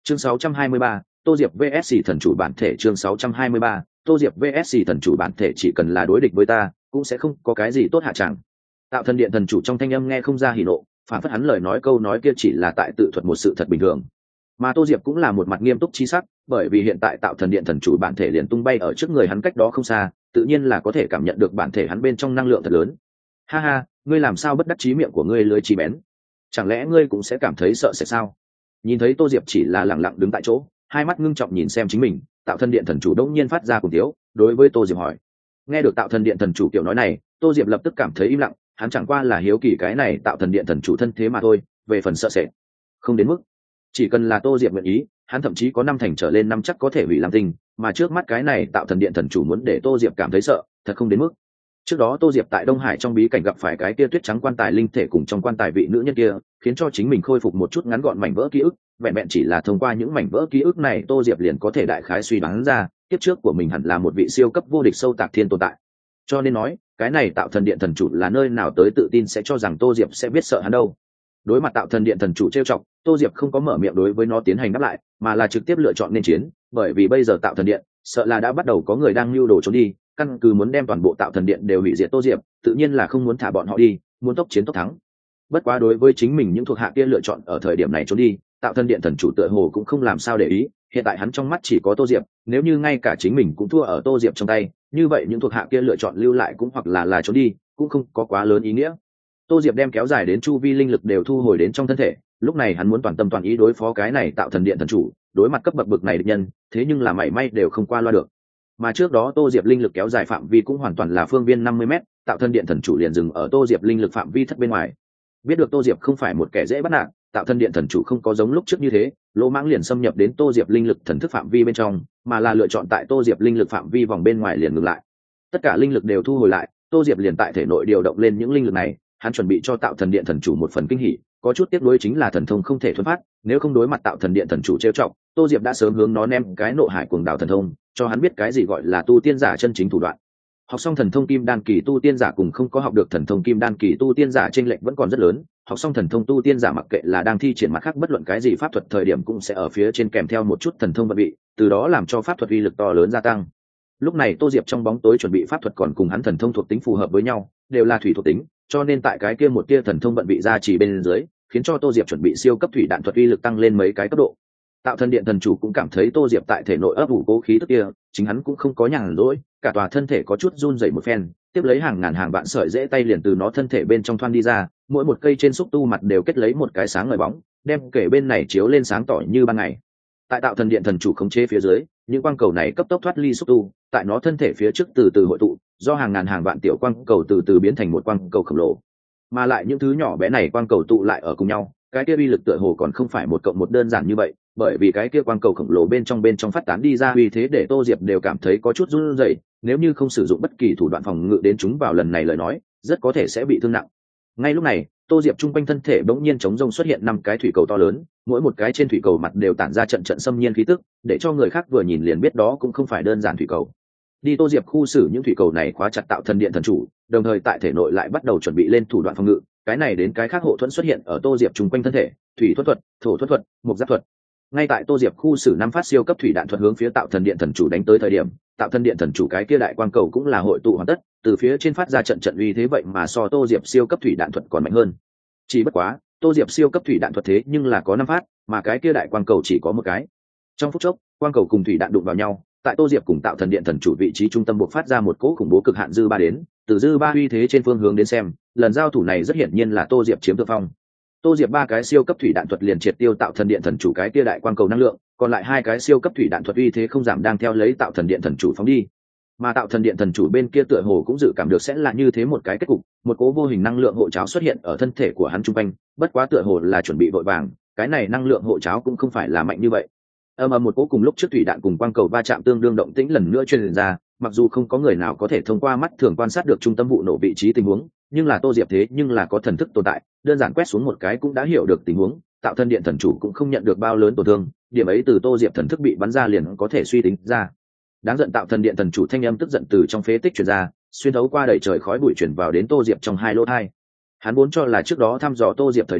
Chương 623, Tô Diệp vs thần chủ bản thể. Chương 623, Tô Diệp vs thần chủ bản thể. Chỉ cần là đối địch với ta cũng sẽ không có cái gì tốt hạ chẳng. Tạo thần điện thần chủ trong thanh âm nghe không ra hỉ nộ, phản phất hắn lời nói câu nói kia chỉ là tại tự thuật một sự thật bình thường. Mà Tô Diệp cũng là một mặt nghiêm túc chi sắc, bởi vì hiện tại tạo thần điện thần chủ bản thể liền tung bay ở trước người hắn cách đó không xa, tự nhiên là có thể cảm nhận được bản thể hắn bên trong năng lượng thật lớn. Ha ha, ngươi làm sao bất đắc chí miệng của ngươi lưới chí bén? Chẳng lẽ ngươi cũng sẽ cảm thấy sợ sệt sao? Nhìn thấy Tô Diệp chỉ là lặng lặng đứng tại chỗ, hai mắt ngưng trọng nhìn xem chính mình, tạo thần điện thần chủ đống nhiên phát ra cùng tiếu, đối với Tô Diệp hỏi. Nghe được tạo thần điện thần chủ kiểu nói này, Tô Diệp lập tức cảm thấy im lặng, hắn chẳng qua là hiếu kỳ cái này tạo thần điện thần chủ thân thế mà thôi, về phần sợ sệt không đến mức. Chỉ cần là Tô Diệp nguyện ý, hắn thậm chí có 5 thành trở lên 5 chắc có thể hủy làm tình, mà trước mắt cái này tạo thần điện thần chủ muốn để Tô Diệp cảm thấy sợ, thật không đến mức. Trước đó Tô Diệp tại Đông Hải trong bí cảnh gặp phải cái kia tuyết trắng quan tài linh thể cùng trong quan tài vị nữ nhân kia, khiến cho chính mình khôi phục một chút ngắn gọn mảnh vỡ ký ức, vẹn vẹn chỉ là thông qua những mảnh vỡ ký ức này Tô Diệp liền có thể đại khái suy đoán ra, kiếp trước của mình hẳn là một vị siêu cấp vô địch sâu tạc thiên tồn tại. Cho nên nói, cái này tạo thần điện thần chủ là nơi nào tới tự tin sẽ cho rằng Tô Diệp sẽ biết sợ hắn đâu. Đối mặt tạo thần điện thần chủ trêu chọc, Tô Diệp không có mở miệng đối với nó tiến hành đáp lại, mà là trực tiếp lựa chọn nên chiến, bởi vì bây giờ tạo thần điện sợ là đã bắt đầu có người đang lưu đồ trốn đi, căn cứ muốn đem toàn bộ tạo thần điện đều hủy diệt Tô Diệp, tự nhiên là không muốn thả bọn họ đi, muốn tốc chiến tốc thắng. Bất quá đối với chính mình những thuộc hạ kia lựa chọn ở thời điểm này trốn đi, tạo thần điện thần chủ tựa hồ cũng không làm sao để ý, hiện tại hắn trong mắt chỉ có Tô Diệp, nếu như ngay cả chính mình cũng thua ở Tô Diệp trong tay, như vậy những thuộc hạ kia lựa chọn lưu lại cũng hoặc là trốn đi, cũng không có quá lớn ý nghĩa. Tô Diệp đem kéo dài đến chu vi linh lực đều thu hồi đến trong thân thể, lúc này hắn muốn toàn tâm toàn ý đối phó cái này tạo thần điện thần chủ, đối mặt cấp bậc bực này địch nhân, thế nhưng là mảy may đều không qua loa được. Mà trước đó Tô Diệp linh lực kéo dài phạm vi cũng hoàn toàn là phương viên 50m, tạo thần điện thần chủ liền dừng ở Tô Diệp linh lực phạm vi thất bên ngoài. Biết được Tô Diệp không phải một kẻ dễ bắt nạt, tạo thần điện thần chủ không có giống lúc trước như thế, lỗ mãng liền xâm nhập đến Tô Diệp linh lực thần thức phạm vi bên trong, mà là lựa chọn tại Tô Diệp linh lực phạm vi vòng bên ngoài liền ngừng lại. Tất cả linh lực đều thu hồi lại, Tô Diệp liền tại thể nội điều động lên những linh lực này, hắn chuẩn bị cho tạo thần điện thần chủ một phần kinh hỉ, có chút tiếc nuối chính là thần thông không thể thuần phát, nếu không đối mặt tạo thần điện thần chủ trêu chọc, Tô Diệp đã sớm hướng nó ném cái nộ hải cuồng đảo thần thông, cho hắn biết cái gì gọi là tu tiên giả chân chính thủ đoạn. Học xong thần thông kim đan kỳ tu tiên giả cùng không có học được thần thông kim đan kỳ tu tiên giả chênh lệch vẫn còn rất lớn, học xong thần thông tu tiên giả mặc kệ là đang thi triển mặt khác bất luận cái gì pháp thuật thời điểm cũng sẽ ở phía trên kèm theo một chút thần thông vận bị, từ đó làm cho pháp thuật uy lực to lớn gia tăng. Lúc này Tô Diệp trong bóng tối chuẩn bị pháp thuật còn cùng hắn thần thông thuộc tính phù hợp với nhau, đều là thủy thuộc tính, cho nên tại cái kia một tia thần thông vận bị ra chỉ bên dưới, khiến cho Tô Diệp chuẩn bị siêu cấp thủy đạn thuật uy lực tăng lên mấy cái cấp độ. Tạo thần điện thần chủ cũng cảm thấy Tô Diệp tại thể nội ấp ủ cố khí tức kia, chính hắn cũng không có nhàn rỗi, cả tòa thân thể có chút run rẩy một phen, tiếp lấy hàng ngàn hàng vạn sợi rễ tay liền từ nó thân thể bên trong thoăn đi ra, mỗi một cây trên xúc tu mặt đều kết lấy một cái sáng ngời bóng, đem kể bên này chiếu lên sáng tỏ như ban ngày. Tại tạo thần điện thần chủ khống chế phía dưới, những quang cầu này cấp tốc thoát ly xúc tu, tại nó thân thể phía trước từ từ hội tụ, do hàng ngàn hàng vạn tiểu quang cầu từ từ biến thành một quang cầu khổng lồ. Mà lại những thứ nhỏ bé này quang cầu tụ lại ở cùng nhau, cái kia uy lực tựa hồ còn không phải một cộng một đơn giản như vậy, bởi vì cái kia quang cầu khổng lồ bên trong phát tán đi ra uy thế để Tô Diệp đều cảm thấy có chút run rẩy, nếu như không sử dụng bất kỳ thủ đoạn phòng ngự đến chúng vào lần này lời nói, rất có thể sẽ bị thương nặng. Ngay lúc này, Tô Diệp trung quanh thân thể bỗng nhiên chống rông xuất hiện 5 cái thủy cầu to lớn, mỗi một cái trên thủy cầu mặt đều tản ra trận trận xâm nhiên khí tức, để cho người khác vừa nhìn liền biết đó cũng không phải đơn giản thủy cầu. Đi Tô Diệp khu xử những thủy cầu này khóa chặt tạo thần điện thần chủ, đồng thời tại thể nội lại bắt đầu chuẩn bị lên thủ đoạn phòng ngự, cái này đến cái khác hộ thuẫn xuất hiện ở Tô Diệp trung quanh thân thể, thủy thuật thuật, thổ thuật thuật, mục giáp thuật. Ngay tại Tô Diệp khu xử 5 phát siêu cấp thủy đạn thuật hướng phía tạo thần điện thần chủ đánh tới thời điểm, tạo thần điện thần chủ cái kia đại quang cầu cũng là hội tụ hoàn tất, từ phía trên phát ra trận trận uy thế vậy mà so Tô Diệp siêu cấp thủy đạn thuật còn mạnh hơn. Chỉ bất quá, Tô Diệp siêu cấp thủy đạn thuật thế nhưng là có 5 phát, mà cái kia đại quang cầu chỉ có một cái. Trong phút chốc, quang cầu cùng thủy đạn đụng vào nhau, tại Tô Diệp cùng tạo thần điện thần chủ vị trí trung tâm buộc phát ra một cỗ khủng bố cực hạn dư ba đến, từ dư ba uy thế trên phương hướng đến xem, lần giao thủ này rất hiển nhiên là Tô Diệp chiếm thượng phong. Tô Diệp 3 cái siêu cấp thủy đạn thuật liền triệt tiêu tạo thần điện thần chủ cái kia đại quang cầu năng lượng, còn lại 2 cái siêu cấp thủy đạn thuật uy thế không giảm đang theo lấy tạo thần điện thần chủ phóng đi. Mà tạo thần điện thần chủ bên kia tựa hồ cũng dự cảm được sẽ là như thế một cái kết cục, một cố vô hình năng lượng hộ cháo xuất hiện ở thân thể của hắn trung quanh, bất quá tựa hồ là chuẩn bị vội vàng, cái này năng lượng hộ cháo cũng không phải là mạnh như vậy. Một cố cùng lúc trước thủy đạn cùng quang cầu va chạm tương đương động tĩnh lần nữa truyền ra, mặc dù không có người nào có thể thông qua mắt thường quan sát được trung tâm vụ nổ vị trí tình huống, nhưng là Tô Diệp thế nhưng là có thần thức tồn tại, đơn giản quét xuống một cái cũng đã hiểu được tình huống, tạo thân điện thần chủ cũng không nhận được bao lớn tổn thương, điểm ấy từ Tô Diệp thần thức bị bắn ra liền có thể suy tính ra. Đáng giận tạo thần điện thần chủ thanh âm tức giận từ trong phế tích truyền ra, xuyên thấu qua đầy trời khói bụi truyền vào đến Tô Diệp trong hai lỗ tai. Hắn vốn cho là trước đó thăm dò Tô Diệp thời điểm,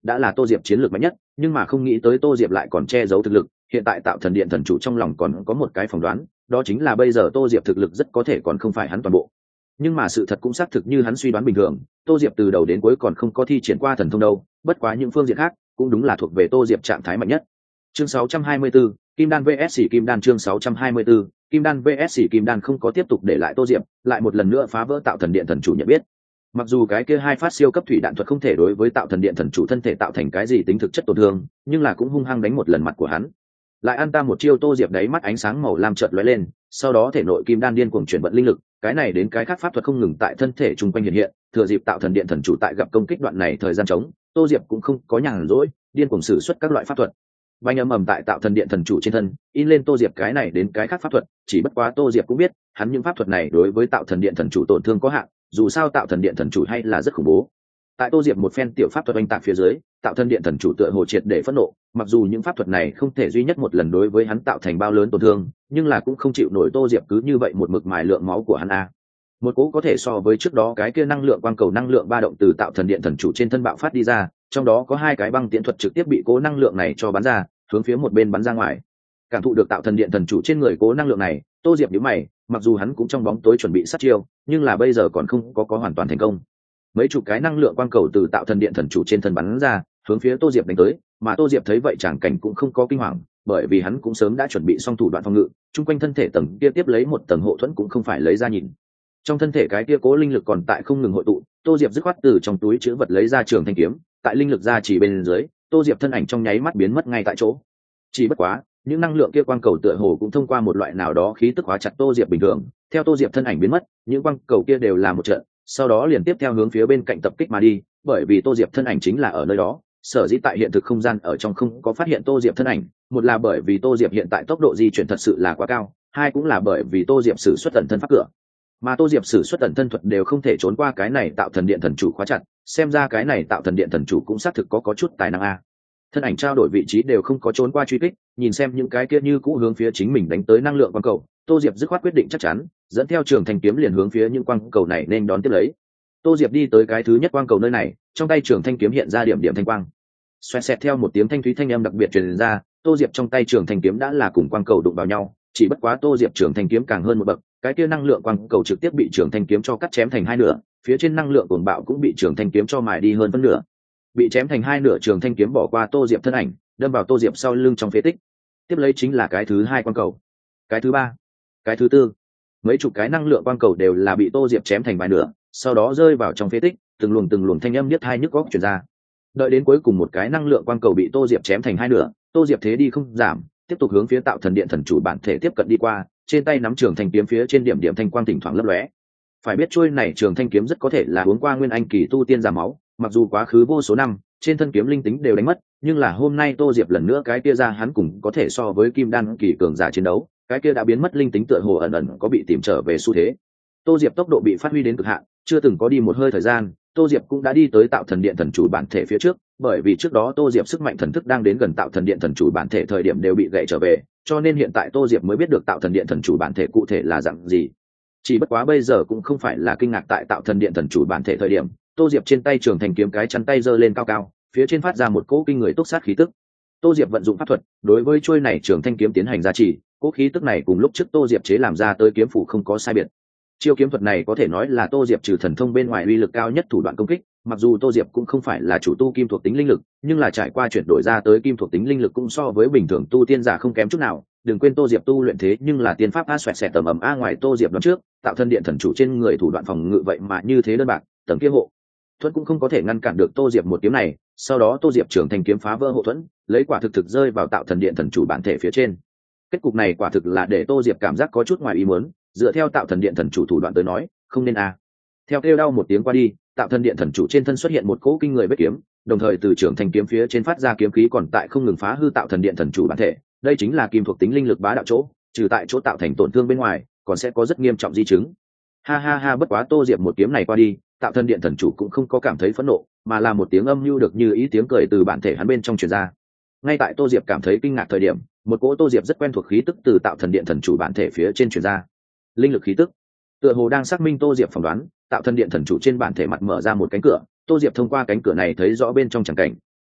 đã là Tô Diệp chiến lược mạnh nhất, nhưng mà không nghĩ tới Tô Diệp lại còn che giấu thực lực. Hiện tại tạo thần điện thần chủ trong lòng còn có một cái phỏng đoán, đó chính là bây giờ Tô Diệp thực lực rất có thể còn không phải hắn toàn bộ. Nhưng mà sự thật cũng xác thực như hắn suy đoán bình thường, Tô Diệp từ đầu đến cuối còn không có thi triển qua thần thông đâu, bất quá những phương diện khác cũng đúng là thuộc về Tô Diệp trạng thái mạnh nhất. Chương 624, Kim Đan vs Kim Đan. Chương 624, Kim Đan vs Kim Đan không có tiếp tục để lại Tô Diệp, lại một lần nữa phá vỡ tạo thần điện thần chủ nhận biết. Mặc dù cái kia hai phát siêu cấp thủy đạn thuật không thể đối với tạo thần điện thần chủ thân thể tạo thành cái gì tính thực chất tổn thương, nhưng là cũng hung hăng đánh một lần mặt của hắn. Lại ăn ta một chiêu. Tô Diệp đáy mắt ánh sáng màu lam chợt lóe lên, sau đó thể nội kim đan điên cuồng chuyển vận linh lực, cái này đến cái khác pháp thuật không ngừng tại thân thể trung quanh hiện hiện, thừa dịp tạo thần điện thần chủ tại gặp công kích đoạn này thời gian trống, Tô Diệp cũng không có nhàn rỗi, điên cuồng sử xuất các loại pháp thuật. Vành âm ầm tại tạo thần điện thần chủ trên thân, in lên Tô Diệp cái này đến cái khác pháp thuật, chỉ bất quá Tô Diệp cũng biết, hắn những pháp thuật này đối với tạo thần điện thần chủ tổn thương có hạn, dù sao tạo thần điện thần chủ hay là rất khủng bố. Tại Tô Diệp một phen tiểu pháp thuật oanh tạc phía dưới, tạo thần điện thần chủ tựa hồ triệt để phẫn nộ, mặc dù những pháp thuật này không thể duy nhất một lần đối với hắn tạo thành bao lớn tổn thương, nhưng là cũng không chịu nổi Tô Diệp cứ như vậy một mực mài lượng máu của hắn a. Một cỗ có thể so với trước đó cái kia năng lượng quang cầu năng lượng ba động từ tạo thần điện thần chủ trên thân bạo phát đi ra, trong đó có hai cái băng tiễn thuật trực tiếp bị cỗ năng lượng này cho bắn ra, hướng phía một bên bắn ra ngoài. Cảm thụ được tạo thần điện thần chủ trên người cỗ năng lượng này, Tô Diệp nhíu mày, mặc dù hắn cũng trong bóng tối chuẩn bị sát chiêu, nhưng là bây giờ còn không có hoàn toàn thành công. Mấy chục cái năng lượng quang cầu từ tạo thần điện thần chủ trên thân bắn ra, hướng phía Tô Diệp đánh tới, mà Tô Diệp thấy vậy chẳng cảnh cũng không có kinh hoàng, bởi vì hắn cũng sớm đã chuẩn bị xong thủ đoạn phòng ngự, chung quanh thân thể tầng kia tiếp lấy một tầng hộ thuẫn cũng không phải lấy ra nhìn. Trong thân thể cái kia cố linh lực còn tại không ngừng hội tụ, Tô Diệp dứt khoát từ trong túi trữ vật lấy ra trường thanh kiếm, tại linh lực ra chỉ bên dưới, Tô Diệp thân ảnh trong nháy mắt biến mất ngay tại chỗ. Chỉ bất quá, những năng lượng kia quang cầu tựa hồ cũng thông qua một loại nào đó khí tức hóa chặt Tô Diệp bình thường, theo Tô Diệp thân ảnh biến mất, những quang cầu kia đều là một trận, sau đó liền tiếp theo hướng phía bên cạnh tập kích mà đi, bởi vì Tô Diệp thân ảnh chính là ở nơi đó, sở dĩ tại hiện thực không gian ở trong không có phát hiện Tô Diệp thân ảnh, một là bởi vì Tô Diệp hiện tại tốc độ di chuyển thật sự là quá cao, hai cũng là bởi vì Tô Diệp sử xuất ẩn thân pháp cửa, mà Tô Diệp sử xuất ẩn thân thuật đều không thể trốn qua cái này tạo thần điện thần chủ khóa chặt, xem ra cái này tạo thần điện thần chủ cũng xác thực có chút tài năng a. Thân ảnh trao đổi vị trí đều không có trốn qua truy kích, nhìn xem những cái kia như cũ hướng phía chính mình đánh tới năng lượng quang cầu, Tô Diệp dứt khoát quyết định chắc chắn, dẫn theo trường thanh kiếm liền hướng phía những quang cầu này nên đón tiếp lấy. Tô Diệp đi tới cái thứ nhất quang cầu nơi này, trong tay trường thanh kiếm hiện ra điểm điểm thanh quang. Xoẹt xẹt theo một tiếng thanh thúy thanh âm đặc biệt truyền ra, Tô Diệp trong tay trường thanh kiếm đã là cùng quang cầu đụng vào nhau, chỉ bất quá Tô Diệp trường thanh kiếm càng hơn một bậc, cái kia năng lượng quang cầu trực tiếp bị trường thanh kiếm cho cắt chém thành hai nửa, phía trên năng lượng cuồng bạo cũng bị trường thanh kiếm cho mài đi hơn phân nửa. Bị chém thành hai nửa trường thanh kiếm bỏ qua Tô Diệp thân ảnh, đâm vào Tô Diệp sau lưng trong phế tích. Tiếp lấy chính là cái thứ hai quang cầu, cái thứ ba, cái thứ tư, mấy chục cái năng lượng quang cầu đều là bị Tô Diệp chém thành vài nửa, sau đó rơi vào trong phế tích, từng luồng thanh âm niết hai nhức óc truyền ra. Đợi đến cuối cùng một cái năng lượng quang cầu bị Tô Diệp chém thành hai nửa, Tô Diệp thế đi không giảm, tiếp tục hướng phía tạo thần điện thần chủ bản thể tiếp cận đi qua, trên tay nắm trường thanh kiếm phía trên điểm điểm thanh quang thỉnh thoảng lấp lóe. Phải biết chuôi này trường thanh kiếm rất có thể là uống qua nguyên anh kỳ tu tiên giảm máu, mặc dù quá khứ vô số năm, trên thân kiếm linh tính đều đánh mất, nhưng là hôm nay Tô Diệp lần nữa cái kia ra hắn cùng có thể so với kim đan kỳ cường giả chiến đấu, cái kia đã biến mất linh tính tựa hồ ẩn ẩn có bị tìm trở về xu thế. Tô Diệp tốc độ bị phát huy đến cực hạn, chưa từng có đi một hơi thời gian, Tô Diệp cũng đã đi tới tạo thần điện thần chủ bản thể phía trước, bởi vì trước đó Tô Diệp sức mạnh thần thức đang đến gần tạo thần điện thần chủ bản thể thời điểm đều bị gãy trở về, cho nên hiện tại Tô Diệp mới biết được tạo thần điện thần chủ bản thể cụ thể là dạng gì. Chỉ bất quá bây giờ cũng không phải là kinh ngạc tại tạo thần điện thần chủ bản thể thời điểm, Tô Diệp trên tay trường thành kiếm cái chắn tay giơ lên cao cao, phía trên phát ra một cỗ kinh người túc sát khí tức. Tô Diệp vận dụng pháp thuật, đối với chuôi này trường thanh kiếm tiến hành gia trì, cỗ khí tức này cùng lúc trước Tô Diệp chế làm ra tới kiếm phủ không có sai biệt. Chiêu kiếm thuật này có thể nói là Tô Diệp trừ thần thông bên ngoài uy lực cao nhất thủ đoạn công kích, mặc dù Tô Diệp cũng không phải là chủ tu kim thuộc tính linh lực, nhưng là trải qua chuyển đổi ra tới kim thuộc tính linh lực cũng so với bình thường tu tiên giả không kém chút nào. Đừng quên Tô Diệp tu luyện thế nhưng là tiên pháp a xoẹt xẹt tầm ầm a ngoài Tô Diệp năm trước, tạo thân điện thần chủ trên người thủ đoạn phòng ngự vậy mà như thế đơn bạc, tầng kia hộ thuẫn cũng không có thể ngăn cản được Tô Diệp một kiếm này. Sau đó Tô Diệp trường thành kiếm phá vỡ hộ thuẫn, lấy quả thực rơi vào tạo thần điện thần chủ bản thể phía trên. Kết cục này quả thực là để Tô Diệp cảm giác có chút ngoài ý muốn, dựa theo tạo thần điện thần chủ thủ đoạn tới nói, không nên a. Theo kêu đau một tiếng qua đi, tạo thần điện thần chủ trên thân xuất hiện một cỗ kinh người vết kiếm, đồng thời từ trường thành kiếm phía trên phát ra kiếm khí còn tại không ngừng phá hư tạo thần điện thần chủ bản thể. Đây chính là kim thuộc tính linh lực bá đạo chỗ, trừ tại chỗ tạo thành tổn thương bên ngoài, còn sẽ có rất nghiêm trọng di chứng. Ha ha ha, bất quá Tô Diệp một kiếm này qua đi, tạo thần điện thần chủ cũng không có cảm thấy phẫn nộ, mà là một tiếng âm nhu được như ý tiếng cười từ bản thể hắn bên trong truyền ra. Ngay tại Tô Diệp cảm thấy kinh ngạc thời điểm, một cỗ Tô Diệp rất quen thuộc khí tức từ tạo thần điện thần chủ bản thể phía trên truyền ra. Linh lực khí tức, tựa hồ đang xác minh Tô Diệp phỏng đoán, tạo thần điện thần chủ trên bản thể mặt mở ra một cánh cửa, Tô Diệp thông qua cánh cửa này thấy rõ bên trong tràng cảnh.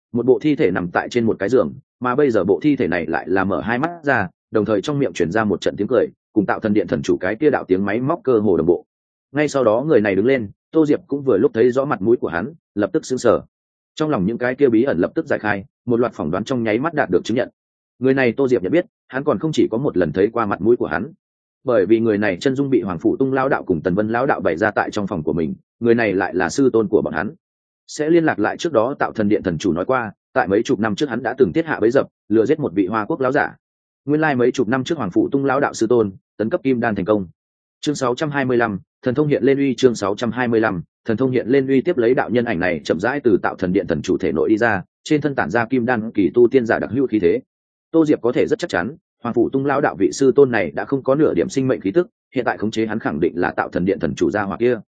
một bộ thi thể nằm tại trên một cái giường, mà bây giờ bộ thi thể này lại là mở hai mắt ra, đồng thời trong miệng chuyển ra một trận tiếng cười, cùng tạo thần điện thần chủ cái kia đạo tiếng máy móc cơ hồ đồng bộ. Ngay sau đó người này đứng lên, Tô Diệp cũng vừa lúc thấy rõ mặt mũi của hắn, lập tức sững sờ. Trong lòng những cái kia bí ẩn lập tức giải khai, một loạt phỏng đoán trong nháy mắt đạt được chứng nhận. Người này Tô Diệp nhận biết, hắn còn không chỉ có một lần thấy qua mặt mũi của hắn, bởi vì người này chân dung bị Hoàng Phủ Tung lão đạo cùng Tần Vân lão đạo bày ra tại trong phòng của mình, người này lại là sư tôn của bọn hắn. Sẽ liên lạc lại trước đó tạo thần điện thần chủ nói qua, tại mấy chục năm trước hắn đã từng tiết hạ bấy dập, lừa giết một vị Hoa Quốc lão giả. Nguyên lai mấy chục năm trước Hoàng Phủ Tung lão đạo sư tôn tấn cấp kim đan thành công. Chương 625, thần thông hiện lên uy. Chương 625, thần thông hiện lên uy. Tiếp lấy đạo nhân ảnh này chậm rãi từ tạo thần điện thần chủ thể nội đi ra, trên thân tản ra kim đan kỳ tu tiên giả đặc hữu khí thế. Tô Diệp có thể rất chắc chắn, Hoàng Phủ Tung lão đạo vị sư tôn này đã không có nửa điểm sinh mệnh khí tức, hiện tại khống chế hắn khẳng định là tạo thần điện thần chủ gia hỏa kia.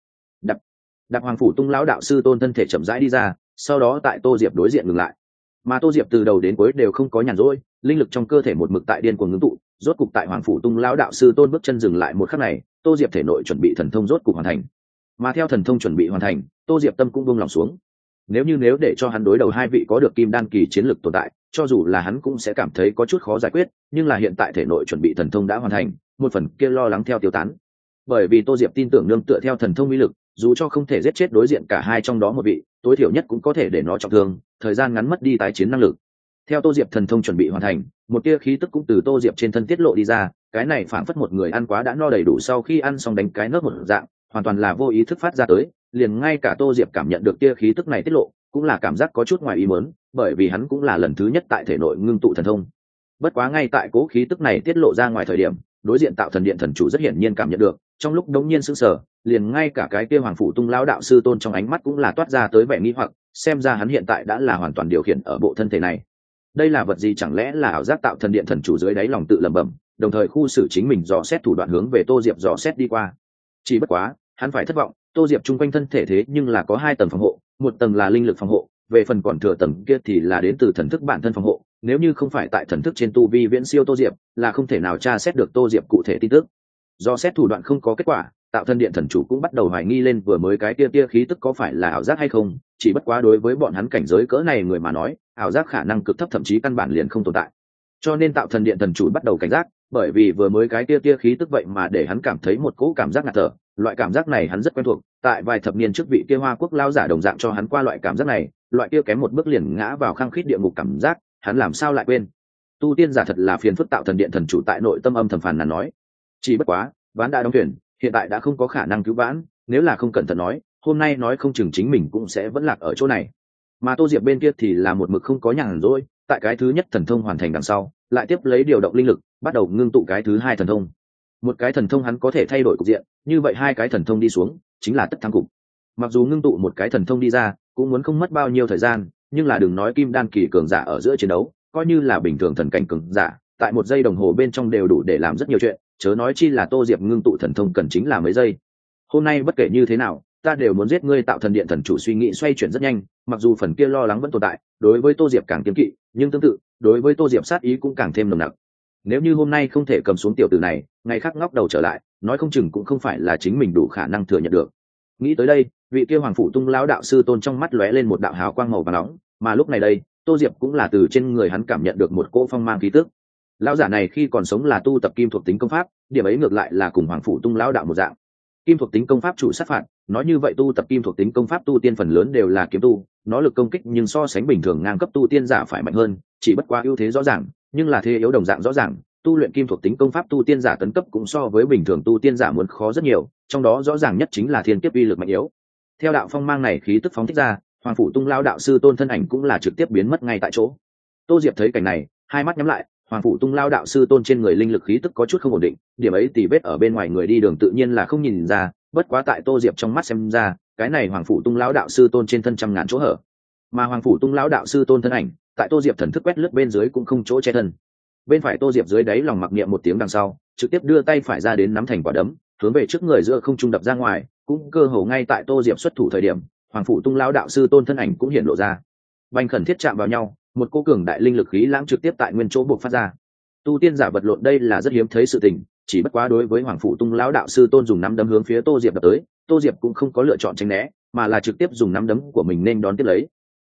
Đạp Hoàng Phủ Tung lão đạo sư tôn thân thể chậm rãi đi ra, sau đó tại Tô Diệp đối diện ngừng lại. Mà Tô Diệp từ đầu đến cuối đều không có nhàn rỗi, linh lực trong cơ thể một mực tại điên cuồng ngưng tụ, rốt cục tại Hoàng Phủ Tung lão đạo sư tôn bước chân dừng lại một khắc này, Tô Diệp thể nội chuẩn bị thần thông rốt cục hoàn thành. Mà theo thần thông chuẩn bị hoàn thành, Tô Diệp tâm cũng buông lòng xuống. Nếu để cho hắn đối đầu hai vị có được kim đan kỳ chiến lực tồn tại, cho dù là hắn cũng sẽ cảm thấy có chút khó giải quyết, nhưng là hiện tại thể nội chuẩn bị thần thông đã hoàn thành, một phần kia lo lắng theo tiêu tán. Bởi vì Tô Diệp tin tưởng nương tựa theo thần thông uy lực, dù cho không thể giết chết đối diện cả hai trong đó một vị, tối thiểu nhất cũng có thể để nó trọng thương, thời gian ngắn mất đi tái chiến năng lực. Theo Tô Diệp thần thông chuẩn bị hoàn thành, một tia khí tức cũng từ Tô Diệp trên thân tiết lộ đi ra, cái này phảng phất một người ăn quá đã no đầy đủ sau khi ăn xong đánh cái nấc một dạng, hoàn toàn là vô ý thức phát ra tới, liền ngay cả Tô Diệp cảm nhận được tia khí tức này tiết lộ, cũng là cảm giác có chút ngoài ý muốn, bởi vì hắn cũng là lần thứ nhất tại thể nội ngưng tụ thần thông. Bất quá ngay tại cố khí tức này tiết lộ ra ngoài thời điểm, đối diện tạo thần điện thần chủ rất hiển nhiên cảm nhận được, trong lúc đống nhiên sững sờ, liền ngay cả cái kia Hoàng Phủ Tung lão đạo sư tôn trong ánh mắt cũng là toát ra tới vẻ nghi hoặc, xem ra hắn hiện tại đã là hoàn toàn điều khiển ở bộ thân thể này. Đây là vật gì, chẳng lẽ là ảo giác? Tạo thần điện thần chủ dưới đáy lòng tự lẩm bẩm, đồng thời khu xử chính mình dò xét thủ đoạn hướng về Tô Diệp dò xét đi qua. Chỉ bất quá, hắn phải thất vọng, Tô Diệp chung quanh thân thể thế nhưng là có hai tầng phòng hộ, một tầng là linh lực phòng hộ, về phần còn thừa tầng kia thì là đến từ thần thức bản thân phòng hộ, nếu như không phải tại thần thức trên tu vi viễn siêu Tô Diệp, là không thể nào tra xét được Tô Diệp cụ thể tin tức. Do xét thủ đoạn không có kết quả, tạo thân điện thần chủ cũng bắt đầu hoài nghi lên vừa mới cái tia khí tức có phải là ảo giác hay không, chỉ bất quá đối với bọn hắn cảnh giới cỡ này người mà nói, ảo giác khả năng cực thấp, thậm chí căn bản liền không tồn tại. Cho nên tạo thần điện thần chủ bắt đầu cảnh giác, bởi vì vừa mới cái tia khí tức vậy mà để hắn cảm thấy một cỗ cảm giác ngạt thở, loại cảm giác này hắn rất quen thuộc, tại vài thập niên trước vị kia Hoa Quốc lão giả đồng dạng cho hắn qua loại cảm giác này, loại kia kém một bước liền ngã vào khăng khít địa ngục cảm giác, hắn làm sao lại quên. Tu tiên giả thật là phiền phức, tạo thần điện thần chủ tại nội tâm âm thầm phàn nàn nói. Chỉ bất quá, ván đã đóng thuyền, hiện tại đã không có khả năng cứu vãn, nếu là không cẩn thận nói, hôm nay nói không chừng chính mình cũng sẽ vẫn lạc ở chỗ này. Mà Tô Diệp bên kia thì là một mực không có nhàn rỗi, tại cái thứ nhất thần thông hoàn thành đằng sau, lại tiếp lấy điều động linh lực, bắt đầu ngưng tụ cái thứ hai thần thông. Một cái thần thông hắn có thể thay đổi cục diện, như vậy hai cái thần thông đi xuống, chính là tất thắng cục. Mặc dù ngưng tụ một cái thần thông đi ra, cũng muốn không mất bao nhiêu thời gian, nhưng là đừng nói kim đan kỳ cường giả ở giữa chiến đấu, coi như là bình thường thần cảnh cường giả, tại một giây đồng hồ bên trong đều đủ để làm rất nhiều chuyện, chớ nói chi là Tô Diệp ngưng tụ thần thông cần chính là mấy giây. Hôm nay bất kể như thế nào, ta đều muốn giết ngươi. Tạo thần điện thần chủ suy nghĩ xoay chuyển rất nhanh, mặc dù phần kia lo lắng vẫn tồn tại, đối với Tô Diệp càng kiêng kỵ, nhưng tương tự, đối với Tô Diệp sát ý cũng càng thêm nồng nặc. Nếu như hôm nay không thể cầm xuống tiểu tử này, ngày khác ngóc đầu trở lại, nói không chừng cũng không phải là chính mình đủ khả năng thừa nhận được. Nghĩ tới đây, vị kia Hoàng Phủ Tung lão đạo sư tôn trong mắt lóe lên một đạo hào quang màu vàng nóng, mà lúc này đây, Tô Diệp cũng là từ trên người hắn cảm nhận được một cỗ phong mang khí tức. Lão giả này khi còn sống là tu tập kim thuộc tính công pháp, điểm ấy ngược lại là cùng Hoàng Phủ Tung lão đạo một dạng. Kim thuộc tính công pháp chủ sát phạt, nói như vậy tu tập kim thuộc tính công pháp tu tiên phần lớn đều là kiếm tu, nó lực công kích nhưng so sánh bình thường ngang cấp tu tiên giả phải mạnh hơn, chỉ bất quá ưu thế rõ ràng, nhưng là thế yếu đồng dạng rõ ràng. Tu luyện kim thuộc tính công pháp tu tiên giả tấn cấp cũng so với bình thường tu tiên giả muốn khó rất nhiều, trong đó rõ ràng nhất chính là thiên kiếp uy lực mạnh yếu. Theo đạo phong mang này khí tức phóng thích ra, Hoàng Phủ Tung lão đạo sư tôn thân ảnh cũng là trực tiếp biến mất ngay tại chỗ. Tô Diệp thấy cảnh này, hai mắt nhắm lại, Hoàng Phủ Tung lão đạo sư tôn trên người linh lực khí tức có chút không ổn định, điểm ấy tì vết ở bên ngoài người đi đường tự nhiên là không nhìn ra, bất quá tại Tô Diệp trong mắt xem ra, cái này Hoàng Phủ Tung lão đạo sư tôn trên thân trăm ngàn chỗ hở. Mà Hoàng Phủ Tung lão đạo sư tôn thân ảnh, tại Tô Diệp thần thức quét lướt bên dưới cũng không chỗ che thân. Bên phải Tô Diệp dưới đáy lòng mặc niệm một tiếng đằng sau, trực tiếp đưa tay phải ra đến nắm thành quả đấm, hướng về trước người giữa không trung đập ra ngoài, cũng cơ hồ ngay tại Tô Diệp xuất thủ thời điểm, Hoàng Phủ Tung lão đạo sư tôn thân ảnh cũng hiện lộ ra. Bành khẩn thiết chạm vào nhau, một cô cường đại linh lực khí lãng trực tiếp tại nguyên chỗ buộc phát ra. Tu tiên giả vật lộn đây là rất hiếm thấy sự tình, chỉ bất quá đối với Hoàng Phủ Tung lão đạo sư tôn dùng nắm đấm hướng phía Tô Diệp đập tới, Tô Diệp cũng không có lựa chọn tránh né, mà là trực tiếp dùng nắm đấm của mình nên đón tiếp lấy.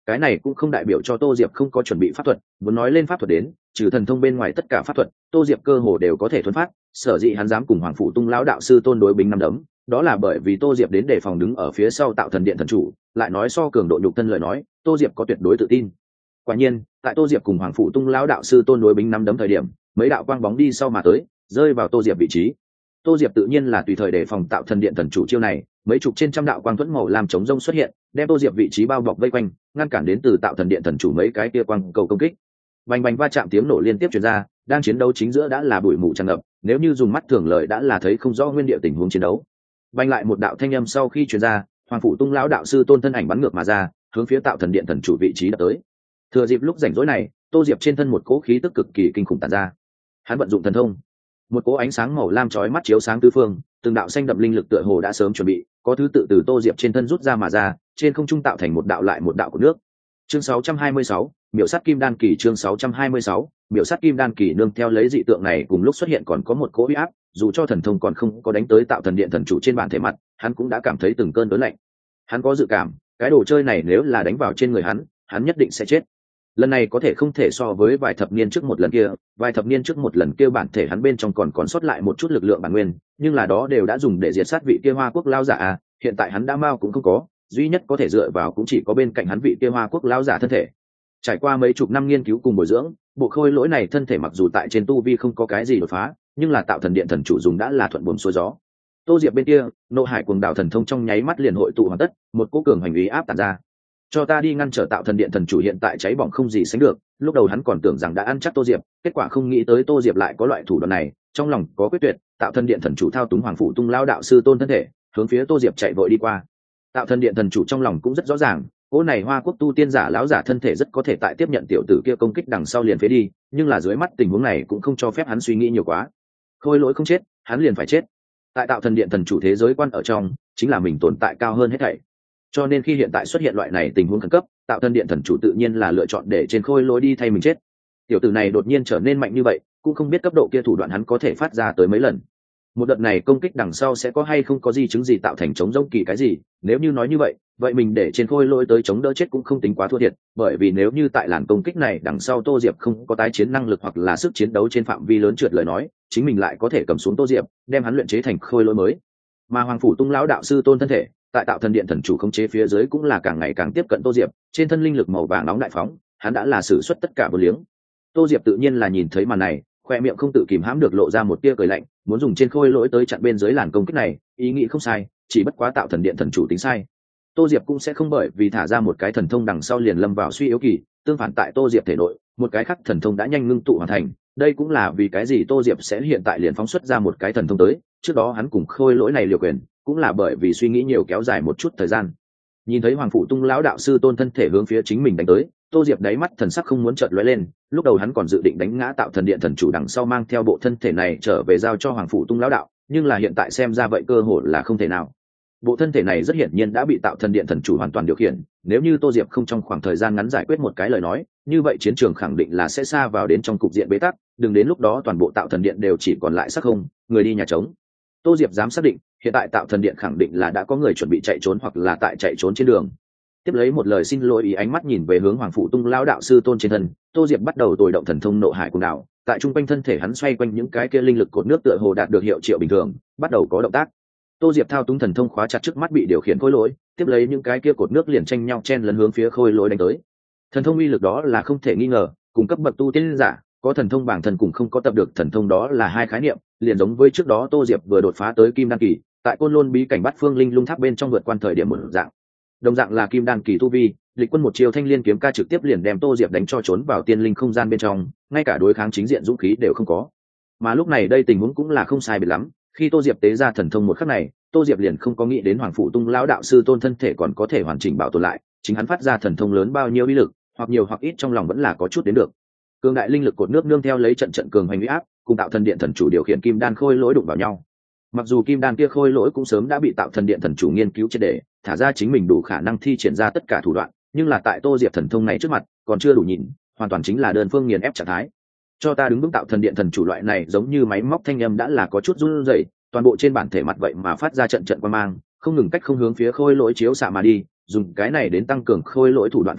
cái này cũng không đại biểu cho Tô Diệp không có chuẩn bị pháp thuật, muốn nói lên pháp thuật đến, trừ thần thông bên ngoài tất cả pháp thuật, Tô Diệp cơ hồ đều có thể thuần phát, sở dĩ hắn dám cùng Hoàng Phủ Tung lão đạo sư tôn đối bính năm đấm, đó là bởi vì Tô Diệp đến để phòng đứng ở phía sau Tạo Thần Điện thần chủ, lại nói so cường độ nhục thân lời nói, Tô Diệp có tuyệt đối tự tin. Quả nhiên, tại Tô Diệp cùng Hoàng Phủ Tung lão đạo sư tôn đối bính năm đấm thời điểm, mấy đạo quang bóng đi sau mà tới, rơi vào Tô Diệp vị trí. Tô Diệp tự nhiên là tùy thời đề phòng Tạo Thần Điện thần chủ chiêu này, mấy chục trên trăm đạo quang thuẫn màu làm chống rông xuất hiện, đem Tô Diệp vị trí bao bọc vây quanh, ngăn cản đến từ Tạo Thần Điện thần chủ mấy cái kia quang cầu công kích. Bành bành va chạm tiếng nổ liên tiếp truyền ra, đang chiến đấu chính giữa đã là bụi mù tràn ngập, nếu như dùng mắt thường lợi đã là thấy không rõ nguyên địa tình huống chiến đấu. Bành lại một đạo thanh âm sau khi truyền ra, Hoàng Phủ Tung lão đạo sư tôn thân ảnh bắn ngược mà ra, hướng phía Tạo Thần Điện thần chủ vị trí đập tới. Thừa dịp lúc rảnh rỗi này, Tô Diệp trên thân một cỗ khí tức cực kỳ kinh khủng tản ra. Hắn vận dụng thần thông, một cỗ ánh sáng màu lam chói mắt chiếu sáng tứ phương, từng đạo xanh đậm linh lực tựa hồ đã sớm chuẩn bị, có thứ tự từ Tô Diệp trên thân rút ra mà ra, trên không trung tạo thành một đạo lại một đạo của nước. Chương 626, miểu sát kim đan kỳ. Chương 626, miểu sát kim đan kỳ. Nương theo lấy dị tượng này cùng lúc xuất hiện còn có một cỗ uy áp, dù cho thần thông còn không có đánh tới Tạo Thần Điện thần chủ trên bản thể mặt, hắn cũng đã cảm thấy từng cơn đớn lạnh. Hắn có dự cảm, cái đồ chơi này nếu là đánh vào trên người hắn nhất định sẽ chết. Lần này có thể không thể so với vài thập niên trước một lần kia, vài thập niên trước một lần kia bản thể hắn bên trong còn sót lại một chút lực lượng bản nguyên, nhưng là đó đều đã dùng để diệt sát vị kia Hoa Quốc lão giả à, hiện tại hắn đã mau cũng không có, duy nhất có thể dựa vào cũng chỉ có bên cạnh hắn vị kia Hoa Quốc lão giả thân thể. Trải qua mấy chục năm nghiên cứu cùng bồi dưỡng, bộ khôi lỗi này thân thể mặc dù tại trên tu vi không có cái gì đột phá, nhưng là Tạo Thần Điện thần chủ dùng đã là thuận buồm xuôi gió. Tô Diệp bên kia, nộ hải cuồng đảo thần thông trong nháy mắt liền hội tụ hoàn tất, một cỗ cường hành ý áp tản ra. Cho ta đi ngăn trở Tạo Thần Điện thần chủ hiện tại cháy bỏng không gì sánh được, lúc đầu hắn còn tưởng rằng đã ăn chắc Tô Diệp, kết quả không nghĩ tới Tô Diệp lại có loại thủ đoạn này, trong lòng có quyết tuyệt, Tạo Thần Điện thần chủ thao túng Hoàng Phủ Tung lão đạo sư tôn thân thể, hướng phía Tô Diệp chạy vội đi qua. Tạo Thần Điện thần chủ trong lòng cũng rất rõ ràng, cỗ này Hoa Quốc tu tiên giả lão giả thân thể rất có thể tại tiếp nhận tiểu tử kia công kích đằng sau liền phế đi, nhưng là dưới mắt tình huống này cũng không cho phép hắn suy nghĩ nhiều quá. Khôi lỗi không chết, hắn liền phải chết. Tại Tạo Thần Điện thần chủ thế giới quan ở trong, chính là mình tồn tại cao hơn hết thảy. Cho nên khi hiện tại xuất hiện loại này tình huống khẩn cấp, Tạo Thần Điện thần chủ tự nhiên là lựa chọn để trên khôi lỗi đi thay mình chết. Tiểu tử này đột nhiên trở nên mạnh như vậy, cũng không biết cấp độ kia thủ đoạn hắn có thể phát ra tới mấy lần. Một đợt này công kích đằng sau sẽ có hay không có di chứng gì tạo thành chống rông kỳ cái gì, nếu như nói như vậy mình để trên khôi lỗi tới chống đỡ chết cũng không tính quá thua thiệt, bởi vì nếu như tại làn công kích này đằng sau Tô Diệp không có tái chiến năng lực hoặc là sức chiến đấu trên phạm vi lớn trượt lời nói, chính mình lại có thể cầm xuống Tô Diệp, đem hắn luyện chế thành khôi lỗi mới. Mà Hoàng Phủ Tung lão đạo sư tôn thân thể, tại Tạo Thần Điện thần chủ khống chế phía dưới cũng là càng ngày càng tiếp cận Tô Diệp, trên thân linh lực màu vàng nóng đại phóng, hắn đã là sử xuất tất cả vô liếng. Tô Diệp tự nhiên là nhìn thấy màn này, khoe miệng không tự kìm hãm được lộ ra một tia cười lạnh, muốn dùng trên khôi lỗi tới chặn bên dưới làn công kích này, ý nghĩ không sai, chỉ bất quá Tạo Thần Điện thần chủ tính sai. Tô Diệp cũng sẽ không bởi vì thả ra một cái thần thông đằng sau liền lâm vào suy yếu kỳ, tương phản tại Tô Diệp thể nội, một cái khác thần thông đã nhanh ngưng tụ hoàn thành, đây cũng là vì cái gì Tô Diệp sẽ hiện tại liền phóng xuất ra một cái thần thông tới, trước đó hắn cùng khôi lỗi này liều quyền, cũng là bởi vì suy nghĩ nhiều kéo dài một chút thời gian. Nhìn thấy Hoàng Phủ Tung lão đạo sư tôn thân thể hướng phía chính mình đánh tới, Tô Diệp đáy mắt thần sắc không muốn chợt lóe lên, lúc đầu hắn còn dự định đánh ngã Tạo Thần Điện thần chủ đằng sau mang theo bộ thân thể này trở về giao cho Hoàng Phủ Tung lão đạo, nhưng là hiện tại xem ra vậy cơ hội là không thể nào. Bộ thân thể này rất hiển nhiên đã bị Tạo Thần Điện thần chủ hoàn toàn điều khiển, nếu như Tô Diệp không trong khoảng thời gian ngắn giải quyết một cái lời nói, như vậy chiến trường khẳng định là sẽ xa vào đến trong cục diện bế tắc, đừng đến lúc đó toàn bộ Tạo Thần Điện đều chỉ còn lại xác không, người đi nhà trống. Tô Diệp dám xác định, hiện tại Tạo Thần Điện khẳng định là đã có người chuẩn bị chạy trốn hoặc là tại chạy trốn trên đường. Tiếp lấy một lời xin lỗi ý ánh mắt nhìn về hướng Hoàng Phủ Tung lão đạo sư tôn trên thân, Tô Diệp bắt đầu tồi động thần thông nộ hải cuồng đảo, tại trung quanh thân thể hắn xoay quanh những cái kia linh lực cột nước tựa hồ đạt được hiệu triệu bình thường, bắt đầu có động tác. Tô Diệp thao túng thần thông khóa chặt trước mắt bị điều khiển khôi lỗi, tiếp lấy những cái kia cột nước liền tranh nhau chen lấn hướng phía khôi lỗi đánh tới. Thần thông uy lực đó là không thể nghi ngờ, cùng cấp bậc tu tiên giả, có thần thông bảng thần cùng không có tập được thần thông đó là hai khái niệm, liền giống với trước đó Tô Diệp vừa đột phá tới kim đan kỳ, tại Côn Lôn bí cảnh Bát Phương Linh Lung Tháp bên trong vượt qua thời điểm một dạng. Đồng dạng là kim đan kỳ tu vi, Lịch Quân một chiêu thanh liên kiếm ca trực tiếp liền đem Tô Diệp đánh cho trốn vào tiên linh không gian bên trong, ngay cả đối kháng chính diện dũng khí đều không có. Mà lúc này đây tình huống cũng là không sai biệt lắm, khi Tô Diệp tế ra thần thông một khắc này, Tô Diệp liền không có nghĩ đến Hoàng Phủ Tung lão đạo sư tôn thân thể còn có thể hoàn chỉnh bảo tồn lại, chính hắn phát ra thần thông lớn bao nhiêu uy lực, hoặc nhiều hoặc ít trong lòng vẫn là có chút đến được. Cường đại linh lực cột nước nương theo lấy trận trận cường hành uy áp, cùng Tạo Thần Điện thần chủ điều khiển kim đan khôi lỗi đụng vào nhau. Mặc dù kim đan kia khôi lỗi cũng sớm đã bị Tạo Thần Điện thần chủ nghiên cứu triệt để, thả ra chính mình đủ khả năng thi triển ra tất cả thủ đoạn, nhưng là tại Tô Diệp thần thông này trước mặt, còn chưa đủ nhìn, hoàn toàn chính là đơn phương nghiền ép trạng thái. Cho ta đứng vững Tạo Thần Điện thần chủ loại này giống như máy móc thanh âm đã là có chút run rẩy, toàn bộ trên bản thể mặt vậy mà phát ra trận trận quang mang, không ngừng cách không hướng phía khôi lỗi chiếu xạ mà đi, dùng cái này đến tăng cường khôi lỗi thủ đoạn phòng ngự,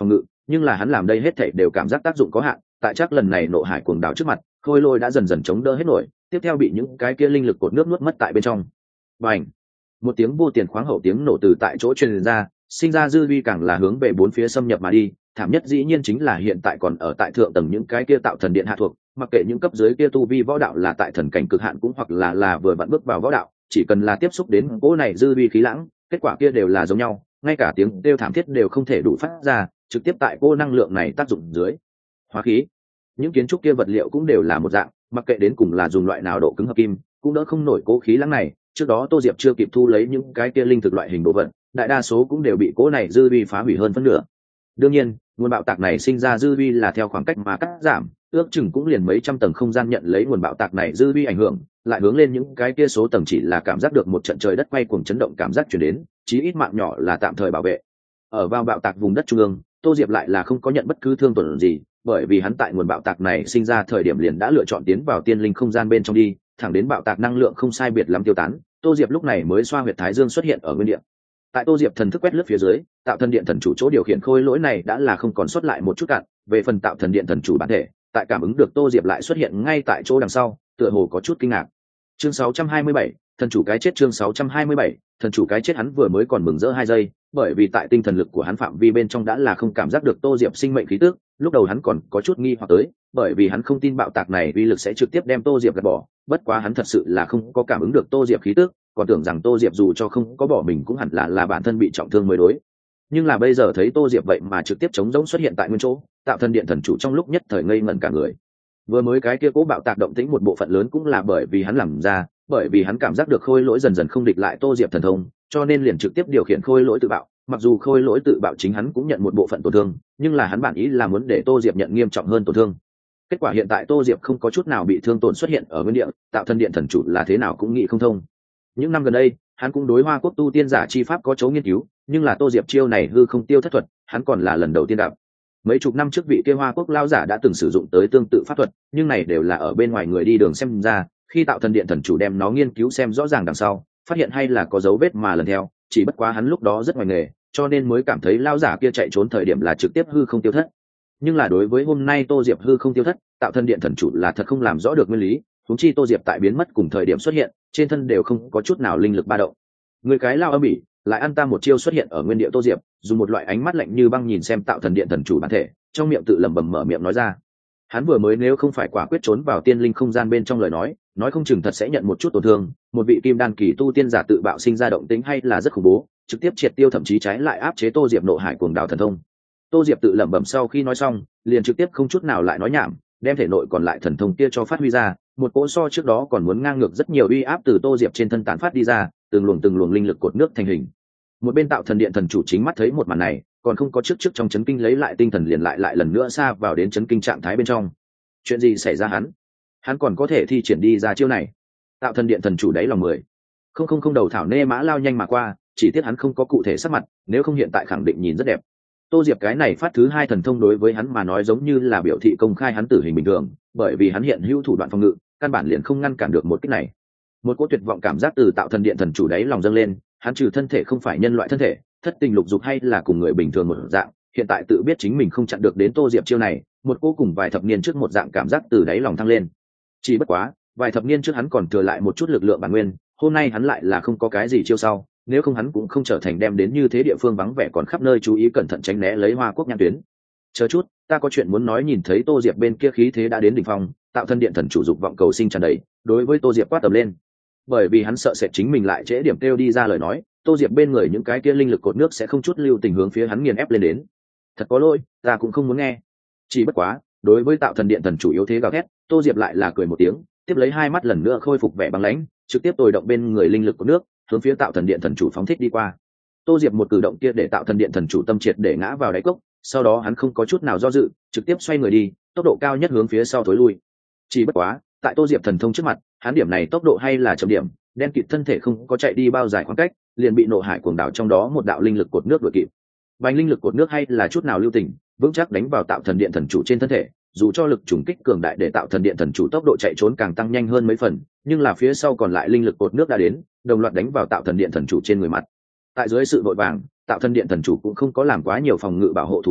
nhưng là hắn làm đây hết thảy đều cảm giác tác dụng có hạn, tại chắc lần này nộ hải cuồng đảo trước mặt, khôi lỗi đã dần dần chống đỡ hết nổi, tiếp theo bị những cái kia linh lực cột nước nuốt mất tại bên trong. Bành! Một tiếng vô tiền khoáng hậu tiếng nổ từ tại chỗ truyền ra, sinh ra dư vi càng là hướng về bốn phía xâm nhập mà đi. Thảm nhất dĩ nhiên chính là hiện tại còn ở tại thượng tầng những cái kia tạo thần điện hạ thuộc, mặc kệ những cấp dưới kia tu vi võ đạo là tại thần cảnh cực hạn cũng hoặc là vừa vặn bước vào võ đạo, chỉ cần là tiếp xúc đến cỗ này dư vi khí lãng, kết quả kia đều là giống nhau, ngay cả tiếng kêu thảm thiết đều không thể đủ phát ra, trực tiếp tại cô năng lượng này tác dụng dưới hóa khí. Những kiến trúc kia vật liệu cũng đều là một dạng, mặc kệ đến cùng là dùng loại nào độ cứng hợp kim, cũng đỡ không nổi cố khí lãng này. Trước đó Tô Diệp chưa kịp thu lấy những cái kia linh thực loại hình đồ vật, đại đa số cũng đều bị cố này dư vi phá hủy hơn phân nửa. Đương nhiên, nguồn bạo tạc này sinh ra dư vi là theo khoảng cách mà cắt giảm, ước chừng cũng liền mấy trăm tầng không gian nhận lấy nguồn bạo tạc này dư vi ảnh hưởng, lại hướng lên những cái kia số tầng chỉ là cảm giác được một trận trời đất quay cuồng chấn động cảm giác truyền đến, chí ít mạng nhỏ là tạm thời bảo vệ. Ở vào bạo tạc vùng đất trung ương, Tô Diệp lại là không có nhận bất cứ thương tổn gì, bởi vì hắn tại nguồn bạo tạc này sinh ra thời điểm liền đã lựa chọn tiến vào tiên linh không gian bên trong đi, thẳng đến bạo tạc năng lượng không sai biệt lắm tiêu tán, Tô Diệp lúc này mới xoa huyệt thái dương xuất hiện ở nguyên địa. Tại Tô Diệp thần thức quét lướt phía dưới, tạo thần điện thần chủ chỗ điều khiển khôi lỗi này đã là không còn sót lại một chút cạn, về phần tạo thần điện thần chủ bản thể, tại cảm ứng được Tô Diệp lại xuất hiện ngay tại chỗ đằng sau, tựa hồ có chút kinh ngạc. Chương 627, thần chủ cái chết. Chương 627, thần chủ cái chết. Hắn vừa mới còn mừng rỡ 2 giây, bởi vì tại tinh thần lực của hắn phạm vi bên trong đã là không cảm giác được Tô Diệp sinh mệnh khí tức, lúc đầu hắn còn có chút nghi hoặc tới, bởi vì hắn không tin bạo tạc này uy lực sẽ trực tiếp đem Tô Diệp gạt bỏ, bất quá hắn thật sự là không có cảm ứng được Tô Diệp khí tức, còn tưởng rằng Tô Diệp dù cho không có bỏ mình cũng hẳn là bản thân bị trọng thương mới đối. Nhưng là bây giờ thấy Tô Diệp vậy mà trực tiếp chống rỗng xuất hiện tại nguyên chỗ, tạo thần điện thần chủ trong lúc nhất thời ngây ngẩn cả người. Vừa mới cái kia cố bạo tạc động tĩnh một bộ phận lớn cũng là bởi vì hắn làm ra, bởi vì hắn cảm giác được khôi lỗi dần dần không địch lại Tô Diệp thần thông, cho nên liền trực tiếp điều khiển khôi lỗi tự bạo. Mặc dù khôi lỗi tự bạo chính hắn cũng nhận một bộ phận tổn thương, nhưng là hắn bản ý là muốn để Tô Diệp nhận nghiêm trọng hơn tổn thương. Kết quả hiện tại Tô Diệp không có chút nào bị thương tổn xuất hiện ở nguyên địa, tạo thần điện thần chủ là thế nào cũng nghĩ không thông. Những năm gần đây, hắn cũng đối Hoa Quốc tu tiên giả chi pháp có chỗ nghiên cứu, nhưng là Tô Diệp chiêu này hư không tiêu thất thuật, hắn còn là lần đầu tiên gặp. Mấy chục năm trước vị kia Hoa Quốc lao giả đã từng sử dụng tới tương tự pháp thuật, nhưng này đều là ở bên ngoài người đi đường xem ra, khi tạo thần điện thần chủ đem nó nghiên cứu xem rõ ràng đằng sau, phát hiện hay là có dấu vết mà lần theo, chỉ bất quá hắn lúc đó rất ngoài nghề, cho nên mới cảm thấy lao giả kia chạy trốn thời điểm là trực tiếp hư không tiêu thất. Nhưng là đối với hôm nay Tô Diệp hư không tiêu thất, tạo thần điện thần chủ là thật không làm rõ được nguyên lý, huống chi Tô Diệp tại biến mất cùng thời điểm xuất hiện, trên thân đều không có chút nào linh lực ba động. Người cái lao âm ỉ, lại ăn ta một chiêu xuất hiện ở nguyên địa Tô Diệp, dùng một loại ánh mắt lạnh như băng nhìn xem tạo thần điện thần chủ bản thể, trong miệng tự lẩm bẩm mở miệng nói ra. Hắn vừa mới nếu không phải quả quyết trốn vào tiên linh không gian bên trong lời nói không chừng thật sẽ nhận một chút tổn thương, một vị kim đan kỳ tu tiên giả tự bạo sinh ra động tính hay là rất khủng bố, trực tiếp triệt tiêu thậm chí trái lại áp chế Tô Diệp nộ hải cuồng đảo thần thông. Tô Diệp tự lẩm bẩm sau khi nói xong, liền trực tiếp không chút nào lại nói nhảm, đem thể nội còn lại thần thông kia cho phát huy ra, một cỗ so trước đó còn muốn ngang ngược rất nhiều uy áp từ Tô Diệp trên thân tán phát đi ra, từng luồng linh lực cột nước thành hình. Một bên tạo thần điện thần chủ chính mắt thấy một màn này, còn không có trước trong chấn kinh lấy lại tinh thần liền lại lần nữa xa vào đến chấn kinh trạng thái bên trong. Chuyện gì xảy ra hắn còn có thể thi triển đi ra chiêu này? Tạo thần điện thần chủ đáy lòng 10. Không đầu thảo nê mã lao nhanh mà qua, chỉ tiếc hắn không có cụ thể sắc mặt, nếu không hiện tại khẳng định nhìn rất đẹp. Tô Diệp cái này phát thứ 2 thần thông đối với hắn mà nói giống như là biểu thị công khai hắn tử hình bình thường, bởi vì hắn hiện hữu thủ đoạn phòng ngự, căn bản liền không ngăn cản được một kích này. Một cỗ tuyệt vọng cảm giác từ tạo thần điện thần chủ đáy lòng dâng lên, hắn trừ thân thể không phải nhân loại thân thể, thất tình lục dục hay là cùng người bình thường một dạng, hiện tại tự biết chính mình không chặn được đến Tô Diệp chiêu này, một cô cùng vài thập niên trước một dạng cảm giác từ đáy lòng thăng lên. Chỉ bất quá, vài thập niên trước hắn còn thừa lại một chút lực lượng bản nguyên, hôm nay hắn lại là không có cái gì chiêu sau, nếu không hắn cũng không trở thành đem đến như thế địa phương vắng vẻ còn khắp nơi chú ý cẩn thận tránh né lấy Hoa Quốc nhãn tuyến. Chờ chút, ta có chuyện muốn nói. Nhìn thấy Tô Diệp bên kia khí thế đã đến đỉnh phong, tạo thân điện thần chủ dục vọng cầu sinh tràn đầy, đối với Tô Diệp quát tầm lên. Bởi vì hắn sợ sẽ chính mình lại trễ điểm kêu đi ra lời nói, Tô Diệp bên người những cái kia linh lực cột nước sẽ không chút lưu tình hướng phía hắn nghiền ép lên đến. Thật có lỗi, ta cũng không muốn nghe. Chỉ bất quá, đối với tạo thần điện thần chủ yếu thế gào thét, Tô Diệp lại là cười một tiếng, tiếp lấy 2 mắt lần nữa khôi phục vẻ băng lãnh, trực tiếp tồi động bên người linh lực của nước, hướng phía tạo thần điện thần chủ phóng thích đi qua. Tô Diệp một cử động kia để tạo thần điện thần chủ tâm triệt để ngã vào đáy cốc, sau đó hắn không có chút nào do dự, trực tiếp xoay người đi, tốc độ cao nhất hướng phía sau thối lui. Chỉ bất quá, tại Tô Diệp thần thông trước mặt, hắn điểm này tốc độ hay là chậm điểm, đen kịt thân thể không có chạy đi bao dài khoảng cách, liền bị nộ hải cuồng đảo trong đó một đạo linh lực cột nước đuổi kịp. Bành linh lực cột nước hay là chút nào lưu tình, vững chắc đánh vào tạo thần điện thần chủ trên thân thể, dù cho lực trùng kích cường đại để tạo thần điện thần chủ tốc độ chạy trốn càng tăng nhanh hơn mấy phần, nhưng là phía sau còn lại linh lực cột nước đã đến, đồng loạt đánh vào tạo thần điện thần chủ trên người mặt. Tại dưới sự vội vàng, tạo thần điện thần chủ cũng không có làm quá nhiều phòng ngự bảo hộ thủ đoạn,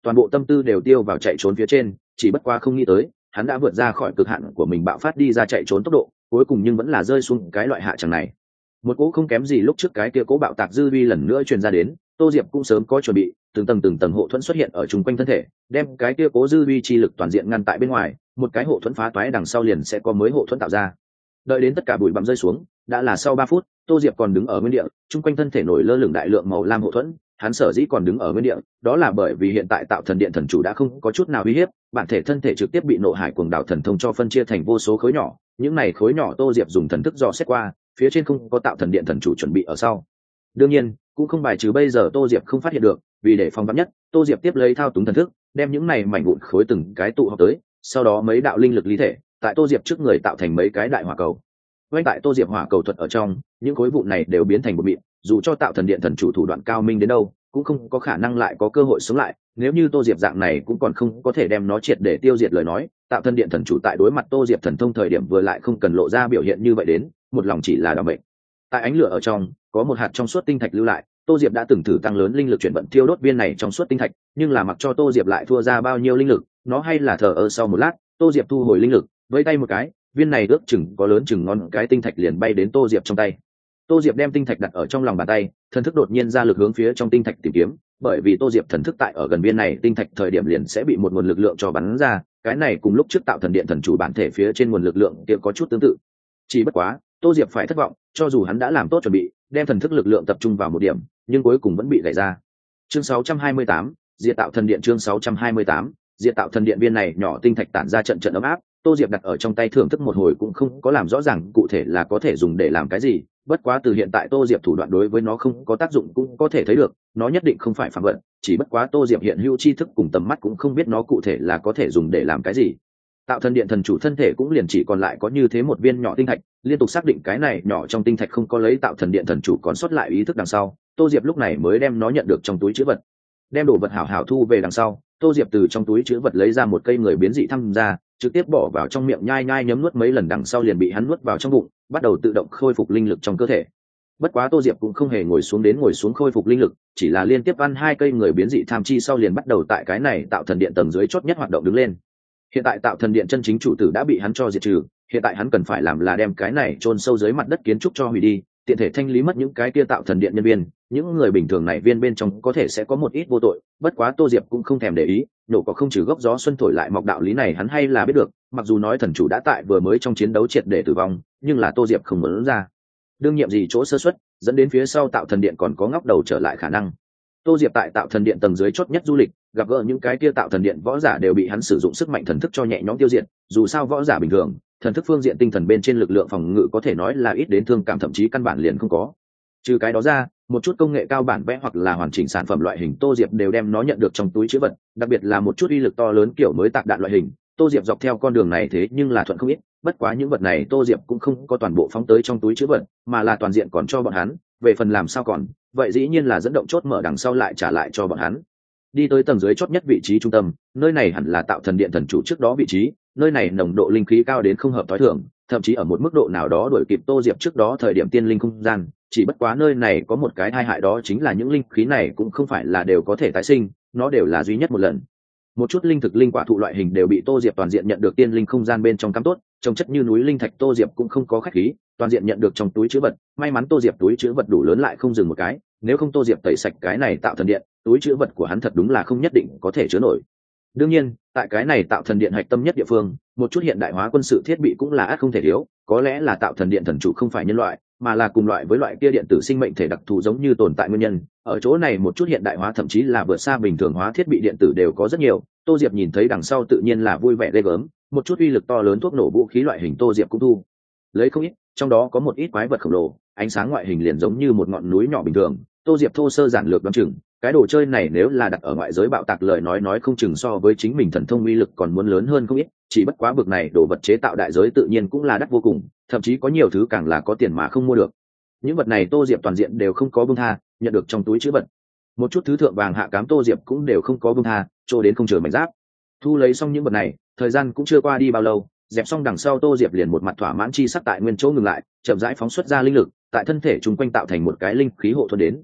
toàn bộ tâm tư đều tiêu vào chạy trốn phía trên, chỉ bất qua không nghĩ tới hắn đã vượt ra khỏi cực hạn của mình bạo phát đi ra chạy trốn tốc độ, cuối cùng nhưng vẫn là rơi xuống cái loại hạ chẳng này. Một cỗ không kém gì lúc trước cái kia cỗ bạo tạc dư vi lần nữa truyền ra đến, Tô Diệp cũng sớm có chuẩn bị, từng tầng hộ thuẫn xuất hiện ở chung quanh thân thể, đem cái kia cố dư vi chi lực toàn diện ngăn tại bên ngoài, một cái hộ thuẫn phá toái đằng sau liền sẽ có mới hộ thuẫn tạo ra. Đợi đến tất cả bụi bặm rơi xuống, đã là sau 3 phút, Tô Diệp còn đứng ở nguyên địa, chung quanh thân thể nổi lơ lửng đại lượng màu lam hộ thuẫn, hắn sở dĩ còn đứng ở nguyên địa, đó là bởi vì hiện tại Tạo Thần Điện thần chủ đã không có chút nào uy hiếp, bản thể thân thể trực tiếp bị nộ hải cuồng đảo thần thông cho phân chia thành vô số khối nhỏ, những này khối nhỏ Tô Diệp dùng thần thức dò xét qua, phía trên không có Tạo Thần Điện thần chủ chuẩn bị ở sau. Đương nhiên, cũng không bài trừ bây giờ Tô Diệp không phát hiện được, vì để phòng vắn nhất, Tô Diệp tiếp lấy thao túng thần thức, đem những này mảnh vụn khối từng cái tụ họp tới, sau đó mấy đạo linh lực ly thể, tại Tô Diệp trước người tạo thành mấy cái đại hỏa cầu. Ngay tại Tô Diệp hỏa cầu thuật ở trong, những khối vụn này đều biến thành bột mịn, dù cho Tạo Thần Điện thần chủ thủ đoạn cao minh đến đâu, cũng không có khả năng lại có cơ hội sống lại. Nếu như Tô Diệp dạng này cũng còn không có thể đem nó triệt để tiêu diệt lời nói, Tạo Thần Điện thần chủ tại đối mặt Tô Diệp thần thông thời điểm vừa lại không cần lộ ra biểu hiện như vậy đến, một lòng chỉ là đảm mệnh. Tại ánh lửa ở trong, có một hạt trong suốt tinh thạch lưu lại, Tô Diệp đã từng thử tăng lớn linh lực chuyển vận thiêu đốt viên này trong suốt tinh thạch, nhưng là mặc cho Tô Diệp lại thua ra bao nhiêu linh lực, nó hay là thờ ơ. Sau một lát, Tô Diệp thu hồi linh lực, với tay một cái, viên này ước chừng có lớn chừng ngón cái tinh thạch liền bay đến Tô Diệp trong tay. Tô Diệp đem tinh thạch đặt ở trong lòng bàn tay, thần thức đột nhiên ra lực hướng phía trong tinh thạch tìm kiếm, bởi vì Tô Diệp thần thức tại ở gần viên này tinh thạch thời điểm liền sẽ bị một nguồn lực lượng cho bắn ra, cái này cùng lúc trước Tạo Thần Điện thần chủ bản thể phía trên nguồn lực lượng kia có chút tương tự. Chỉ bất quá, Tô Diệp phải thất vọng, cho dù hắn đã làm tốt chuẩn bị, đem thần thức lực lượng tập trung vào một điểm, nhưng cuối cùng vẫn bị gãy ra. Chương 628, Diệt Tạo Thần Điện. Chương 628, Diệt Tạo Thần Điện. Viên này nhỏ tinh thạch tản ra trận trận ấm áp, Tô Diệp đặt ở trong tay thưởng thức một hồi cũng không có làm rõ ràng cụ thể là có thể dùng để làm cái gì, bất quá từ hiện tại Tô Diệp thủ đoạn đối với nó không có tác dụng cũng có thể thấy được, nó nhất định không phải phàm vật, chỉ bất quá Tô Diệp hiện hữu tri thức cùng tầm mắt cũng không biết nó cụ thể là có thể dùng để làm cái gì. Tạo Thần Điện thần chủ thân thể cũng liền chỉ còn lại có như thế một viên nhỏ tinh thạch, liên tục xác định cái này nhỏ trong tinh thạch không có lấy Tạo Thần Điện thần chủ còn sót lại ý thức đằng sau, Tô Diệp lúc này mới đem nó nhận được trong túi trữ vật. Đem đồ vật hảo hảo thu về đằng sau, Tô Diệp từ trong túi trữ vật lấy ra một cây người biến dị thăm ra, trực tiếp bỏ vào trong miệng nhai nhai nhấm nuốt mấy lần đằng sau liền bị hắn nuốt vào trong bụng, bắt đầu tự động khôi phục linh lực trong cơ thể. Bất quá Tô Diệp cũng không hề ngồi xuống khôi phục linh lực, chỉ là liên tiếp ăn 2 cây người biến dị tham chi sau liền bắt đầu tại cái này Tạo Thần Điện tầng dưới chót nhất hoạt động đứng lên. Hiện tại Tạo Thần Điện chân chính chủ tử đã bị hắn cho diệt trừ, hiện tại hắn cần phải làm là đem cái này chôn sâu dưới mặt đất kiến trúc cho hủy đi, tiện thể thanh lý mất những cái kia Tạo Thần Điện nhân viên, những người bình thường này viên bên trong có thể sẽ có một ít vô tội, bất quá Tô Diệp cũng không thèm để ý, nổ có không trừ gốc gió xuân thổi lại mọc, đạo lý này hắn hay là biết được, mặc dù nói thần chủ đã tại vừa mới trong chiến đấu triệt để tử vong, nhưng là Tô Diệp không muốn ra đương nhiệm gì chỗ sơ suất, dẫn đến phía sau Tạo Thần Điện còn có ngóc đầu trở lại khả năng. Tô Diệp tại Tạo Thần Điện tầng dưới chót nhất du lịch, gặp gỡ những cái kia Tạo Thần Điện võ giả đều bị hắn sử dụng sức mạnh thần thức cho nhẹ nhõm tiêu diệt, dù sao võ giả bình thường, thần thức phương diện tinh thần bên trên lực lượng phòng ngự có thể nói là ít đến thương cảm, thậm chí căn bản liền không có. Trừ cái đó ra, một chút công nghệ cao bản vẽ hoặc là hoàn chỉnh sản phẩm loại hình Tô Diệp đều đem nó nhận được trong túi trữ vật, đặc biệt là một chút uy lực to lớn kiểu mới tạc đạn loại hình, Tô Diệp dọc theo con đường này thế nhưng là thuận không ít, bất quá những vật này Tô Diệp cũng không có toàn bộ phóng tới trong túi trữ vật, mà là toàn diện còn cho bọn hắn, về phần làm sao còn, vậy dĩ nhiên là dẫn động chốt mở đằng sau lại trả lại cho bọn hắn. Đi tới tầng dưới chót nhất vị trí trung tâm, nơi này hẳn là Tạo Thần Điện thần chủ trước đó vị trí, nơi này nồng độ linh khí cao đến không hợp thói thường, thậm chí ở một mức độ nào đó đuổi kịp Tô Diệp trước đó thời điểm tiên linh không gian, chỉ bất quá nơi này có một cái tai hại, đó chính là những linh khí này cũng không phải là đều có thể tái sinh, nó đều là duy nhất một lần. Một chút linh thực linh quả thụ loại hình đều bị Tô Diệp toàn diện nhận được tiên linh không gian bên trong cắm tốt, trông chất như núi linh thạch Tô Diệp cũng không có khách khí, toàn diện nhận được trong túi trữ vật, may mắn Tô Diệp túi trữ vật đủ lớn lại không dừng một cái, nếu không Tô Diệp tẩy sạch cái này Tạo Thần Điện, túi trữ vật của hắn thật đúng là không nhất định có thể chứa nổi. Đương nhiên, tại cái này Tạo Thần Điện hạch tâm nhất địa phương, một chút hiện đại hóa quân sự thiết bị cũng là ắt không thể thiếu, có lẽ là Tạo Thần Điện thần chủ không phải nhân loại, mà là cùng loại với loại kia điện tử sinh mệnh thể đặc thù giống như tồn tại nguyên nhân. Ở chỗ này một chút hiện đại hóa thậm chí là vượt xa bình thường hóa thiết bị điện tử đều có rất nhiều, Tô Diệp nhìn thấy đằng sau tự nhiên là vui vẻ ghê gớm, một chút uy lực to lớn thuốc nổ vũ khí loại hình Tô Diệp cũng thu lấy không ít, trong đó có một ít quái vật khổng lồ, ánh sáng ngoại hình liền giống như một ngọn núi nhỏ bình thường. Tô Diệp thô sơ giản lược đoán chừng, cái đồ chơi này nếu là đặt ở ngoại giới bạo tạc lời nói không chừng so với chính mình thần thông uy lực còn muốn lớn hơn không ít, chỉ bất quá bực này đồ vật chế tạo đại giới tự nhiên cũng là đắt vô cùng, thậm chí có nhiều thứ càng là có tiền mà không mua được. Những vật này Tô Diệp toàn diện đều không có buông tha, nhận được trong túi trữ vật. Một chút thứ thượng vàng hạ cám Tô Diệp cũng đều không có buông tha, cho đến không chờ mảnh giáp. Thu lấy xong những vật này, thời gian cũng chưa qua đi bao lâu, dẹp xong đằng sau Tô Diệp liền một mặt thỏa mãn chi sắc tại nguyên chỗ ngừng lại, chậm rãi phóng xuất ra linh lực, tại thân thể chúng quanh tạo thành một cái linh khí hộ thuẫn đến.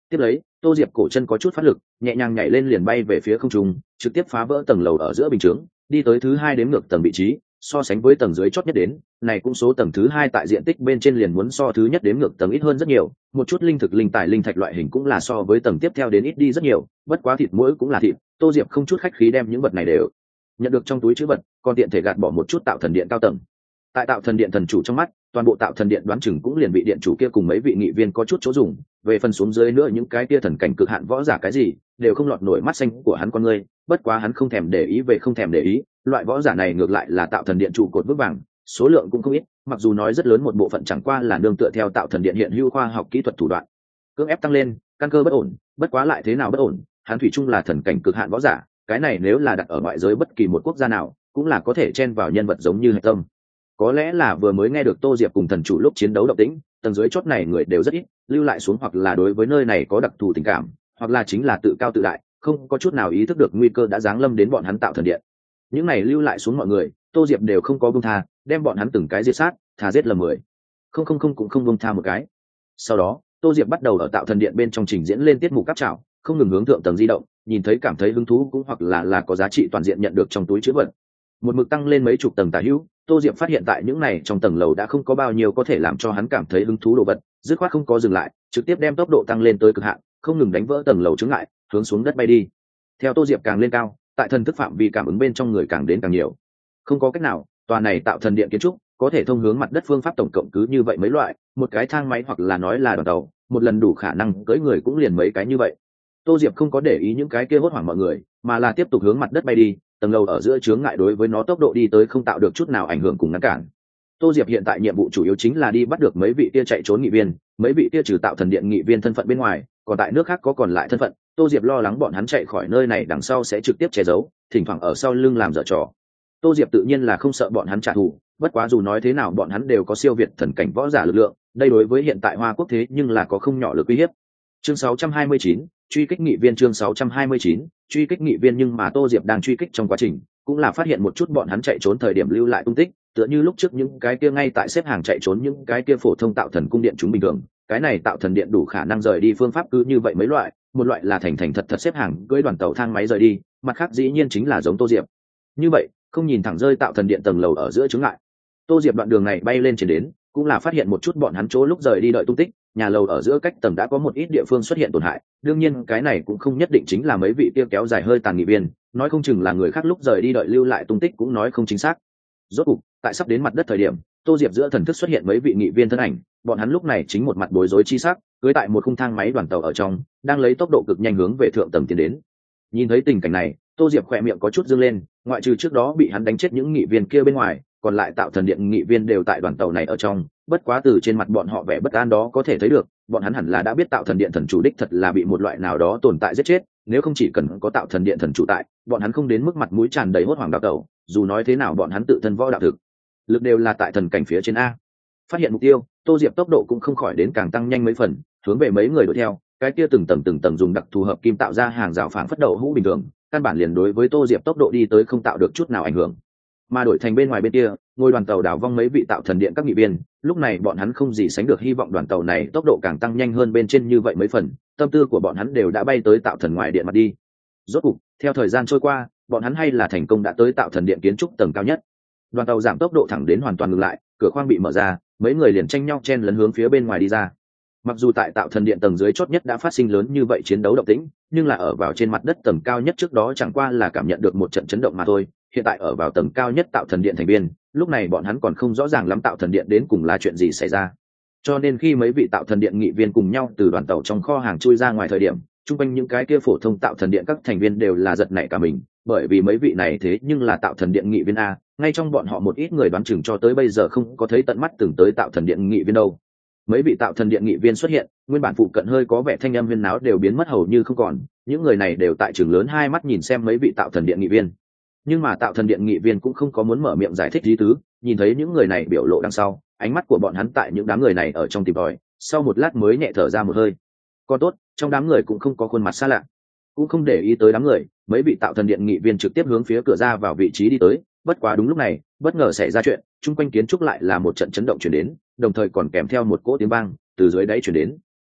Tiếp lấy Tô Diệp cổ chân có chút phát lực, nhẹ nhàng nhảy lên liền bay về phía không trung, trực tiếp phá vỡ tầng lầu ở giữa bình chướng, đi tới thứ hai đếm ngược tầng vị trí. So sánh với tầng dưới chót nhất đến, này cũng số tầng thứ hai tại diện tích bên trên liền muốn so thứ nhất đếm ngược tầng ít hơn rất nhiều, một chút linh thực linh tài linh thạch loại hình cũng là so với tầng tiếp theo đến ít đi rất nhiều, bất quá thịt mỗi cũng là thịt. Tô Diệp không chút khách khí đem những vật này đều nhận được trong túi trữ vật, còn tiện thể gạt bỏ một chút tạo thần điện cao tầng. Tại tạo thần điện thần chủ trong mắt, toàn bộ tạo thần điện đoán chừng cũng liền bị điện chủ kia cùng mấy vị nghị viên có chút chỗ dùng, về phần xuống dưới nữa những cái kia thần cảnh cực hạn võ giả cái gì đều không lọt nổi mắt xanh của hắn con người. Bất quá hắn không thèm để ý về không thèm để ý, loại võ giả này ngược lại là tạo thần điện trụ cột vững vàng, số lượng cũng không ít, mặc dù nói rất lớn một bộ phận chẳng qua là nương tựa theo tạo thần điện hiện hữu khoa học kỹ thuật thủ đoạn cưỡng ép tăng lên, căn cơ bất ổn. Bất quá lại thế nào bất ổn, hắn thủy chung là thần cảnh cực hạn võ giả, cái này nếu là đặt ở ngoại giới bất kỳ một quốc gia nào cũng là có thể chen vào nhân vật giống như Hạch Tâm. Có lẽ là vừa mới nghe được Tô Diệp cùng thần chủ lúc chiến đấu động tĩnh, tầng dưới chót này người đều rất ít, lưu lại xuống hoặc là đối với nơi này có đặc thù tình cảm, hoặc là chính là tự cao tự đại, không có chút nào ý thức được nguy cơ đã giáng lâm đến bọn hắn tạo thần điện. Những này lưu lại xuống mọi người, Tô Diệp đều không có buông tha, đem bọn hắn từng cái giết sát, thà giết là 10. Không cũng không buông tha một cái. Sau đó, Tô Diệp bắt đầu ở tạo thần điện bên trong trình diễn lên tiết mục cáp trảo, không ngừng hướng thượng tầng di động, nhìn thấy cảm thấy hứng thú cũng hoặc là có giá trị toàn diện nhận được trong túi trữ vật. Một mực tăng lên mấy chục tầng tả hữu, Tô Diệp phát hiện tại những này trong tầng lầu đã không có bao nhiêu có thể làm cho hắn cảm thấy hứng thú đồ vật, dứt khoát không có dừng lại, trực tiếp đem tốc độ tăng lên tới cực hạn, không ngừng đánh vỡ tầng lầu chướng ngại, hướng xuống đất bay đi. Theo Tô Diệp càng lên cao, tại thần thức phạm vi cảm ứng bên trong người càng đến càng nhiều. Không có cách nào, tòa này tạo thần điện kiến trúc có thể thông hướng mặt đất phương pháp tổng cộng cứ như vậy mấy loại, một cái thang máy hoặc là nói là đoàn tàu, một lần đủ khả năng cưỡi người cũng liền mấy cái như vậy. Tô Diệp không có để ý những cái kia hốt hoảng mọi người, mà là tiếp tục hướng mặt đất bay đi, tầng lầu ở giữa chướng ngại đối với nó tốc độ đi tới không tạo được chút nào ảnh hưởng cùng ngăn cản. Tô Diệp hiện tại nhiệm vụ chủ yếu chính là đi bắt được mấy vị kia chạy trốn nghị viên, mấy vị kia trừ tạo thần điện nghị viên thân phận bên ngoài, còn tại nước khác có còn lại thân phận, Tô Diệp lo lắng bọn hắn chạy khỏi nơi này đằng sau sẽ trực tiếp che giấu, thỉnh thoảng ở sau lưng làm dở trò. Tô Diệp tự nhiên là không sợ bọn hắn trả thù, bất quá dù nói thế nào bọn hắn đều có siêu việt thần cảnh võ giả lực lượng, đây đối với hiện tại Hoa Quốc thế nhưng là có không nhỏ lực uy hiếp. Chương 629, truy kích nghị viên. Chương 629, truy kích nghị viên. Nhưng mà Tô Diệp đang truy kích trong quá trình cũng là phát hiện một chút bọn hắn chạy trốn thời điểm lưu lại tung tích, tựa như lúc trước những cái kia ngay tại xếp hàng chạy trốn những cái kia phổ thông tạo thần cung điện chúng bình thường. Cái này tạo thần điện đủ khả năng rời đi phương pháp cứ như vậy mấy loại, một loại là thành thật xếp hàng cưỡi đoàn tàu thang máy rời đi, mặt khác dĩ nhiên chính là giống Tô Diệp như vậy không nhìn thẳng rơi tạo thần điện tầng lầu ở giữa chướng ngại. Tô Diệp đoạn đường này bay lên trên đến cũng là phát hiện một chút bọn hắn chỗ lúc rời đi đợi tung tích, nhà lầu ở giữa cách tầng đã có một ít địa phương xuất hiện tổn hại, đương nhiên cái này cũng không nhất định chính là mấy vị kia kéo dài hơi tàn nghị viên, nói không chừng là người khác lúc rời đi đợi lưu lại tung tích cũng nói không chính xác. Rốt cục tại sắp đến mặt đất thời điểm, Tô Diệp giữa thần thức xuất hiện mấy vị nghị viên thân ảnh, bọn hắn lúc này chính một mặt bối rối chi sắc, cưỡi tại một khung thang máy đoàn tàu ở trong, đang lấy tốc độ cực nhanh hướng về thượng tầng tiến đến. Nhìn thấy tình cảnh này, Tô Diệp khỏe miệng có chút dương lên, ngoại trừ trước đó bị hắn đánh chết những nghị viên kia bên ngoài, còn lại tạo thần điện nghị viên đều tại đoàn tàu này ở trong, bất quá từ trên mặt bọn họ vẻ bất an đó có thể thấy được, bọn hắn hẳn là đã biết tạo thần điện thần chủ đích thật là bị một loại nào đó tồn tại giết chết, nếu không chỉ cần có tạo thần điện thần chủ tại, bọn hắn không đến mức mặt mũi tràn đầy hốt hoảng đào tẩu, dù nói thế nào bọn hắn tự thân võ đạo thực lực đều là tại thần cảnh phía trên a. Phát hiện mục tiêu, Tô Diệp tốc độ cũng không khỏi đến càng tăng nhanh mấy phần, hướng về mấy người đuổi theo, cái kia từng tầng dùng đặc thù hợp kim tạo ra hàng rào phảng phất đậu hũ bình thường, căn bản liền đối với Tô Diệp tốc độ đi tới không tạo được chút nào ảnh hưởng. Mà đổi thành bên ngoài bên kia, ngôi đoàn tàu đảo vong mấy vị tạo thần điện các nghị viên, lúc này bọn hắn không gì sánh được hy vọng đoàn tàu này tốc độ càng tăng nhanh hơn bên trên như vậy mấy phần, tâm tư của bọn hắn đều đã bay tới tạo thần ngoài điện mặt đi. Rốt cục, theo thời gian trôi qua, bọn hắn hay là thành công đã tới tạo thần điện kiến trúc tầng cao nhất. Đoàn tàu giảm tốc độ thẳng đến hoàn toàn ngừng lại, cửa khoang bị mở ra, mấy người liền tranh nhau chen lấn hướng phía bên ngoài đi ra. Mặc dù tại tạo thần điện tầng dưới chót nhất đã phát sinh lớn như vậy chiến đấu động tĩnh, nhưng là ở vào trên mặt đất tầng cao nhất trước đó chẳng qua là cảm nhận được một trận chấn động mà thôi. Hiện tại ở vào tầng cao nhất tạo thần điện thành viên, lúc này bọn hắn còn không rõ ràng lắm tạo thần điện đến cùng là chuyện gì xảy ra. Cho nên khi mấy vị tạo thần điện nghị viên cùng nhau từ đoàn tàu trong kho hàng chui ra ngoài thời điểm, chung quanh những cái kia phổ thông tạo thần điện các thành viên đều là giật nảy cả mình, bởi vì mấy vị này thế nhưng là tạo thần điện nghị viên a, ngay trong bọn họ một ít người đoán chừng cho tới bây giờ không có thấy tận mắt từng tới tạo thần điện nghị viên đâu. Mấy vị tạo thần điện nghị viên xuất hiện, nguyên bản phụ cận hơi có vẻ thanh âm huyên náo đều biến mất hầu như không còn, những người này đều tại trường lớn hai mắt nhìn xem mấy vị tạo thần điện nghị viên. Nhưng mà tạo thần điện nghị viên cũng không có muốn mở miệng giải thích lý tứ, nhìn thấy những người này biểu lộ đằng sau, ánh mắt của bọn hắn tại những đám người này ở trong tìm tòi, sau một lát mới nhẹ thở ra một hơi. Còn tốt, trong đám người cũng không có khuôn mặt xa lạ, cũng không để ý tới đám người, mấy vị tạo thần điện nghị viên trực tiếp hướng phía cửa ra vào vị trí đi tới. Bất quá đúng lúc này, bất ngờ xảy ra chuyện, chung quanh kiến trúc lại là một trận chấn động chuyển đến, đồng thời còn kèm theo một cỗ tiếng vang từ dưới đáy chuyển đến.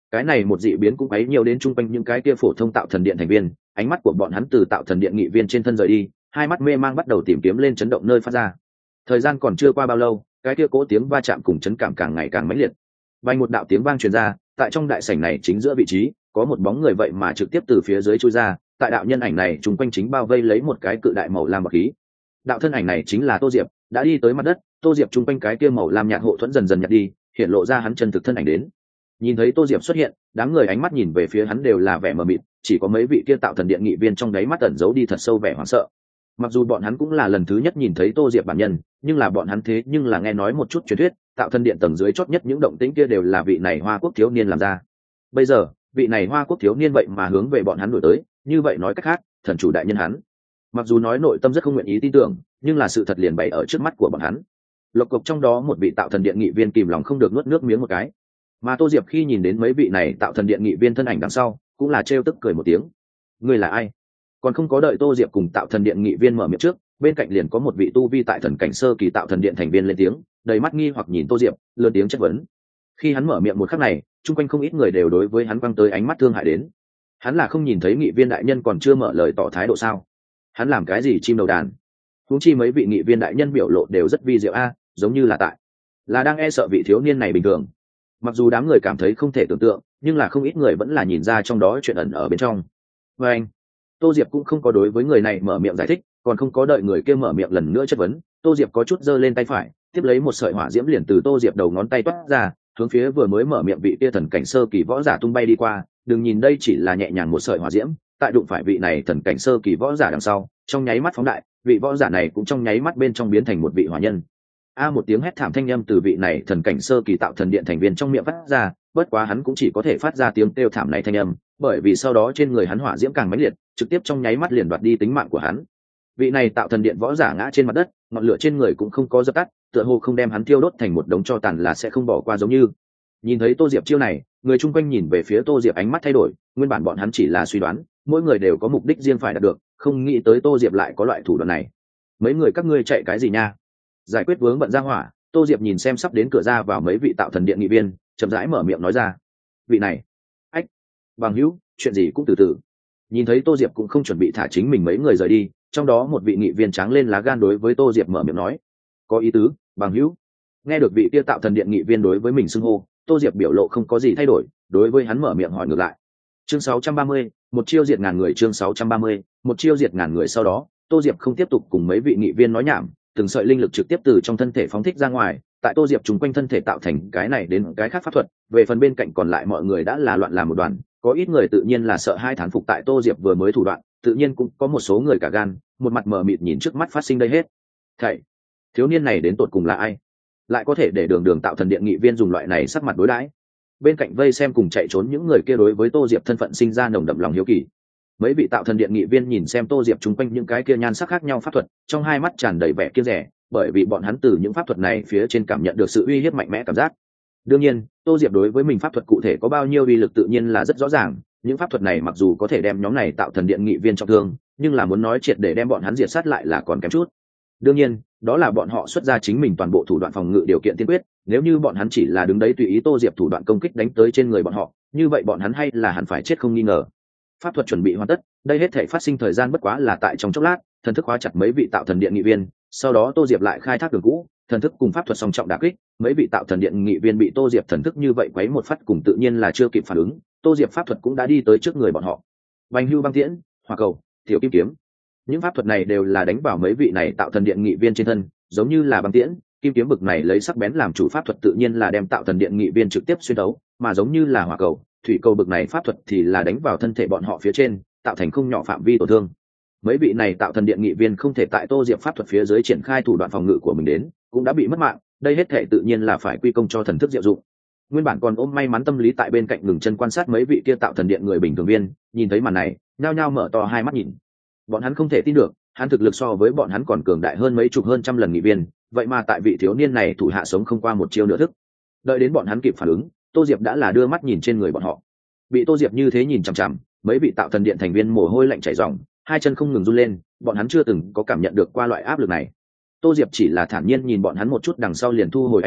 Cái này một dị biến cũng ấy nhiều đến chung quanh những cái kia phổ thông tạo thần điện thành viên, ánh mắt của bọn hắn từ tạo thần điện nghị viên trên thân rời đi, hai mắt mê mang bắt đầu tìm kiếm lên chấn động nơi phát ra. Thời gian còn chưa qua bao lâu, cái kia cố tiếng va chạm cùng chấn cảm càng ngày càng mãnh liệt. Vang một đạo tiếng vang truyền ra, tại trong đại sảnh này chính giữa vị trí, có một bóng người vậy mà trực tiếp từ phía dưới chui ra, tại đạo nhân ảnh này chung quanh chính bao vây lấy một cái cự đại màu lam bạc khí. Đạo thân ảnh này chính là Tô Diệp, đã đi tới mặt đất, Tô Diệp chung quanh cái kia màu lam nhạt hộ thuẫn dần dần nhạt đi, hiện lộ ra hắn chân thực thân ảnh đến. Nhìn thấy Tô Diệp xuất hiện, đám người ánh mắt nhìn về phía hắn đều là vẻ mờ mịt, chỉ có mấy vị kia tạo thần điện nghị viên trong đáy mắt ẩn giấu đi thật sâu vẻ hoảng sợ. Mặc dù bọn hắn cũng là lần thứ nhất nhìn thấy Tô Diệp bản nhân, nhưng là bọn hắn thế nhưng là nghe nói một chút truyền thuyết, tạo thần điện tầng dưới chót nhất những động tĩnh kia đều là vị này Hoa Quốc thiếu niên làm ra. Bây giờ, vị này Hoa Quốc thiếu niên vậy mà hướng về bọn hắn đuổi tới, như vậy nói cách khác, thần chủ đại nhân hắn. Mặc dù nói nội tâm rất không nguyện ý tin tưởng, nhưng là sự thật liền bày ở trước mắt của bọn hắn. Lộc cộc trong đó một vị tạo thần điện nghị viên kìm lòng không được nuốt nước miếng một cái. Mà Tô Diệp khi nhìn đến mấy vị này tạo thần điện nghị viên thân ảnh đằng sau, cũng là trêu tức cười một tiếng. Ngươi là ai? Còn không có đợi Tô Diệp cùng tạo thần điện nghị viên mở miệng trước, bên cạnh liền có một vị tu vi tại thần cảnh sơ kỳ tạo thần điện thành viên lên tiếng, đầy mắt nghi hoặc nhìn Tô Diệp, lớn tiếng chất vấn. Khi hắn mở miệng một khắc này, chung quanh không ít người đều đối với hắn quăng tới ánh mắt thương hại đến. Hắn là không nhìn thấy nghị viên đại nhân còn chưa mở lời tỏ thái độ sao? Hắn làm cái gì chim đầu đàn? Huống chi mấy vị nghị viên đại nhân biểu lộ đều rất vi diệu a, giống như là đang e sợ vị thiếu niên này bình thường. Mặc dù đám người cảm thấy không thể tưởng tượng, nhưng là không ít người vẫn là nhìn ra trong đó chuyện ẩn ở bên trong. Và anh, Tô Diệp cũng không có đối với người này mở miệng giải thích, còn không có đợi người kia mở miệng lần nữa chất vấn, Tô Diệp có chút giơ lên tay phải, tiếp lấy một sợi hỏa diễm liền từ Tô Diệp đầu ngón tay toát ra, hướng phía vừa mới mở miệng vị kia thần cảnh sơ kỳ võ giả tung bay đi qua. Đừng nhìn đây chỉ là nhẹ nhàng một sợi hỏa diễm, tại đụng phải vị này thần cảnh sơ kỳ võ giả đằng sau, trong nháy mắt phóng đại, vị võ giả này cũng trong nháy mắt bên trong biến thành một vị hỏa nhân. Một tiếng hét thảm thanh âm từ vị này thần cảnh sơ kỳ tạo thần điện thành viên trong miệng phát ra, bất quá hắn cũng chỉ có thể phát ra tiếng kêu thảm này thanh âm, bởi vì sau đó trên người hắn hỏa diễm càng mãnh liệt, trực tiếp trong nháy mắt liền đoạt đi tính mạng của hắn. Vị này tạo thần điện võ giả ngã trên mặt đất, ngọn lửa trên người cũng không có dập tắt, tựa hồ không đem hắn thiêu đốt thành một đống tro tàn là sẽ không bỏ qua giống như. Nhìn thấy Tô Diệp chiêu này, người chung quanh nhìn về phía Tô Diệp ánh mắt thay đổi, nguyên bản bọn hắn chỉ là suy đoán, mỗi người đều có mục đích riêng phải đạt được, không nghĩ tới Tô Diệp lại có loại thủ đoạn này. Mấy người các ngươi chạy cái gì nha? Giải quyết vướng bận ra hỏa, Tô Diệp nhìn xem sắp đến cửa ra vào mấy vị tạo thần điện nghị viên, chậm rãi mở miệng nói ra. Vị này, ách, bằng hữu, chuyện gì cũng từ từ. Nhìn thấy Tô Diệp cũng không chuẩn bị thả chính mình mấy người rời đi, trong đó một vị nghị viên tráng lên lá gan đối với Tô Diệp mở miệng nói. Có ý tứ, bằng hữu. Nghe được vị kia tạo thần điện nghị viên đối với mình xưng hô, Tô Diệp biểu lộ không có gì thay đổi, đối với hắn mở miệng hỏi ngược lại. Chương 630, một chiêu diệt ngàn người. Chương 630, một chiêu diệt ngàn người. Sau đó, Tô Diệp không tiếp tục cùng mấy vị nghị viên nói nhảm, từng sợi linh lực trực tiếp từ trong thân thể phóng thích ra ngoài, tại Tô Diệp trùng quanh thân thể tạo thành cái này đến cái khác pháp thuật. Về phần bên cạnh còn lại mọi người đã là loạn làm một đoàn, có ít người tự nhiên là sợ hai thán phục tại Tô Diệp vừa mới thủ đoạn, tự nhiên cũng có một số người cả gan, một mặt mờ mịt nhìn trước mắt phát sinh đây hết. Thầy, thiếu niên này đến tột cùng là ai? Lại có thể để đường tạo thần điện nghị viên dùng loại này sắc mặt đối đãi. Bên cạnh vây xem cùng chạy trốn những người kia đối với Tô Diệp thân phận sinh ra nồng đậm lòng hiếu kỳ. Mấy vị tạo thần điện nghị viên nhìn xem Tô Diệp chung quanh những cái kia nhan sắc khác nhau pháp thuật, trong hai mắt tràn đầy vẻ kiêng dè, bởi vì bọn hắn từ những pháp thuật này phía trên cảm nhận được sự uy hiếp mạnh mẽ cảm giác. Đương nhiên, Tô Diệp đối với mình pháp thuật cụ thể có bao nhiêu uy lực tự nhiên là rất rõ ràng, những pháp thuật này mặc dù có thể đem nhóm này tạo thần điện nghị viên trọng thương, nhưng là muốn nói triệt để đem bọn hắn diệt sát lại là còn kém chút. Đương nhiên, đó là bọn họ xuất ra chính mình toàn bộ thủ đoạn phòng ngự điều kiện tiên quyết, nếu như bọn hắn chỉ là đứng đấy tùy ý Tô Diệp thủ đoạn công kích đánh tới trên người bọn họ, như vậy bọn hắn hay là hẳn phải chết không nghi ngờ. Pháp thuật chuẩn bị hoàn tất, đây hết thể phát sinh thời gian bất quá là tại trong chốc lát, thần thức khóa chặt mấy vị tạo thần điện nghị viên, sau đó Tô Diệp lại khai thác đường cũ, thần thức cùng pháp thuật song trọng đả kích, mấy vị tạo thần điện nghị viên bị Tô Diệp thần thức như vậy quấy một phát cùng tự nhiên là chưa kịp phản ứng, Tô Diệp pháp thuật cũng đã đi tới trước người bọn họ. Bành hưu băng tiễn, hỏa cầu, tiểu kim kiếm, những pháp thuật này đều là đánh vào mấy vị này tạo thần điện nghị viên trên thân, giống như là băng tiễn, kim kiếm bực này lấy sắc bén làm chủ pháp thuật tự nhiên là đem tạo thần điện nghị viên trực tiếp xuyên đấu, mà giống như là hỏa cầu, thủy cầu bực này pháp thuật thì là đánh vào thân thể bọn họ phía trên, tạo thành không nhỏ phạm vi tổn thương. Mấy vị này tạo thần điện nghị viên không thể tại Tô Diệp pháp thuật phía dưới triển khai thủ đoạn phòng ngự của mình đến, cũng đã bị mất mạng, đây hết thể tự nhiên là phải quy công cho thần thức diệu dụng. Nguyên bản còn ôm may mắn tâm lý tại bên cạnh ngừng chân quan sát mấy vị kia tạo thần điện người bình thường viên, nhìn thấy màn này, nhao nhao mở to hai mắt nhìn. Bọn hắn không thể tin được, hắn thực lực so với bọn hắn còn cường đại hơn mấy chục hơn trăm lần nghị viên, vậy mà tại vị thiếu niên này thủ hạ sống không qua một chiêu nửa thức. Đợi đến bọn hắn kịp phản ứng, Tô Diệp đã là đưa mắt nhìn trên người bọn họ. Bị Tô Diệp như thế nhìn chằm chằm, mấy vị tạo thần điện thành viên mồ hôi lạnh chảy ròng, hai chân không ngừng run lên, bọn hắn chưa từng có cảm nhận được qua loại áp lực này. Tô Diệp chỉ là thản nhiên nhìn bọn hắn một chút đằng sau liền thu hồi ánh mắt,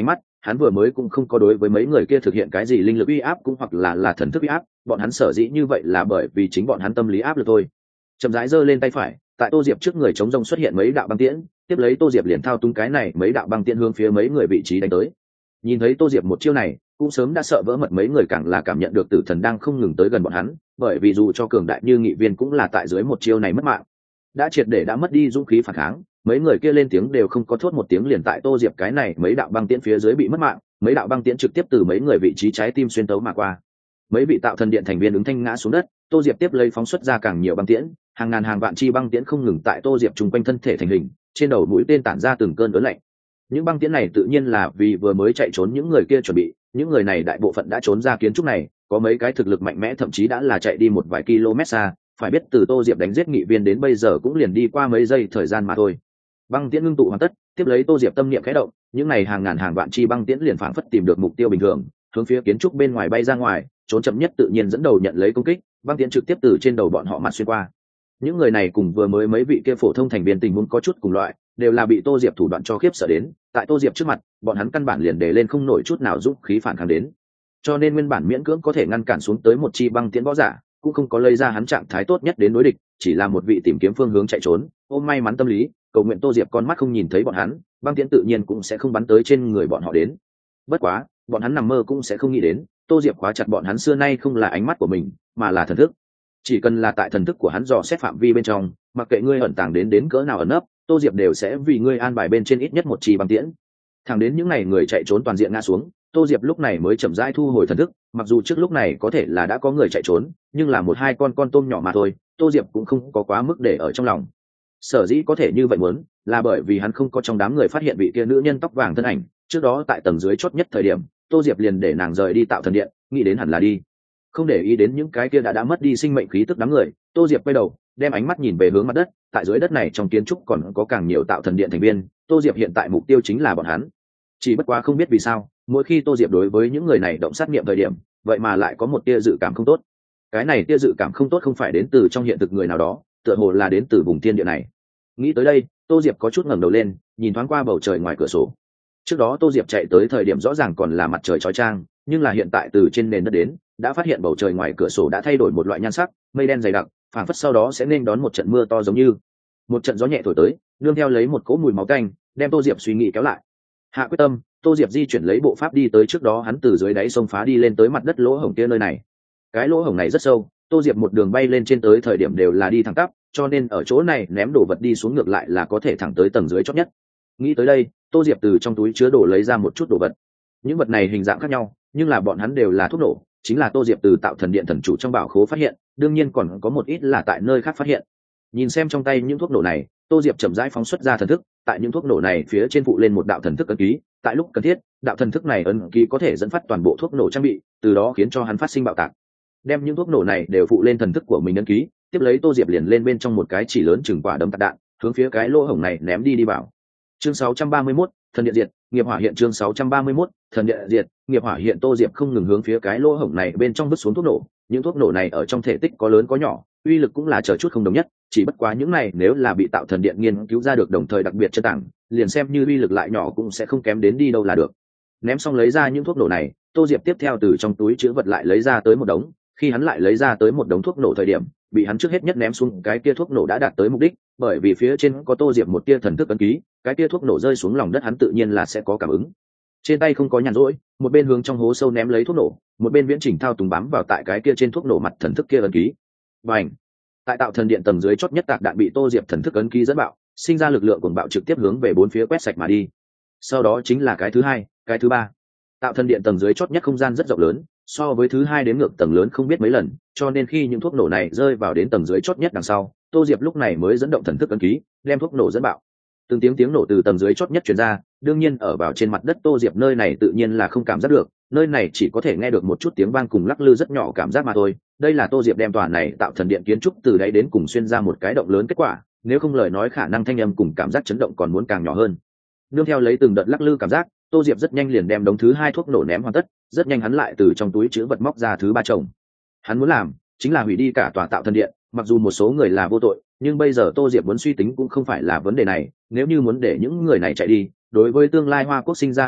hắn vừa mới cũng không có đối với mấy người kia thực hiện cái gì linh lực uy áp cũng hoặc là thần thức uy áp, bọn hắn sở dĩ như vậy là bởi vì chính bọn hắn tâm lý áp lực thôi. Chậm rãi giơ lên tay phải, tại Tô Diệp trước người chống rông xuất hiện mấy đạo băng tiễn, tiếp lấy Tô Diệp liền thao túng cái này mấy đạo băng tiễn hướng phía mấy người vị trí đánh tới. Nhìn thấy Tô Diệp một chiêu này, cũng sớm đã sợ vỡ mật mấy người càng là cảm nhận được tử thần đang không ngừng tới gần bọn hắn, bởi vì dù cho cường đại như nghị viên cũng là tại dưới một chiêu này mất mạng, đã triệt để đã mất đi dũng khí phản kháng. Mấy người kia lên tiếng đều không có thốt một tiếng, liền tại Tô Diệp cái này mấy đạo băng tiễn phía dưới bị mất mạng, mấy đạo băng tiễn trực tiếp từ mấy người vị trí trái tim xuyên tấu mà qua. Mấy vị tạo thần điện thành viên ứng thanh ngã xuống đất, Tô Diệp tiếp lấy phóng xuất ra càng nhiều băng tiễn, hàng ngàn hàng vạn chi băng tiễn không ngừng tại Tô Diệp trung quanh thân thể thành hình, trên đầu mũi tên tản ra từng cơn ớn lạnh. Những băng tiễn này tự nhiên là vì vừa mới chạy trốn những người kia chuẩn bị, những người này đại bộ phận đã trốn ra kiến trúc này, có mấy cái thực lực mạnh mẽ thậm chí đã là chạy đi một vài km xa, phải biết từ Tô Diệp đánh giết nghị viên đến bây giờ cũng liền đi qua mấy giây thời gian mà thôi. Băng tiễn ngưng tụ hoàn tất, tiếp lấy Tô Diệp tâm niệm khẽ động, những này hàng ngàn hàng vạn chi băng tiễn liền phảng phất tìm được mục tiêu bình thường, hướng phía kiến trúc bên ngoài bay ra ngoài, trốn chậm nhất tự nhiên dẫn đầu nhận lấy công kích, băng tiễn trực tiếp từ trên đầu bọn họ mặt xuyên qua. Những người này cùng vừa mới mấy vị kia phổ thông thành viên tình huống có chút cùng loại, đều là bị Tô Diệp thủ đoạn cho khiếp sợ đến, tại Tô Diệp trước mặt, bọn hắn căn bản liền để lên không nổi chút nào dũng khí phản kháng đến. Cho nên nguyên bản miễn cưỡng có thể ngăn cản xuống tới một chi băng tiễn võ giả, cũng không có lấy ra hắn trạng thái tốt nhất đến đối địch, chỉ là một vị tìm kiếm phương hướng chạy trốn, ôm may mắn tâm lý, cầu nguyện Tô Diệp con mắt không nhìn thấy bọn hắn, băng tiễn tự nhiên cũng sẽ không bắn tới trên người bọn họ đến. Bất quá, bọn hắn nằm mơ cũng sẽ không nghĩ đến, Tô Diệp khóa chặt bọn hắn xưa nay không là ánh mắt của mình, mà là thần thức. Chỉ cần là tại thần thức của hắn dò xét phạm vi bên trong, mặc kệ ngươi ẩn tàng đến cỡ nào ẩn nấp, Tô Diệp đều sẽ vì ngươi an bài bên trên ít nhất một chi băng tiễn. Thẳng đến những ngày người chạy trốn toàn diện ngã xuống, Tô Diệp lúc này mới chậm rãi thu hồi thần thức, mặc dù trước lúc này có thể là đã có người chạy trốn, nhưng là một hai con tôm nhỏ mà thôi, Tô Diệp cũng không có quá mức để ở trong lòng. Sở dĩ có thể như vậy muốn, là bởi vì hắn không có trong đám người phát hiện vị kia nữ nhân tóc vàng thân ảnh, trước đó tại tầng dưới chót nhất thời điểm, Tô Diệp liền để nàng rời đi tạo thần điện, nghĩ đến hẳn là đi. Không để ý đến những cái kia đã mất đi sinh mệnh khí tức đám người, Tô Diệp quay đầu, đem ánh mắt nhìn về hướng mặt đất, tại dưới đất này trong kiến trúc còn có càng nhiều tạo thần điện thành viên, Tô Diệp hiện tại mục tiêu chính là bọn hắn. Chỉ bất quá không biết vì sao, mỗi khi Tô Diệp đối với những người này động sát nghiệm thời điểm, vậy mà lại có một tia dự cảm không tốt. Cái này tia dự cảm không tốt không phải đến từ trong hiện thực người nào đó, tựa hồ là đến từ vùng thiên địa này. Nghĩ tới đây, Tô Diệp có chút ngẩng đầu lên, nhìn thoáng qua bầu trời ngoài cửa sổ. Trước đó Tô Diệp chạy tới thời điểm rõ ràng còn là mặt trời chói chang, nhưng là hiện tại từ trên nền đất đến, đã phát hiện bầu trời ngoài cửa sổ đã thay đổi một loại nhan sắc, mây đen dày đặc, phảng phất sau đó sẽ nên đón một trận mưa to giống như. Một trận gió nhẹ thổi tới, nương theo lấy một cỗ mùi máu tanh, đem Tô Diệp suy nghĩ kéo lại. Hạ quyết tâm, Tô Diệp di chuyển lấy bộ pháp đi tới trước đó hắn từ dưới đáy sông phá đi lên tới mặt đất lỗ hổng kia nơi này. Cái lỗ hổng này rất sâu, Tô Diệp một đường bay lên trên tới thời điểm đều là đi thẳng tắp, cho nên ở chỗ này ném đồ vật đi xuống ngược lại là có thể thẳng tới tầng dưới chót nhất. Nghĩ tới đây, Tô Diệp từ trong túi chứa đồ lấy ra một chút đồ vật. Những vật này hình dạng khác nhau, nhưng là bọn hắn đều là thuốc nổ, chính là Tô Diệp từ tạo thần điện thần chủ trong bảo khố phát hiện, đương nhiên còn có một ít là tại nơi khác phát hiện. Nhìn xem trong tay những thuốc nổ này, Tô Diệp chậm rãi phóng xuất ra thần thức, tại những thuốc nổ này phía trên phụ lên một đạo thần thức ấn ký, tại lúc cần thiết, đạo thần thức này ấn ký có thể dẫn phát toàn bộ thuốc nổ trang bị, từ đó khiến cho hắn phát sinh bạo tạc. Đem những thuốc nổ này đều phụ lên thần thức của mình ấn ký, tiếp lấy Tô Diệp liền lên bên trong một cái chỉ lớn chừng quả đấm tạc đạn, hướng phía cái lỗ hổng này ném đi bảo. Chương 631, thần điện diệt, nghiệp hỏa hiện. Chương 631, thần điện diệt, nghiệp hỏa hiện. Tô Diệp không ngừng hướng phía cái lỗ hổng này bên trong vứt xuống thuốc nổ, những thuốc nổ này ở trong thể tích có lớn có nhỏ, uy lực cũng là chờ chút không đồng nhất, chỉ bất quá những này nếu là bị tạo thần điện nghiên cứu ra được đồng thời đặc biệt chân tảng, liền xem như uy lực lại nhỏ cũng sẽ không kém đến đi đâu là được. Ném xong lấy ra những thuốc nổ này, Tô Diệp tiếp theo từ trong túi trữ vật lại lấy ra tới một đống, khi hắn lại lấy ra tới một đống thuốc nổ thời điểm, bị hắn trước hết nhất ném xuống cái kia thuốc nổ đã đạt tới mục đích, bởi vì phía trên có Tô Diệp một tia thần thức ấn ký, cái kia thuốc nổ rơi xuống lòng đất hắn tự nhiên là sẽ có cảm ứng. Trên tay không có nhàn rỗi, một bên hướng trong hố sâu ném lấy thuốc nổ, một bên viễn chỉnh thao túng bám vào tại cái kia trên thuốc nổ mặt thần thức kia ấn ký. Bành! Tại tạo thần điện tầng dưới chót nhất tạc đạn bị Tô Diệp thần thức ấn ký dẫn bạo, sinh ra lực lượng cuồng bạo trực tiếp hướng về bốn phía quét sạch mà đi. Sau đó chính là cái thứ hai, cái thứ ba. Tạo thần điện tầng dưới chót nhất không gian rất rộng lớn, so với thứ hai đến ngược tầng lớn không biết mấy lần, cho nên khi những thuốc nổ này rơi vào đến tầng dưới chót nhất đằng sau, Tô Diệp lúc này mới dẫn động thần thức ấn ký, đem thuốc nổ dẫn bạo. Từng tiếng nổ từ tầng dưới chót nhất truyền ra, đương nhiên ở vào trên mặt đất Tô Diệp nơi này tự nhiên là không cảm giác được, nơi này chỉ có thể nghe được một chút tiếng vang cùng lắc lư rất nhỏ cảm giác mà thôi. Đây là Tô Diệp đem tòa này tạo thần điện kiến trúc từ đáy đến cùng xuyên ra một cái động lớn kết quả, nếu không lời nói khả năng thanh âm cùng cảm giác chấn động còn muốn càng nhỏ hơn. Nương theo lấy từng đợt lắc lư cảm giác, Tô Diệp rất nhanh liền đem đống thứ hai thuốc nổ ném hoàn tất, rất nhanh hắn lại từ trong túi trữ vật móc ra thứ ba chồng. Hắn muốn làm chính là hủy đi cả tòa tạo thần điện, mặc dù một số người là vô tội, nhưng bây giờ Tô Diệp muốn suy tính cũng không phải là vấn đề này, nếu như muốn để những người này chạy đi, đối với tương lai Hoa Quốc sinh ra uy hiếp,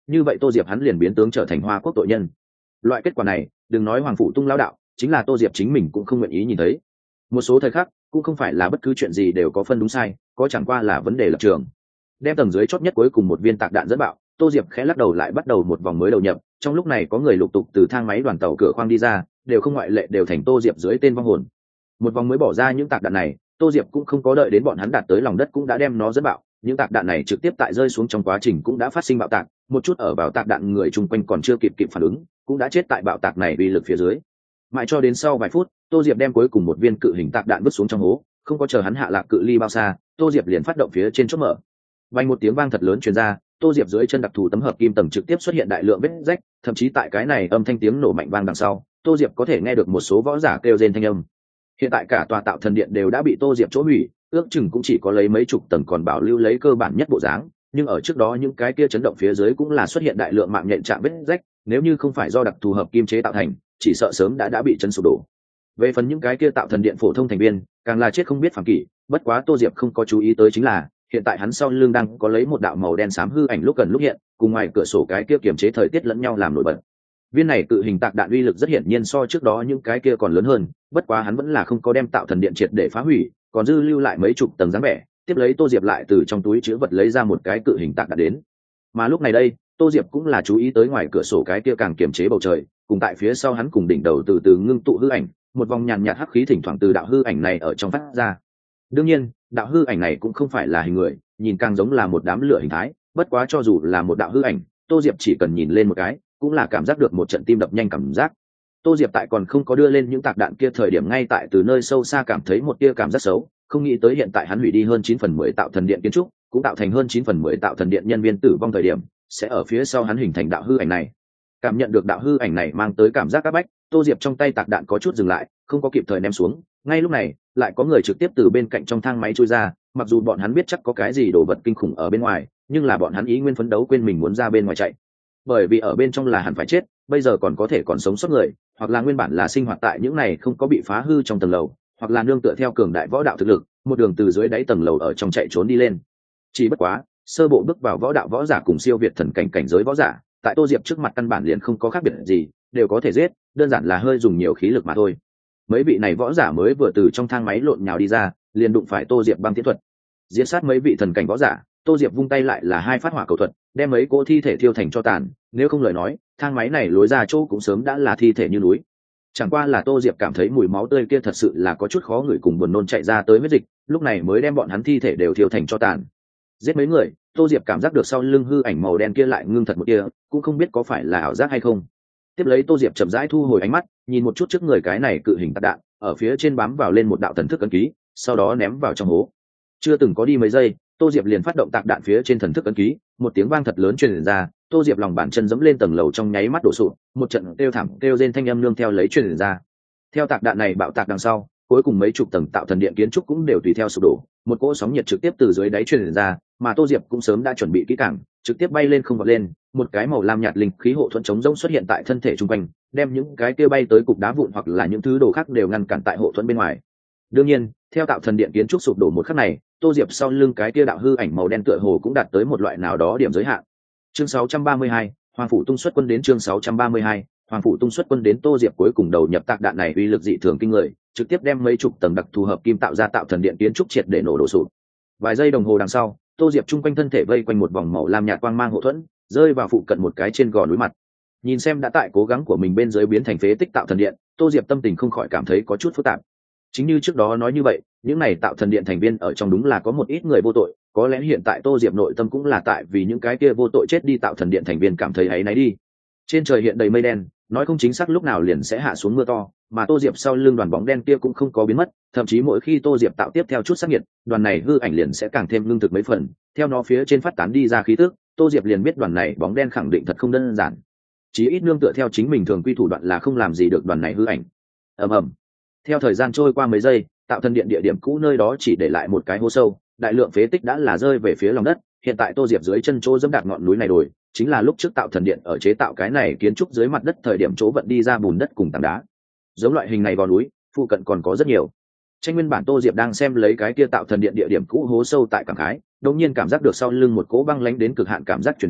như vậy Tô Diệp hắn liền biến tướng trở thành Hoa Quốc tội nhân. Loại kết quả này đừng nói Hoàng Phủ Tung lão đạo, chính là Tô Diệp chính mình cũng không nguyện ý nhìn thấy. Một số thời khắc cũng không phải là bất cứ chuyện gì đều có phân đúng sai, có chẳng qua là vấn đề lập trường. Đem tầng dưới chót nhất cuối cùng một viên tạc đạn dẫn bạo, Tô Diệp khẽ lắc đầu lại bắt đầu một vòng mới đầu nhập. Trong lúc này có người lục tục từ thang máy đoàn tàu cửa khoang đi ra, đều không ngoại lệ đều thành Tô Diệp dưới tên vong hồn. Một vòng mới bỏ ra những tạc đạn này, Tô Diệp cũng không có đợi đến bọn hắn đạt tới lòng đất cũng đã đem nó dẫn bạo. Những tạc đạn này trực tiếp tại rơi xuống trong quá trình cũng đã phát sinh bạo tạc, một chút ở vào tạc đạn người chung quanh còn chưa kịp phản ứng, cũng đã chết tại bạo tạc này uy lực phía dưới. Mãi cho đến sau vài phút, Tô Diệp đem cuối cùng một viên cự hình tạc đạn vứt xuống trong hố, không có chờ hắn hạ lạc cự ly bao xa, Tô Diệp liền phát động phía trên chốt mở. Vang một tiếng vang thật lớn truyền ra, Tô Diệp dưới chân đặc thù tấm hợp kim tầng trực tiếp xuất hiện đại lượng vết rách, thậm chí tại cái này âm thanh tiếng nổ mạnh vang đằng sau, Tô Diệp có thể nghe được một số võ giả kêu rên thanh âm. Hiện tại cả tòa tạo thần điện đều đã bị Tô Diệp chỗ hủy, ước chừng cũng chỉ có lấy mấy chục tầng còn bảo lưu lấy cơ bản nhất bộ dáng, nhưng ở trước đó những cái kia chấn động phía dưới cũng là xuất hiện đại lượng mạng nhện chạm vết rách, nếu như không phải do đặc thù hợp kim chế tạo thành, chỉ sợ sớm đã bị chấn sụp đổ. Về phần những cái kia tạo thần điện phổ thông thành viên, càng là chết không biết phàm kỷ, bất quá Tô Diệp không có chú ý tới chính là, hiện tại hắn sau lưng đang có lấy một đạo màu đen xám hư ảnh lúc gần lúc hiện, cùng ngoài cửa sổ cái kia kiềm chế thời tiết lẫn nhau làm nổi bật. Viên này cự hình tạc đạn uy lực rất hiển nhiên so trước đó những cái kia còn lớn hơn, bất quá hắn vẫn là không có đem tạo thần điện triệt để phá hủy, còn dư lưu lại mấy chục tầng dáng vẻ. Tiếp lấy Tô Diệp lại từ trong túi trữ vật lấy ra một cái cự hình tạc đạn đến. Mà lúc này đây, Tô Diệp cũng là chú ý tới ngoài cửa sổ cái kia càng kiềm chế bầu trời, cùng tại phía sau hắn cùng đỉnh đầu từ từ ngưng tụ hư ảnh, một vòng nhàn nhạt hắc khí thỉnh thoảng từ đạo hư ảnh này ở trong phát ra. Đương nhiên, đạo hư ảnh này cũng không phải là hình người, nhìn càng giống là một đám lửa hình thái, bất quá cho dù là một đạo hư ảnh, Tô Diệp chỉ cần nhìn lên một cái, cũng là cảm giác được một trận tim đập nhanh cảm giác. Tô Diệp tại còn không có đưa lên những tạc đạn kia thời điểm ngay tại từ nơi sâu xa cảm thấy một tia cảm giác xấu, không nghĩ tới hiện tại hắn hủy đi hơn 9/10 tạo thần điện kiến trúc, cũng tạo thành hơn 9/10 tạo thần điện nhân viên tử vong thời điểm, sẽ ở phía sau hắn hình thành đạo hư ảnh này. Cảm nhận được đạo hư ảnh này mang tới cảm giác áp bách, Tô Diệp trong tay tạc đạn có chút dừng lại, không có kịp thời ném xuống. Ngay lúc này, lại có người trực tiếp từ bên cạnh trong thang máy chui ra, mặc dù bọn hắn biết chắc có cái gì đồ vật kinh khủng ở bên ngoài, nhưng là bọn hắn ý nguyên phấn đấu quên mình muốn ra bên ngoài chạy. Bởi vì ở bên trong là hẳn phải chết, bây giờ còn có thể còn sống sót người, hoặc là nguyên bản là sinh hoạt tại những này không có bị phá hư trong tầng lầu, hoặc là nương tựa theo cường đại võ đạo thực lực, một đường từ dưới đáy tầng lầu ở trong chạy trốn đi lên. Chỉ bất quá, sơ bộ bước vào võ đạo võ giả cùng siêu việt thần cảnh cảnh giới võ giả, tại Tô Diệp trước mặt căn bản liền không có khác biệt gì, đều có thể giết, đơn giản là hơi dùng nhiều khí lực mà thôi. Mấy vị này võ giả mới vừa từ trong thang máy lộn nhào đi ra, liền đụng phải Tô Diệp băng tiễn thuật. Giết sát mấy vị thần cảnh võ giả, Tô Diệp vung tay lại là hai phát hỏa cầu thuật, đem mấy cỗ thi thể thiêu thành cho tàn, nếu không lời nói, thang máy này lối ra chỗ cũng sớm đã là thi thể như núi. Chẳng qua là Tô Diệp cảm thấy mùi máu tươi kia thật sự là có chút khó ngửi cùng buồn nôn chạy ra tới huyết dịch, lúc này mới đem bọn hắn thi thể đều thiêu thành cho tàn. Giết mấy người, Tô Diệp cảm giác được sau lưng hư ảnh màu đen kia lại ngưng thật một kia, cũng không biết có phải là ảo giác hay không. Tiếp lấy Tô Diệp chậm rãi thu hồi ánh mắt, nhìn một chút trước người cái này cự hình tạc đạn, ở phía trên bám vào lên một đạo thần thức ấn ký, sau đó ném vào trong hố. Chưa từng có đi mấy giây, Tô Diệp liền phát động tạc đạn phía trên thần thức ấn ký, một tiếng vang thật lớn truyền ra, Tô Diệp lòng bàn chân giẫm lên tầng lầu trong nháy mắt đổ sụp, một trận kêu thảm kêu rên thanh âm nương theo lấy truyền ra. Theo tạc đạn này bạo tạc đằng sau, cuối cùng mấy chục tầng tạo thần điện kiến trúc cũng đều tùy theo sụp đổ, một cỗ sóng nhiệt trực tiếp từ dưới đáy truyền ra, mà Tô Diệp cũng sớm đã chuẩn bị kỹ càng, trực tiếp bay lên không vọt lên, một cái màu lam nhạt linh khí hộ thuẫn chống rỗng xuất hiện tại thân thể trung quanh, đem những cái kia bay tới cục đá vụn hoặc là những thứ đồ khác đều ngăn cản tại hộ thuẫn bên ngoài. Đương nhiên, theo tạo thần điện kiến trúc sụp đổ một khắc này, Tô Diệp sau lưng cái kia đạo hư ảnh màu đen tựa hồ cũng đạt tới một loại nào đó điểm giới hạn. Chương 632, Hoàng phủ tung xuất quân đến chương 632, Hoàng phủ tung xuất quân đến. Tô Diệp cuối cùng đầu nhập tạc đạn này uy lực dị thường kinh người, trực tiếp đem mấy chục tầng đặc thù hợp kim tạo ra tạo thần điện kiến trúc triệt để nổ đổ sụp. Vài giây đồng hồ đằng sau, Tô Diệp trung quanh thân thể vây quanh một vòng màu lam nhạt quang mang hộ thuẫn, rơi vào phụ cận một cái trên gò núi mặt. Nhìn xem đã tại cố gắng của mình bên dưới biến thành phế tích tạo thần điện, Tô Diệp tâm tình không khỏi cảm thấy có chút phức tạp. Chính như trước đó nói như vậy, những này tạo thần điện thành viên ở trong đúng là có một ít người vô tội, có lẽ hiện tại Tô Diệp nội tâm cũng là tại vì những cái kia vô tội chết đi tạo thần điện thành viên cảm thấy áy náy đi. Trên trời hiện đầy mây đen, nói không chính xác lúc nào liền sẽ hạ xuống mưa to, mà Tô Diệp sau lưng đoàn bóng đen kia cũng không có biến mất, thậm chí mỗi khi Tô Diệp tạo tiếp theo chút sắc nhiệt, đoàn này hư ảnh liền sẽ càng thêm lương thực mấy phần, theo nó phía trên phát tán đi ra khí tức, Tô Diệp liền biết đoàn này bóng đen khẳng định thật không đơn giản. Chí ít nương tựa theo chính mình thường quy thủ đoạn là không làm gì được đoàn này hư ảnh. Ầm ầm. Theo thời gian trôi qua mấy giây, tạo thần điện địa điểm cũ nơi đó chỉ để lại một cái hố sâu, đại lượng phế tích đã là rơi về phía lòng đất. Hiện tại Tô Diệp dưới chân chỗ dẫm đạp ngọn núi này đồi, chính là lúc trước tạo thần điện ở chế tạo cái này kiến trúc dưới mặt đất thời điểm chỗ vận đi ra bùn đất cùng tảng đá. Giống loại hình này vào núi, phụ cận còn có rất nhiều. Tranh nguyên bản Tô Diệp đang xem lấy cái kia tạo thần điện địa điểm cũ hố sâu tại cảng khái, đột nhiên cảm giác được sau lưng một cỗ băng lánh đến cực hạn cảm giác truyền đến,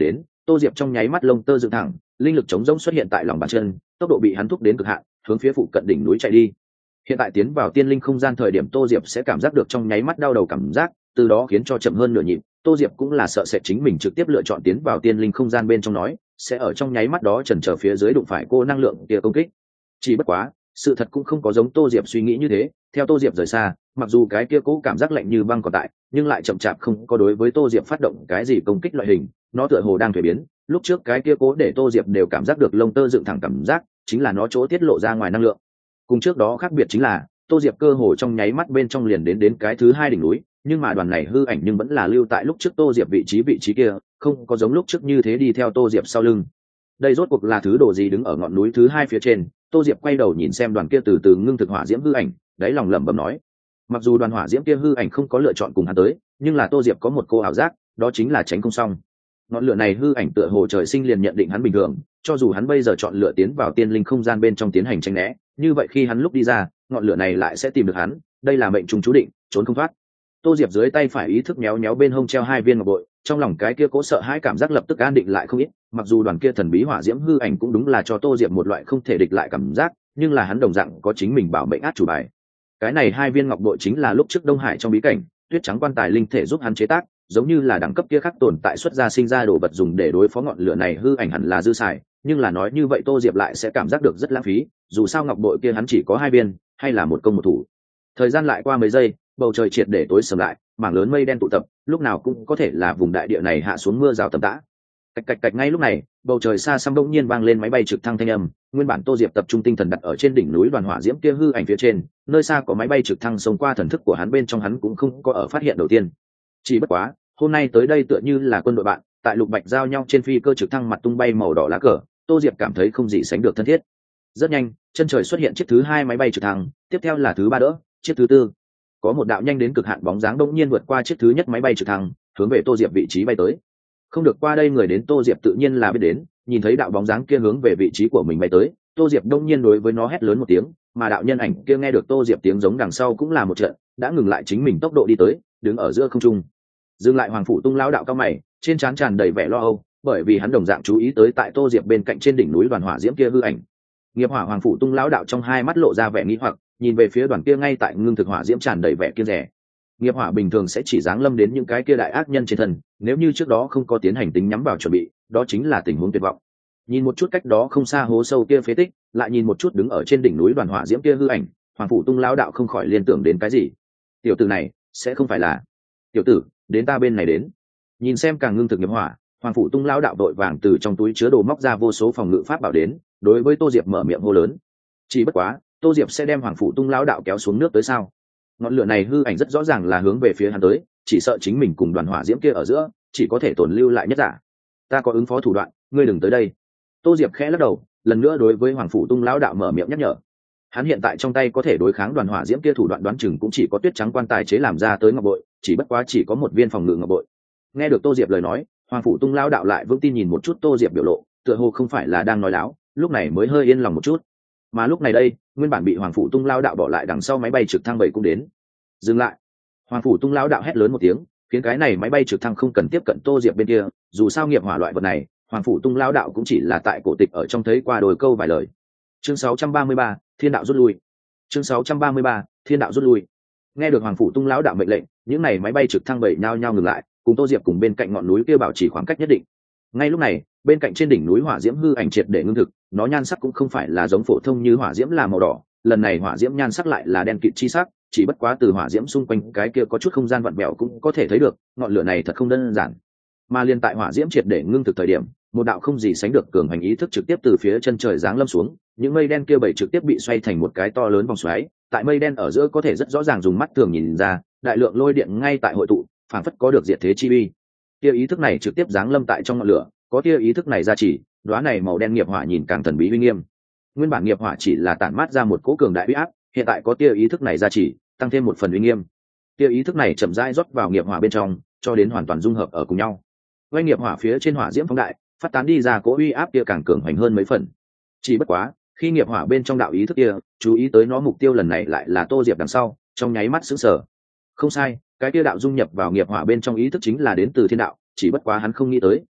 Tô Diệp trong nháy mắt lông tơ dựng thẳng, linh lực chống rỗng xuất hiện tại lòng bàn chân, tốc độ bị hắn thúc đến cực hạn, hướng phía phụ cận đỉnh núi chạy đi. Hiện tại tiến vào tiên linh không gian thời điểm Tô Diệp sẽ cảm giác được trong nháy mắt đau đầu cảm giác, từ đó khiến cho chậm hơn nửa nhịp. Tô Diệp cũng là sợ sẽ chính mình trực tiếp lựa chọn tiến vào tiên linh không gian bên trong nói, sẽ ở trong nháy mắt đó chần chờ phía dưới đụng phải cô năng lượng kia công kích. Chỉ bất quá, sự thật cũng không có giống Tô Diệp suy nghĩ như thế. Theo Tô Diệp rời xa, mặc dù cái kia cố cảm giác lạnh như băng còn tại, nhưng lại chậm chạp không có đối với Tô Diệp phát động cái gì công kích loại hình, nó tựa hồ đang thay biến. Lúc trước cái kia cố để Tô Diệp đều cảm giác được lông tơ dựng thẳng cảm giác, chính là nó chỗ tiết lộ ra ngoài năng lượng. Cùng trước đó khác biệt chính là, Tô Diệp cơ hồ trong nháy mắt bên trong liền đến cái thứ hai đỉnh núi, nhưng mà đoàn này hư ảnh nhưng vẫn là lưu tại lúc trước Tô Diệp vị trí kia, không có giống lúc trước như thế đi theo Tô Diệp sau lưng. Đây rốt cuộc là thứ đồ gì đứng ở ngọn núi thứ hai phía trên? Tô Diệp quay đầu nhìn xem đoàn kia từ từ ngưng thực hỏa diễm hư ảnh, đáy lòng lẩm bẩm nói. Mặc dù đoàn hỏa diễm kia hư ảnh không có lựa chọn cùng hắn tới, nhưng là Tô Diệp có một cô ảo giác, đó chính là tránh không xong. Ngọn lửa này hư ảnh tựa hồ trời sinh liền nhận định hắn bình thường, cho dù hắn bây giờ chọn lựa tiến vào tiên linh không gian bên trong tiến hành tránh né, như vậy khi hắn lúc đi ra, ngọn lửa này lại sẽ tìm được hắn, đây là mệnh trùng chú định, trốn không thoát. Tô Diệp dưới tay phải ý thức méo méo bên hông treo hai viên ngọc bội, trong lòng cái kia cố sợ hãi cảm giác lập tức an định lại không ít. Mặc dù đoàn kia thần bí hỏa diễm hư ảnh cũng đúng là cho Tô Diệp một loại không thể địch lại cảm giác, nhưng là hắn đồng dạng có chính mình bảo mệnh át chủ bài. Cái này hai viên ngọc bội chính là lúc trước Đông Hải trong bí cảnh, tuyết trắng quan tài linh thể giúp hắn chế tác, giống như là đẳng cấp kia khác tồn tại xuất ra sinh ra đồ vật dùng để đối phó ngọn lửa này hư ảnh hẳn là dư xài, nhưng là nói như vậy Tô Diệp lại sẽ cảm giác được rất lãng phí, dù sao ngọc bội kia hắn chỉ có hai viên, hay là một công một thủ. Thời gian lại qua mấy giây, bầu trời triệt để tối sầm lại, mảng lớn mây đen tụ tập, lúc nào cũng có thể là vùng đại địa này hạ xuống mưa rào tầm tã. Cạch cạch cạch, ngay lúc này, bầu trời xa xăm bỗng nhiên vang lên máy bay trực thăng thanh âm, nguyên bản Tô Diệp tập trung tinh thần đặt ở trên đỉnh núi đoàn hỏa diễm kia hư ảnh phía trên, nơi xa có máy bay trực thăng xông qua thần thức của hắn bên trong hắn cũng không có ở phát hiện đầu tiên. Chỉ bất quá, hôm nay tới đây tựa như là quân đội bạn, tại lục bạch giao nhau trên phi cơ trực thăng mặt tung bay màu đỏ lá cờ, Tô Diệp cảm thấy không gì sánh được thân thiết. Rất nhanh, chân trời xuất hiện chiếc thứ hai máy bay trực thăng, tiếp theo là thứ ba đỡ, chiếc thứ tư. Có một đạo nhanh đến cực hạn bóng dáng bỗng nhiên vượt qua chiếc thứ nhất máy bay trực thăng, hướng về Tô Diệp vị trí bay tới. Không được qua đây người đến Tô Diệp tự nhiên là biết đến, nhìn thấy đạo bóng dáng kia hướng về vị trí của mình bay tới, Tô Diệp đông nhiên đối với nó hét lớn một tiếng, mà đạo nhân ảnh kia nghe được Tô Diệp tiếng giống đằng sau cũng là một trận, đã ngừng lại chính mình tốc độ đi tới, đứng ở giữa không trung. Dừng lại Hoàng phủ Tung lão đạo cao mày, trên trán tràn đầy vẻ lo âu, bởi vì hắn đồng dạng chú ý tới tại Tô Diệp bên cạnh trên đỉnh núi đoàn hỏa diễm kia hư ảnh. Nghiệp Hỏa Hoàng phủ Tung lão đạo trong hai mắt lộ ra vẻ nghi hoặc, nhìn về phía đoàn kia ngay tại ngưng thực hỏa diễm tràn đầy vẻ kiêng rẻ. Nghiệp hỏa bình thường sẽ chỉ giáng lâm đến những cái kia đại ác nhân trên thân, nếu như trước đó không có tiến hành tính nhắm vào chuẩn bị, đó chính là tình huống tuyệt vọng. Nhìn một chút cách đó không xa hố sâu kia phế tích, lại nhìn một chút đứng ở trên đỉnh núi đoàn hỏa diễm kia hư ảnh, Hoàng phủ Tung lão đạo không khỏi liên tưởng đến cái gì. Tiểu tử này sẽ không phải là... Tiểu tử, đến ta bên này đến. Nhìn xem càng ngưng thực nghiệp hỏa, Hoàng phủ Tung lão đạo đội vàng từ trong túi chứa đồ móc ra vô số phòng ngự pháp bảo đến, đối với Tô Diệp mở miệng hô lớn. Chỉ bất quá, Tô Diệp sẽ đem Hoàng phủ Tung lão đạo kéo xuống nước tới sao? Ngọn lửa này hư ảnh rất rõ ràng là hướng về phía hắn tới, chỉ sợ chính mình cùng đoàn hỏa diễm kia ở giữa chỉ có thể tồn lưu lại nhất giả. Ta có ứng phó thủ đoạn, ngươi đừng tới đây. Tô Diệp khẽ lắc đầu, lần nữa đối với Hoàng phủ Tung lão đạo mở miệng nhắc nhở. Hắn hiện tại trong tay có thể đối kháng đoàn hỏa diễm kia thủ đoạn đoán chừng cũng chỉ có tuyết trắng quan tài chế làm ra tới ngọc bội, chỉ bất quá chỉ có một viên phòng ngự ngọc bội. Nghe được Tô Diệp lời nói, Hoàng phủ Tung lão đạo lại vững tin nhìn một chút Tô Diệp biểu lộ, tựa hồ không phải là đang nói láo, lúc này mới hơi yên lòng một chút. Mà lúc này đây, nguyên bản bị Hoàng phủ Tung lão đạo bỏ lại đằng sau máy bay trực thăng bảy cũng đến. Dừng lại. Hoàng phủ Tung lão đạo hét lớn một tiếng, khiến cái này máy bay trực thăng không cần tiếp cận Tô Diệp bên kia, dù sao nghiệp hỏa loại vật này, Hoàng phủ Tung lão đạo cũng chỉ là tại cổ tịch ở trong thấy qua đôi câu vài lời. Chương 633, Thiên đạo rút lui. Chương 633, Thiên đạo rút lui. Nghe được Hoàng phủ Tung lão đạo mệnh lệnh, những này máy bay trực thăng bảy nhao nhao ngừng lại, cùng Tô Diệp cùng bên cạnh ngọn núi kia bảo trì khoảng cách nhất định. Ngay lúc này, bên cạnh trên đỉnh núi hỏa diễm hư ảnh triệt để ngưng thực, nó nhan sắc cũng không phải là giống phổ thông như hỏa diễm là màu đỏ, lần này hỏa diễm nhan sắc lại là đen kịt chi sắc, chỉ bất quá từ hỏa diễm xung quanh cái kia có chút không gian vặn vẹo cũng có thể thấy được, ngọn lửa này thật không đơn giản. Mà liên tại hỏa diễm triệt để ngưng thực thời điểm, một đạo không gì sánh được cường hành ý thức trực tiếp từ phía chân trời giáng lâm xuống, những mây đen kia bảy trực tiếp bị xoay thành một cái to lớn vòng xoáy, tại mây đen ở giữa có thể rất rõ ràng dùng mắt thường nhìn ra, đại lượng lôi điện ngay tại hội tụ, phản phất có được diệt thế chi uy. Tia ý thức này trực tiếp giáng lâm tại trong ngọn lửa, có tia ý thức này ra chỉ, đóa này màu đen nghiệp hỏa nhìn càng thần bí uy nghiêm. Nguyên bản nghiệp hỏa chỉ là tản mát ra một cỗ cường đại uy áp, hiện tại có tia ý thức này ra chỉ, tăng thêm một phần uy nghiêm. Tia ý thức này chậm rãi rót vào nghiệp hỏa bên trong, cho đến hoàn toàn dung hợp ở cùng nhau. Quanh nghiệp hỏa phía trên hỏa diễm phóng đại, phát tán đi ra cỗ uy áp kia càng cường hoành hơn mấy phần. Chỉ bất quá, khi nghiệp hỏa bên trong đạo ý thức kia, chú ý tới nó mục tiêu lần này lại là Tô Diệp đằng sau, trong nháy mắt sững sờ. Không sai, cái kia đạo dung nhập vào nghiệp hỏa bên trong ý thức chính là đến từ thiên đạo, chỉ bất quá hắn không nghĩ tới,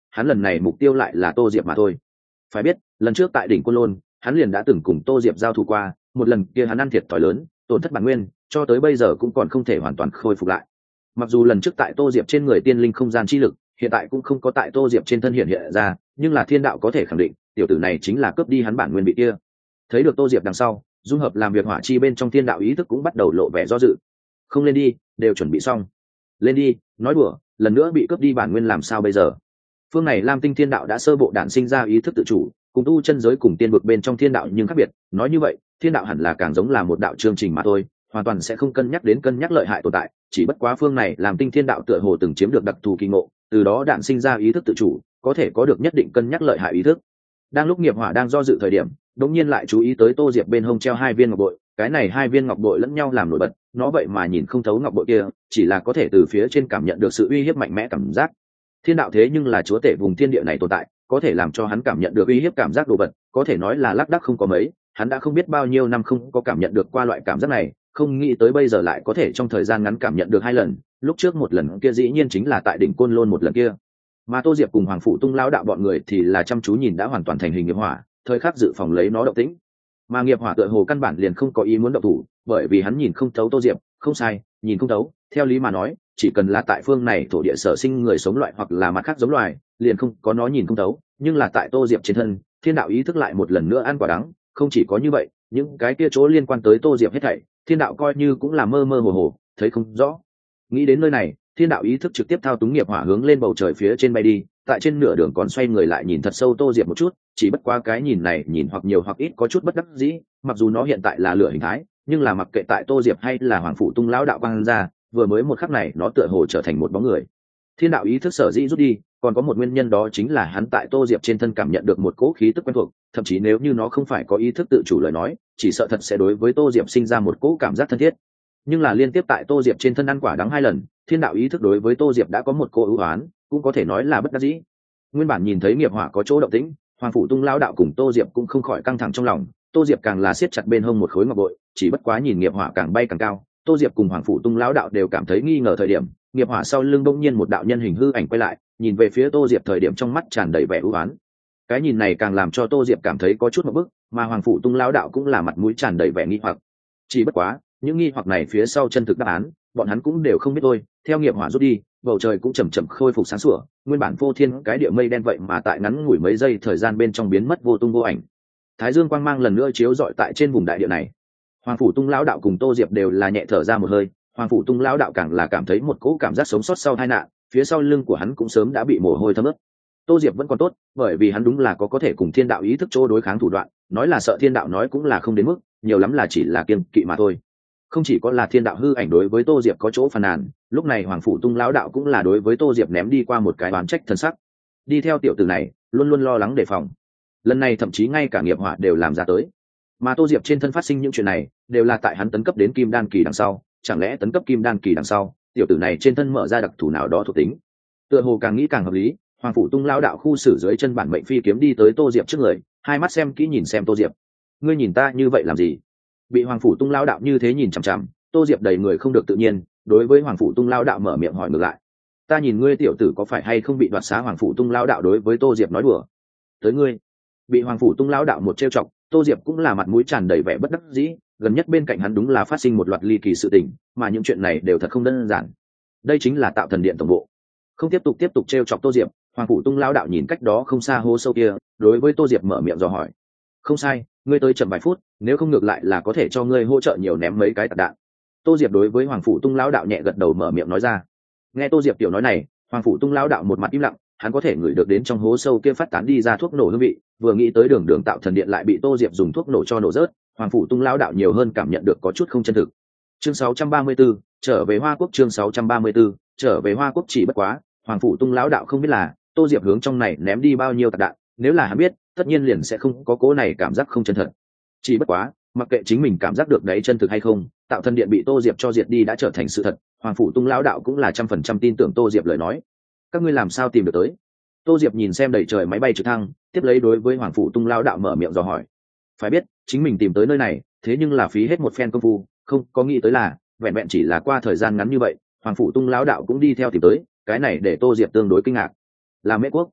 hắn lần này mục tiêu lại là Tô Diệp mà thôi. Phải biết lần trước tại đỉnh Côn Lôn hắn liền đã từng cùng Tô Diệp giao thủ qua, một lần kia hắn ăn thiệt thòi lớn, tổn thất bản nguyên, cho tới bây giờ cũng còn không thể hoàn toàn khôi phục lại. Mặc dù lần trước tại Tô Diệp trên người tiên linh không gian chi lực hiện tại cũng không có tại Tô Diệp trên thân hiện ra, nhưng là thiên đạo có thể khẳng định tiểu tử này chính là cướp đi hắn bản nguyên bị kia. Thấy được Tô Diệp đằng sau, dung hợp làm việc hỏa chi bên trong thiên đạo ý thức cũng bắt đầu lộ vẻ do dự. Không lên đi, đều chuẩn bị xong. Lên đi, nói đùa, lần nữa bị cướp đi bản nguyên làm sao bây giờ? Phương này Lam Tinh thiên đạo đã sơ bộ đản sinh ra ý thức tự chủ, cùng tu chân giới cùng tiên vực bên trong thiên đạo nhưng khác biệt. Nói như vậy, thiên đạo hẳn là càng giống là một đạo chương trình mà thôi, hoàn toàn sẽ không cân nhắc lợi hại tồn tại. Chỉ bất quá phương này làm tinh thiên đạo tựa hồ từng chiếm được đặc thù kỳ ngộ, từ đó đản sinh ra ý thức tự chủ, có thể có được nhất định cân nhắc lợi hại ý thức. Đang lúc nghiệp hỏa đang do dự thời điểm, đống nhiên lại chú ý tới Tô Diệp bên hông treo 2 viên ngọc bội. Cái này 2 viên ngọc bội lẫn nhau làm nổi bật, nó vậy mà nhìn không thấu ngọc bội kia, chỉ là có thể từ phía trên cảm nhận được sự uy hiếp mạnh mẽ cảm giác. Thiên đạo thế nhưng là chúa tể vùng thiên địa này tồn tại, có thể làm cho hắn cảm nhận được uy hiếp cảm giác đồ vật, có thể nói là lác đác không có mấy. Hắn đã không biết bao nhiêu năm không có cảm nhận được qua loại cảm giác này, không nghĩ tới bây giờ lại có thể trong thời gian ngắn cảm nhận được 2 lần. Lúc trước một lần kia dĩ nhiên chính là tại đỉnh Côn Lôn một lần kia, mà Tô Diệp cùng Hoàng Phủ Tung lão đạo bọn người thì là chăm chú nhìn đã hoàn toàn thành hình nghiệp hỏa, thời khắc dự phòng lấy nó động tĩnh. Mà nghiệp hỏa tựa hồ căn bản liền không có ý muốn động thủ, bởi vì hắn nhìn không thấu Tô Diệp. Không sai, nhìn không thấu. Theo lý mà nói, chỉ cần là tại phương này thổ địa sở sinh người sống loại hoặc là mặt khác giống loài, liền không có nó nhìn không thấu. Nhưng là tại Tô Diệp trên thân, thiên đạo ý thức lại một lần nữa ăn quả đắng. Không chỉ có như vậy, những cái kia chỗ liên quan tới Tô Diệp hết thảy, thiên đạo coi như cũng là mơ mơ hồ hồ, thấy không rõ. Nghĩ đến nơi này, thiên đạo ý thức trực tiếp thao túng nghiệp hỏa hướng lên bầu trời phía trên bay đi. Tại trên nửa đường còn xoay người lại nhìn thật sâu Tô Diệp một chút, chỉ bất quá cái nhìn này nhìn hoặc nhiều hoặc ít có chút bất đắc dĩ. Mặc dù nó hiện tại là lửa hình thái, nhưng là mặc kệ tại Tô Diệp hay là Hoàng Phủ Tung lão đạo quang ra, vừa mới một khắc này nó tựa hồ trở thành một bóng người. Thiên đạo ý thức sở dĩ rút đi, còn có một nguyên nhân, đó chính là hắn tại Tô Diệp trên thân cảm nhận được một cỗ khí tức quen thuộc, thậm chí nếu như nó không phải có ý thức tự chủ lời nói, chỉ sợ thật sẽ đối với Tô Diệp sinh ra một cỗ cảm giác thân thiết. Nhưng là liên tiếp tại Tô Diệp trên thân ăn quả đắng 2 lần, thiên đạo ý thức đối với Tô Diệp đã có một cỗ ưu oán, cũng có thể nói là bất đắc dĩ. Nguyên bản nhìn thấy nghiệp hỏa có chỗ động tĩnh, Hoàng Phủ Tung lão đạo cùng Tô Diệp cũng không khỏi căng thẳng trong lòng. Tô Diệp càng là siết chặt bên hông một khối ngọc bội, chỉ bất quá nhìn nghiệp hỏa càng bay càng cao, Tô Diệp cùng Hoàng Phủ Tung lão đạo đều cảm thấy nghi ngờ. Thời điểm nghiệp hỏa sau lưng bỗng nhiên một đạo nhân hình hư ảnh quay lại, nhìn về phía Tô Diệp, thời điểm trong mắt tràn đầy vẻ ưu ái. Cái nhìn này càng làm cho Tô Diệp cảm thấy có chút một bức, mà Hoàng Phủ Tung lão đạo cũng là mặt mũi tràn đầy vẻ nghi hoặc. Chỉ bất quá, những nghi hoặc này phía sau chân thực đáp án, bọn hắn cũng đều không biết thôi. Theo nghiệp hỏa rút đi, bầu trời cũng chậm chậm khôi phục sáng sủa, nguyên bản vô thiên cái địa mây đen vậy mà tại ngắn ngủi mấy giây thời gian bên trong biến mất vô tung vô ảnh. Thái dương quang mang lần nữa chiếu rọi tại trên vùng đại địa này. Hoàng Phủ Tung lão đạo cùng Tô Diệp đều là nhẹ thở ra một hơi, Hoàng Phủ Tung lão đạo càng là cảm thấy một cỗ cảm giác sống sót sau tai nạn, phía sau lưng của hắn cũng sớm đã bị mồ hôi thấm ướt. Tô Diệp vẫn còn tốt, bởi vì hắn đúng là có thể cùng thiên đạo ý thức chỗ đối kháng thủ đoạn, nói là sợ thiên đạo nói cũng là không đến mức, nhiều lắm là chỉ là kiêng kỵ mà thôi. Không chỉ có là thiên đạo hư ảnh đối với Tô Diệp có chỗ phàn nàn, lúc này Hoàng Phủ Tung lão đạo cũng là đối với Tô Diệp ném đi qua một cái oán trách thân sắc. Đi theo tiểu tử này, luôn luôn lo lắng đề phòng. Lần này thậm chí ngay cả nghiệp hỏa đều làm ra tới. Mà Tô Diệp trên thân phát sinh những chuyện này, đều là tại hắn tấn cấp đến Kim Đan kỳ đằng sau, chẳng lẽ tấn cấp Kim Đan kỳ đằng sau, tiểu tử này trên thân mở ra đặc thù nào đó thuộc tính. Tựa hồ càng nghĩ càng hợp lý, Hoàng Phủ Tung lão đạo khu xử dưới chân bản mệnh phi kiếm đi tới Tô Diệp trước người, hai mắt xem kỹ nhìn xem Tô Diệp. Ngươi nhìn ta như vậy làm gì? Bị Hoàng Phủ Tung lão đạo như thế nhìn chằm chằm, Tô Diệp đầy người không được tự nhiên, đối với Hoàng Phủ Tung lão đạo mở miệng hỏi ngược lại. Ta nhìn ngươi tiểu tử có phải hay không bị đoạt xá? Hoàng Phủ Tung lão đạo đối với Tô Diệp nói đùa. Tới ngươi. Bị Hoàng Phủ Tung lão đạo một trêu chọc, Tô Diệp cũng là mặt mũi tràn đầy vẻ bất đắc dĩ, gần nhất bên cạnh hắn đúng là phát sinh một loạt ly kỳ sự tình, mà những chuyện này đều thật không đơn giản. Đây chính là Tạo Thần Điện tổng bộ. Không tiếp tục trêu chọc Tô Diệp, Hoàng Phủ Tung lão đạo nhìn cách đó không xa hố sâu kia, đối với Tô Diệp mở miệng dò hỏi. Không sai, ngươi tới chậm vài phút, nếu không ngược lại là có thể cho ngươi hỗ trợ nhiều ném mấy cái tạc đạn. Tô Diệp đối với Hoàng Phủ Tung lão đạo nhẹ gật đầu mở miệng nói ra. Nghe Tô Diệp tiểu nói này, Hoàng Phủ Tung lão đạo một mặt im lặng, hắn có thể ngửi được đến trong hố sâu kia phát tán đi ra thuốc nổ hương vị, vừa nghĩ tới đường Tạo Thần Điện lại bị Tô Diệp dùng thuốc nổ cho nổ rớt, Hoàng Phủ Tung lão đạo nhiều hơn cảm nhận được có chút không chân thực. Chương 634, trở về Hoa Quốc. Chương 634, trở về Hoa Quốc. Chỉ bất quá, Hoàng Phủ Tung lão đạo không biết là Tô Diệp hướng trong này ném đi bao nhiêu tạc đạn, nếu là hắn biết, tất nhiên liền sẽ không có cố này cảm giác không chân thật. Chỉ bất quá, mặc kệ chính mình cảm giác được đấy chân thực hay không, Tạo Thần Điện bị Tô Diệp cho diệt đi đã trở thành sự thật, Hoàng Phủ Tung lão đạo cũng là 100% tin tưởng Tô Diệp lời nói. Các ngươi làm sao tìm được tới? Tô Diệp nhìn xem đầy trời máy bay trực thăng, tiếp lấy đối với Hoàng Phủ Tung lão đạo mở miệng dò hỏi. Phải biết, chính mình tìm tới nơi này, thế nhưng là phí hết một phen công phu, không có nghĩ tới là vẹn vẹn chỉ là qua thời gian ngắn như vậy, Hoàng Phủ Tung lão đạo cũng đi theo tìm tới, cái này để Tô Diệp tương đối kinh ngạc. Là Mễ Quốc.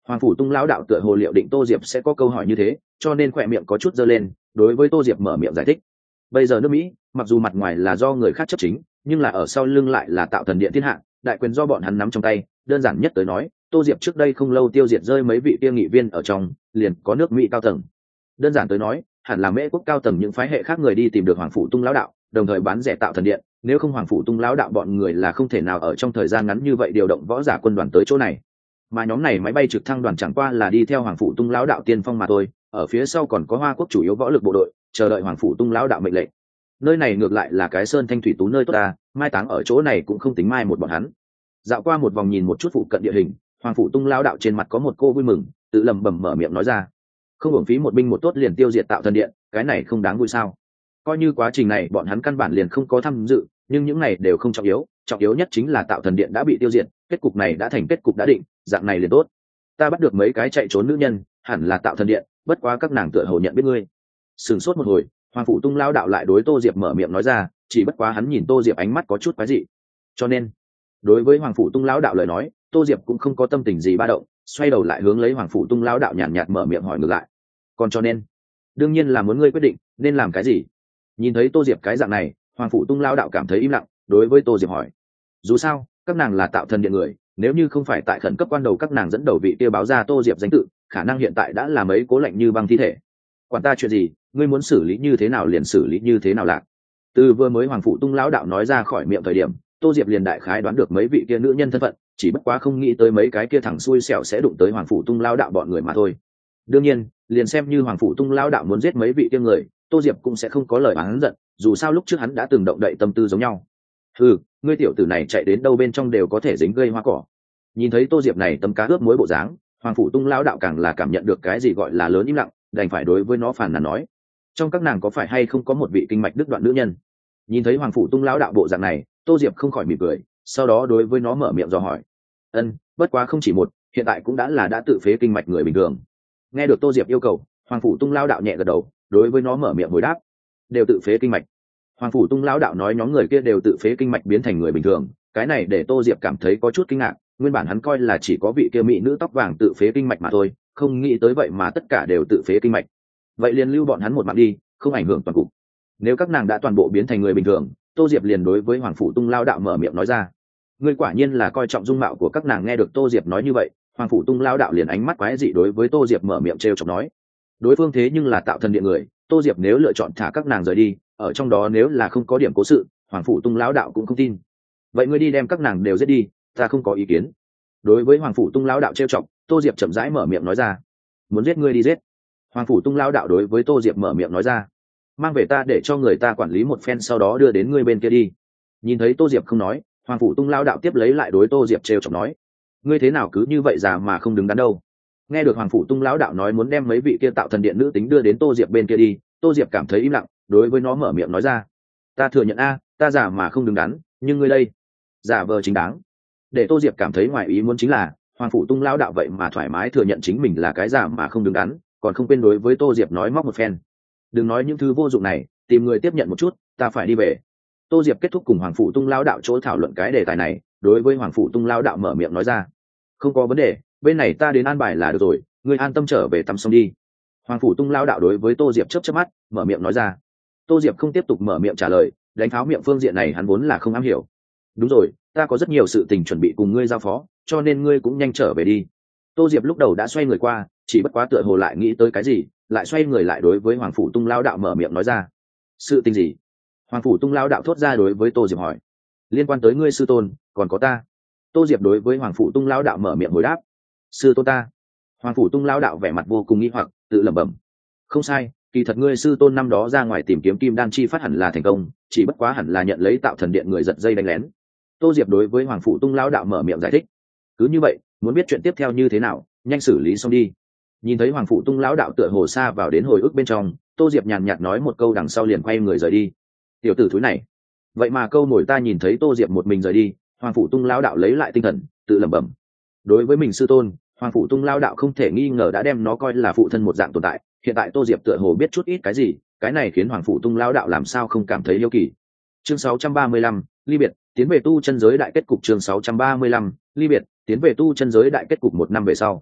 Hoàng phủ tung lão đạo tựa hồ liệu định Tô Diệp sẽ có câu hỏi như thế, cho nên khỏe miệng có chút giơ lên, đối với Tô Diệp mở miệng giải thích. Bây giờ nước Mỹ, mặc dù mặt ngoài là do người khác chấp chính, nhưng là ở sau lưng lại là Tạo Thần Điện thiên hạ, đại quyền do bọn hắn nắm trong tay. Đơn giản nhất tới nói, Tô Diệp trước đây không lâu tiêu diệt rơi mấy vị kia nghị viên ở trong, liền có nước Mỹ cao tầng. Đơn giản tới nói, hẳn là Mễ quốc cao tầng những phái hệ khác người đi tìm được Hoàng phủ tung lão đạo, đồng thời bán rẻ Tạo Thần Điện, nếu không Hoàng phủ tung lão đạo bọn người là không thể nào ở trong thời gian ngắn như vậy điều động võ giả quân đoàn tới chỗ này. Mà nhóm này máy bay trực thăng đoàn chẳng qua là đi theo Hoàng phủ tung lão đạo tiên phong mà thôi, ở phía sau còn có Hoa quốc chủ yếu võ lực bộ đội, chờ đợi Hoàng phủ tung lão đạo mệnh lệnh. Nơi này ngược lại là cái sơn thanh thủy tú nơi tốt ta, mai táng ở chỗ này cũng không tính mai một bọn hắn. Dạo qua một vòng nhìn một chút phụ cận địa hình, Hoàng phủ tung lão đạo trên mặt có một cô vui mừng, tự lẩm bẩm mở miệng nói ra: không hưởng phí một binh một tốt liền tiêu diệt Tạo Thần Điện, cái này không đáng vui sao? Coi như quá trình này bọn hắn căn bản liền không có tham dự, nhưng những này đều không trọng yếu nhất chính là Tạo Thần Điện đã bị tiêu diệt, kết cục này đã thành kết cục đã định, dạng này liền tốt. Ta bắt được mấy cái chạy trốn nữ nhân, hẳn là Tạo Thần Điện, bất quá các nàng tựa hồ nhận biết ngươi. Sửng sốt một hồi, Hoàng phủ tung lão đạo lại đối Tô Diệp mở miệng nói ra, chỉ bất quá hắn nhìn Tô Diệp ánh mắt có chút quái dị. Cho nên, đối với Hoàng phủ tung lão đạo lời nói, Tô Diệp cũng không có tâm tình gì ba động, xoay đầu lại hướng lấy Hoàng phủ tung lão đạo nhàn nhạt mở miệng hỏi ngược lại. Còn cho nên, đương nhiên là muốn ngươi quyết định nên làm cái gì. Nhìn thấy Tô Diệp cái dạng này, Hoàng phủ tung lão đạo cảm thấy im lặng, đối với Tô Diệp hỏi: dù sao, các nàng là Tạo Thần Điện người, nếu như không phải tại khẩn cấp quan đầu các nàng dẫn đầu vị kia báo ra Tô Diệp danh tự, khả năng hiện tại đã là mấy cố lạnh như băng thi thể. Quản ta chuyện gì, ngươi muốn xử lý như thế nào liền xử lý như thế nào lạc. Từ vừa mới Hoàng phủ tung lão đạo nói ra khỏi miệng thời điểm, Tô Diệp liền đại khái đoán được mấy vị kia nữ nhân thân phận, chỉ bất quá không nghĩ tới mấy cái kia thẳng xui xẻo sẽ đụng tới Hoàng phủ tung lão đạo bọn người mà thôi. Đương nhiên, liền xem như Hoàng phủ tung lão đạo muốn giết mấy vị kia người, Tô Diệp cũng sẽ không có lời oán giận, dù sao lúc trước hắn đã từng động đậy tâm tư giống nhau. Ngươi tiểu tử này chạy đến đâu bên trong đều có thể dính gây hoa cỏ. Nhìn thấy Tô Diệp này tấm cá ướp muối bộ dáng, Hoàng phủ tung lão đạo càng là cảm nhận được cái gì gọi là lớn im lặng, đành phải đối với nó phàn nàn nói: trong các nàng có phải hay không có một vị kinh mạch đứt đoạn nữ nhân? Nhìn thấy Hoàng phủ tung lão đạo bộ dạng này, Tô Diệp không khỏi mỉm cười, sau đó đối với nó mở miệng dò hỏi: bất quá không chỉ một, hiện tại cũng đã tự phế kinh mạch người bình thường. Nghe được Tô Diệp yêu cầu, Hoàng phủ tung lão đạo nhẹ gật đầu, đối với nó mở miệng hồi đáp: đều tự phế kinh mạch. Hoàng phủ tung lão đạo nói nhóm người kia đều tự phế kinh mạch biến thành người bình thường, cái này để Tô Diệp cảm thấy có chút kinh ngạc, nguyên bản hắn coi là chỉ có vị kia mỹ nữ tóc vàng tự phế kinh mạch mà thôi, không nghĩ tới vậy mà tất cả đều tự phế kinh mạch. Vậy liền lưu bọn hắn một mạng đi, không ảnh hưởng toàn cục. Nếu các nàng đã toàn bộ biến thành người bình thường, Tô Diệp liền đối với Hoàng phủ tung lão đạo mở miệng nói ra: ngươi quả nhiên là coi trọng dung mạo của các nàng. Nghe được Tô Diệp nói như vậy, Hoàng phủ tung lão đạo liền ánh mắt quái dị đối với Tô Diệp mở miệng trêu chọc nói: đối phương thế nhưng là Tạo Thần Điện người, Tô Diệp nếu lựa chọn thả các nàng rời đi, ở trong đó nếu là không có điểm cố sự, Hoàng phủ tung lão đạo cũng không tin. Vậy ngươi đi đem các nàng đều giết đi, ta không có ý kiến. Đối với Hoàng phủ tung lão đạo trêu chọc, Tô Diệp chậm rãi mở miệng nói ra: muốn giết ngươi đi giết. Hoàng phủ tung lão đạo đối với Tô Diệp mở miệng nói ra: mang về ta để cho người ta quản lý một phen, sau đó đưa đến ngươi bên kia đi. Nhìn thấy Tô Diệp không nói, Hoàng phủ tung lão đạo tiếp lấy lại đối Tô Diệp trêu chọc nói: ngươi thế nào cứ như vậy già mà không đứng đắn đâu. Nghe được Hoàng phủ tung lão đạo nói muốn đem mấy vị kia Tạo Thần Điện nữ tính đưa đến Tô Diệp bên kia đi, Tô Diệp cảm thấy im lặng, đối với nó mở miệng nói ra: ta thừa nhận ta già mà không đứng đắn, nhưng ngươi đây giả vờ chính đáng. Để Tô Diệp cảm thấy ngoài ý muốn chính là Hoàng phủ tung lão đạo vậy mà thoải mái thừa nhận chính mình là cái giả mà không đứng đắn, còn không quên đối với Tô Diệp nói móc một phen: đừng nói những thứ vô dụng này, tìm người tiếp nhận một chút, ta phải đi về. Tô Diệp kết thúc cùng Hoàng phủ tung lão đạo chỗ thảo luận cái đề tài này, đối với Hoàng phủ tung lão đạo mở miệng nói ra: không có vấn đề, bên này ta đến an bài là được rồi, ngươi an tâm trở về tắm xong đi. Hoàng phủ tung lão đạo đối với Tô Diệp chớp chớp mắt, mở miệng nói ra. Tô Diệp không tiếp tục mở miệng trả lời, đánh tháo miệng phương diện này hắn vốn là không am hiểu. đúng rồi, ta có rất nhiều sự tình chuẩn bị cùng ngươi giao phó, cho nên ngươi cũng nhanh trở về đi. Tô Diệp lúc đầu đã xoay người qua, chỉ bất quá tựa hồ lại nghĩ tới cái gì, lại xoay người lại đối với Hoàng phủ tung lão đạo mở miệng nói ra. Sự tình gì? Hoàng phủ tung lão đạo thốt ra đối với Tô Diệp hỏi. Liên quan tới ngươi sư tôn, còn có ta. Tô Diệp đối với Hoàng phủ tung lão đạo mở miệng hồi đáp. Sư tôn ta? Hoàng phủ tung lão đạo vẻ mặt vô cùng nghi hoặc, tự lẩm bẩm. Không sai, kỳ thật ngươi sư tôn năm đó ra ngoài tìm kiếm kim đan chi phát hẳn là thành công, chỉ bất quá hẳn là nhận lấy Tạo Thần Điện người giật dây đánh lén. Tô Diệp đối với Hoàng phủ tung lão đạo mở miệng giải thích. Cứ như vậy, muốn biết chuyện tiếp theo như thế nào, nhanh xử lý xong đi. Nhìn thấy Hoàng phủ tung lão đạo tựa hồ xa vào đến hồi ức bên trong, Tô Diệp nhàn nhạt nói một câu đằng sau liền quay người rời đi. Tiểu tử thúi này, vậy mà câu nổi ta. Nhìn thấy Tô Diệp một mình rời đi, Hoàng phủ tung lão đạo lấy lại tinh thần, tự lẩm bẩm. Đối với mình sư tôn, Hoàng phủ tung lão đạo không thể nghi ngờ đã đem nó coi là phụ thân một dạng tồn tại. Hiện tại Tô Diệp tựa hồ biết chút ít cái gì, cái này khiến Hoàng phủ tung lão đạo làm sao không cảm thấy yêu kỳ. Chương 635, ly biệt, tiến về tu chân giới đại kết cục. Chương 635, ly biệt, tiến về tu chân giới đại kết cục. 1 năm về sau,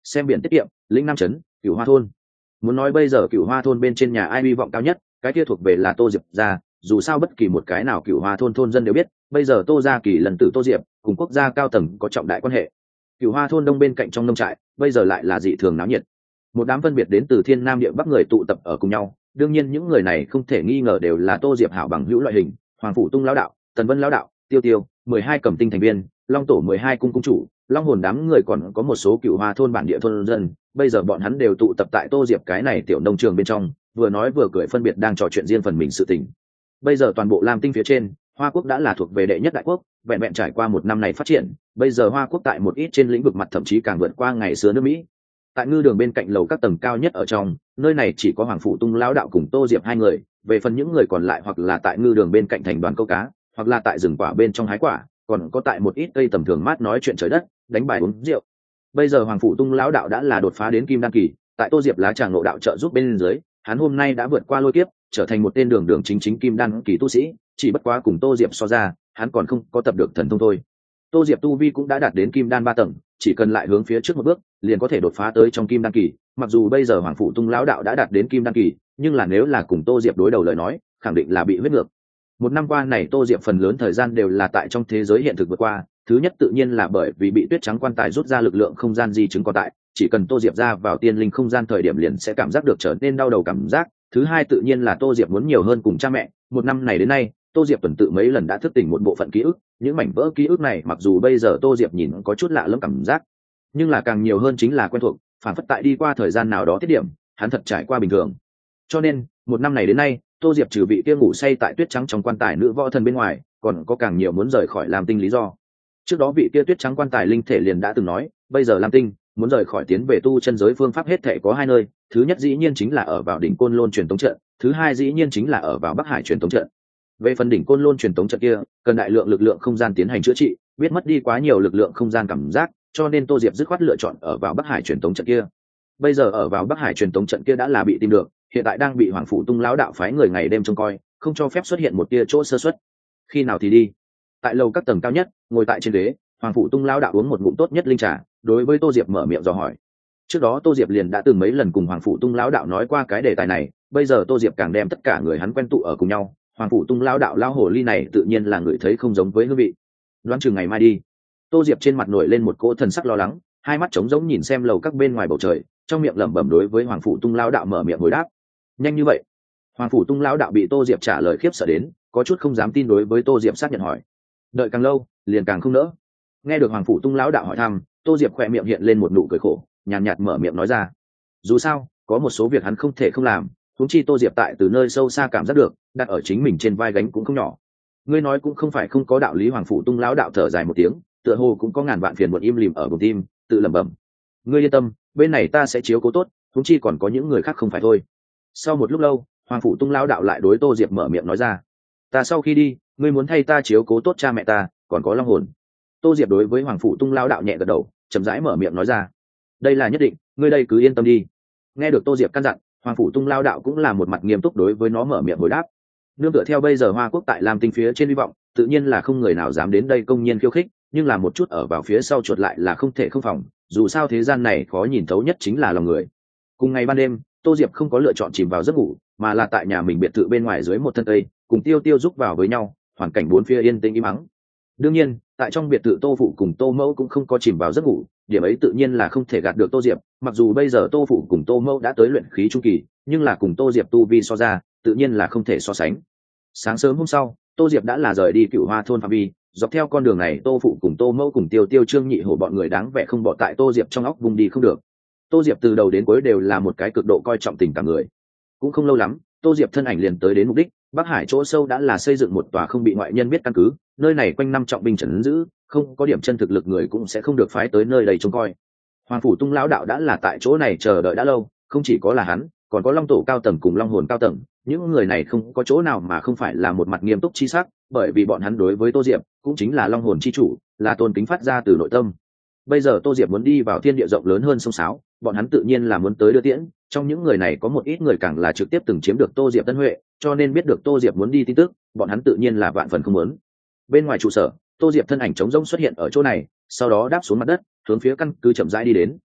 xem biển tiết kiệm, lĩnh nam trấn, Cửu Hoa thôn. Muốn nói bây giờ Cửu Hoa thôn bên trên nhà ai hy vọng cao nhất, cái kia thuộc về là Tô Diệp gia. Dù sao bất kỳ một cái nào Cửu Hoa thôn thôn dân đều biết, bây giờ Tô gia kỳ lần tử Tô Diệp cùng quốc gia cao tầng có trọng đại quan hệ. Cửu Hoa thôn đông bên cạnh trong nông trại, bây giờ lại là dị thường náo nhiệt. Một đám phân biệt đến từ thiên nam địa bắc người tụ tập ở cùng nhau. Đương nhiên những người này không thể nghi ngờ đều là Tô Diệp hảo bằng hữu loại hình, Hoàng Phủ Tung lão đạo, Tần Vân lão đạo, Tiêu Tiêu, 12 cẩm tinh thành viên, Long tổ 12 cung cung chủ, Long hồn đám người còn có một số Cửu Hoa thôn bản địa thôn dân. Bây giờ bọn hắn đều tụ tập tại Tô Diệp cái này tiểu nông trường bên trong, vừa nói vừa cười phân biệt đang trò chuyện riêng phần mình sự tình. Bây giờ toàn bộ Lam Tinh phía trên, Hoa quốc đã là thuộc về đệ nhất đại quốc, vẹn vẹn trải qua một năm này phát triển, bây giờ Hoa quốc tại một ít trên lĩnh vực mặt thậm chí càng vượt qua ngày xưa nước Mỹ. Tại ngư đường bên cạnh lầu các tầng cao nhất ở trong, nơi này chỉ có Hoàng Phủ Tung lão đạo cùng Tô Diệp hai người, về phần những người còn lại hoặc là tại ngư đường bên cạnh thành đoàn câu cá, hoặc là tại rừng quả bên trong hái quả, còn có tại một ít cây tầm thường mát nói chuyện trời đất, đánh bài uống rượu. Bây giờ Hoàng Phủ Tung lão đạo đã là đột phá đến kim đan kỳ, tại Tô Diệp lá trà ngộ đạo trợ giúp bên dưới, hắn hôm nay đã vượt qua lôi kiếp, trở thành một tên đường đường chính chính kim đan kỳ tu sĩ, chỉ bất quá cùng Tô Diệp so ra, hắn còn không có tập được thần thông thôi. Tô Diệp tu vi cũng đã đạt đến kim đan 3 tầng, chỉ cần lại hướng phía trước một bước, liền có thể đột phá tới trong kim đan kỳ. Mặc dù bây giờ Hoàng Phủ Tung lão đạo đã đạt đến kim đan kỳ, nhưng là nếu là cùng Tô Diệp đối đầu lời nói, khẳng định là bị huyết ngược. Một năm qua này Tô Diệp phần lớn thời gian đều là tại trong thế giới hiện thực vượt qua, thứ nhất tự nhiên là bởi vì bị tuyết trắng quan tài rút ra lực lượng không gian di chứng còn tại, chỉ cần Tô Diệp ra vào tiên linh không gian thời điểm liền sẽ cảm giác được trở nên đau đầu cảm giác. Thứ hai tự nhiên là Tô Diệp muốn nhiều hơn cùng cha mẹ, một năm này đến nay, Tô Diệp tuần tự mấy lần đã thức tỉnh một bộ phận ký ức, những mảnh vỡ ký ức này mặc dù bây giờ Tô Diệp nhìn có chút lạ lẫm cảm giác, nhưng là càng nhiều hơn chính là quen thuộc, phản phất tại đi qua thời gian nào đó tiết điểm, hắn thật trải qua bình thường. Cho nên, một năm này đến nay, Tô Diệp trừ bị kia ngủ say tại tuyết trắng trong quan tài nữ võ thần bên ngoài, còn có càng nhiều muốn rời khỏi Lam Tinh lý do. Trước đó vị kia tuyết trắng quan tài linh thể liền đã từng nói, bây giờ Lam Tinh muốn rời khỏi tiến về tu chân giới phương pháp hết thể có hai nơi, thứ nhất dĩ nhiên chính là ở vào đỉnh Côn Lôn truyền tống trận, thứ hai dĩ nhiên chính là ở vào Bắc Hải truyền tống trận. Về phần đỉnh Côn Lôn truyền tống trận kia, cần đại lượng lực lượng không gian tiến hành chữa trị, biết mất đi quá nhiều lực lượng không gian cảm giác, cho nên Tô Diệp dứt khoát lựa chọn ở vào Bắc Hải truyền tống trận kia. Bây giờ ở vào Bắc Hải truyền tống trận kia đã là bị tìm được, hiện tại đang bị Hoàng Phủ Tung lão đạo phái người ngày đêm trông coi, không cho phép xuất hiện một tia chỗ sơ suất. Khi nào thì đi. Tại lầu các tầng cao nhất, ngồi tại trên ghế, Hoàng Phủ Tung lão đạo uống một ngụm tốt nhất linh trà, đối với Tô Diệp mở miệng dò hỏi. Trước đó Tô Diệp liền đã từng mấy lần cùng Hoàng Phủ Tung lão đạo nói qua cái đề tài này, bây giờ Tô Diệp càng đem tất cả người hắn quen tụ ở cùng nhau, Hoàng Phủ Tung lão đạo lao hồ ly này tự nhiên là người thấy không giống với hương vị. Đoán chừng ngày mai đi. Tô Diệp trên mặt nổi lên một cỗ thần sắc lo lắng, hai mắt trống rỗng nhìn xem lầu các bên ngoài bầu trời, trong miệng lẩm bẩm đối với Hoàng Phủ Tung lão đạo mở miệng hồi đáp. Nhanh như vậy? Hoàng Phủ Tung lão đạo bị Tô Diệp trả lời khiếp sợ đến, có chút không dám tin đối với Tô Diệp xác nhận hỏi. Đợi càng lâu, liền càng không nỡ. Nghe được Hoàng Phủ Tung lão đạo hỏi thăm, Tô Diệp khỏe miệng hiện lên một nụ cười khổ, nhàn nhạt mở miệng nói ra. Dù sao, có một số việc hắn không thể không làm, huống chi Tô Diệp tại từ nơi sâu xa cảm giác được, đặt ở chính mình trên vai gánh cũng không nhỏ. Ngươi nói cũng không phải không có đạo lý. Hoàng Phủ Tung lão đạo thở dài một tiếng, tựa hồ cũng có ngàn vạn phiền muộn im lìm ở bụng tim, tự lẩm bẩm. Ngươi yên tâm, bên này ta sẽ chiếu cố tốt, huống chi còn có những người khác không phải thôi. Sau một lúc lâu, Hoàng Phủ Tung lão đạo lại đối Tô Diệp mở miệng nói ra. Ta sau khi đi, ngươi muốn thay ta chiếu cố tốt cha mẹ ta, còn có long hồn. Tô Diệp đối với Hoàng Phủ Tung lão đạo nhẹ gật đầu, chậm rãi mở miệng nói ra. Đây là nhất định, ngươi đây cứ yên tâm đi. Nghe được Tô Diệp căn dặn, Hoàng Phủ Tung lão đạo cũng là một mặt nghiêm túc đối với nó mở miệng hồi đáp. Nương tựa theo bây giờ Hoa quốc tại Lam Tinh phía trên hy vọng, tự nhiên là không người nào dám đến đây công nhiên khiêu khích, nhưng là một chút ở vào phía sau chuột lại là không thể không phòng, dù sao thế gian này khó nhìn thấu nhất chính là lòng người. Cùng ngày ban đêm, Tô Diệp không có lựa chọn chìm vào giấc ngủ, mà là tại nhà mình biệt thự bên ngoài dưới một thân cây, cùng Tiêu Tiêu giúp vào với nhau, hoàn cảnh bốn phía yên tĩnh im ắng. Đương nhiên, tại trong biệt thự Tô Phụ cùng Tô Mẫu cũng không có chìm vào giấc ngủ, điểm ấy tự nhiên là không thể gạt được Tô Diệp, mặc dù bây giờ Tô Phụ cùng Tô Mẫu đã tới luyện khí trung kỳ, nhưng là cùng Tô Diệp tu vi so ra, tự nhiên là không thể so sánh. Sáng sớm hôm sau, Tô Diệp đã là rời đi Cửu Hoa thôn phạm vi, dọc theo con đường này Tô Phụ cùng Tô Mẫu cùng Tiêu Tiêu Trương Nhị Hổ bọn người đáng vẻ không bỏ tại Tô Diệp trong óc vùng đi không được. Tô Diệp từ đầu đến cuối đều là một cái cực độ coi trọng tình cảm người. Cũng không lâu lắm, Tô Diệp thân ảnh liền tới đến mục đích, Bắc Hải chỗ sâu đã là xây dựng một tòa không bị ngoại nhân biết căn cứ, nơi này quanh năm trọng binh trấn giữ, không có điểm chân thực lực người cũng sẽ không được phái tới nơi đây trông coi. Hoàng Phủ Tung lão đạo đã là tại chỗ này chờ đợi đã lâu, không chỉ có là hắn, còn có Long tổ cao tầng cùng Long hồn cao tầng, những người này không có chỗ nào mà không phải là một mặt nghiêm túc chi sắc, bởi vì bọn hắn đối với Tô Diệp cũng chính là Long hồn chi chủ, là tôn kính phát ra từ nội tâm. Bây giờ Tô Diệp muốn đi vào thiên địa rộng lớn hơn sông Sáo, bọn hắn tự nhiên là muốn tới đưa tiễn, trong những người này có một ít người càng là trực tiếp từng chiếm được Tô Diệp tân huệ, cho nên biết được Tô Diệp muốn đi tin tức, bọn hắn tự nhiên là vạn phần không muốn. Bên ngoài trụ sở, Tô Diệp thân ảnh trống rỗng xuất hiện ở chỗ này, sau đó đáp xuống mặt đất, hướng phía căn cứ chậm rãi đi đến.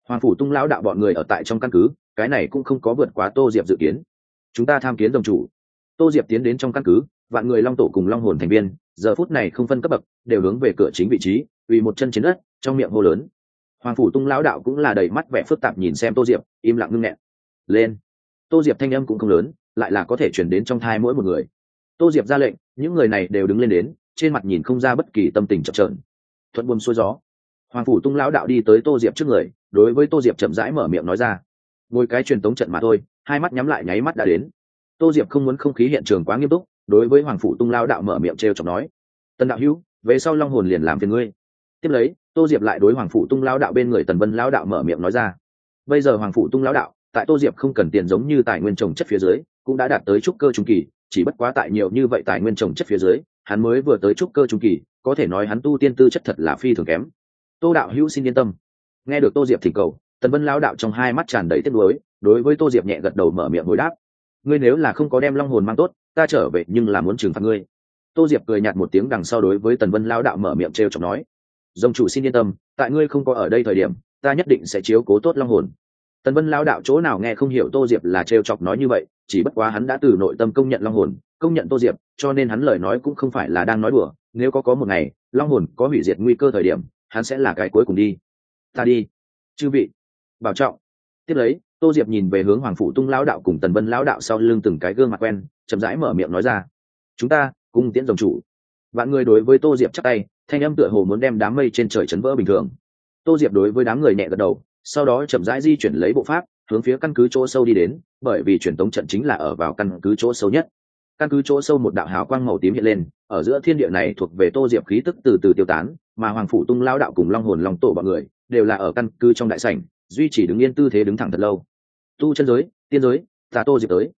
Hoàng phủ tung lão đạo bọn người ở tại trong căn cứ, cái này cũng không có vượt quá Tô Diệp dự kiến. Chúng ta tham kiến rồng chủ. Tô Diệp tiến đến trong căn cứ, vạn người long tổ cùng long hồn thành viên giờ phút này không phân cấp bậc, đều hướng về cửa chính vị trí, uy một chân trên đất, trong miệng hô lớn. Hoàng phủ tung lão đạo cũng là đầy mắt vẻ phức tạp nhìn xem Tô Diệp, im lặng ngưng nghẹn. Lên. Tô Diệp thanh âm cũng không lớn, lại là có thể truyền đến trong thai mỗi một người. Tô Diệp ra lệnh, những người này đều đứng lên đến, trên mặt nhìn không ra bất kỳ tâm tình chập chờn. Thuận buồm xuôi gió. Hoàng phủ tung lão đạo đi tới Tô Diệp trước người, đối với Tô Diệp chậm rãi mở miệng nói ra. Ngồi cái truyền tống trận mà thôi, hai mắt nhắm lại nháy mắt đã đến. Tô Diệp không muốn không khí hiện trường quá nghiêm túc, đối với Hoàng phủ tung lão đạo mở miệng trêu chọc nói. Tần đạo hữu, về sau long hồn liền làm phiền ngươi. Tiếp lấy, Tô Diệp lại đối Hoàng phủ tung lão đạo bên người Tần Vân lão đạo mở miệng nói ra. Bây giờ Hoàng phủ tung lão đạo, tại Tô Diệp không cần tiền giống như tài nguyên trồng chất phía dưới, cũng đã đạt tới trúc cơ trung kỳ, chỉ bất quá tại nhiều như vậy tài nguyên trồng chất phía dưới, hắn mới vừa tới trúc cơ trung kỳ, có thể nói hắn tu tiên tư chất thật là phi thường kém. Tô đạo hữu xin yên tâm. Nghe được Tô Diệp thỉnh cầu, Tần Vân lão đạo trong hai mắt tràn đầy tiếc nuối, đối với Tô Diệp nhẹ gật đầu mở miệng hồi đáp. Ngươi nếu là không có đem long hồn mang tốt, ta trở về nhưng là muốn trừng phạt ngươi. Tô Diệp cười nhạt một tiếng đằng sau đối với Tần Vân lão đạo mở miệng trêu chọc nói. Dòng chủ xin yên tâm, tại ngươi không có ở đây thời điểm, ta nhất định sẽ chiếu cố tốt long hồn. Tần Vân lão đạo chỗ nào nghe không hiểu Tô Diệp là trêu chọc nói như vậy, chỉ bất quá hắn đã từ nội tâm công nhận long hồn, công nhận Tô Diệp, cho nên hắn lời nói cũng không phải là đang nói đùa, nếu có một ngày, long hồn có hủy diệt nguy cơ thời điểm, hắn sẽ là cái cuối cùng đi. Ta đi. Chư vị, bảo trọng. Tiếp lấy, Tô Diệp nhìn về hướng Hoàng phủ tung lão đạo cùng Tần Vân lão đạo sau lưng từng cái gương mặt quen, chậm rãi mở miệng nói ra. Chúng ta cùng tiễn dòng chủ. Vạn người đối với Tô Diệp chắp tay, thanh âm tựa hồ muốn đem đám mây trên trời chấn vỡ bình thường. Tô Diệp đối với đám người nhẹ gật đầu, sau đó chậm rãi di chuyển lấy bộ pháp, hướng phía căn cứ chỗ sâu đi đến, bởi vì truyền tống trận chính là ở vào căn cứ chỗ sâu nhất. Căn cứ chỗ sâu một đạo hào quang màu tím hiện lên, ở giữa thiên địa này thuộc về Tô Diệp khí tức từ từ tiêu tán, mà Hoàng phủ tung lão đạo cùng long hồn long tổ bọn người đều là ở căn cứ trong đại sảnh, duy trì đứng yên tư thế đứng thẳng thật lâu. Tu chân giới, tiên giới, ta Tô Diệp tới.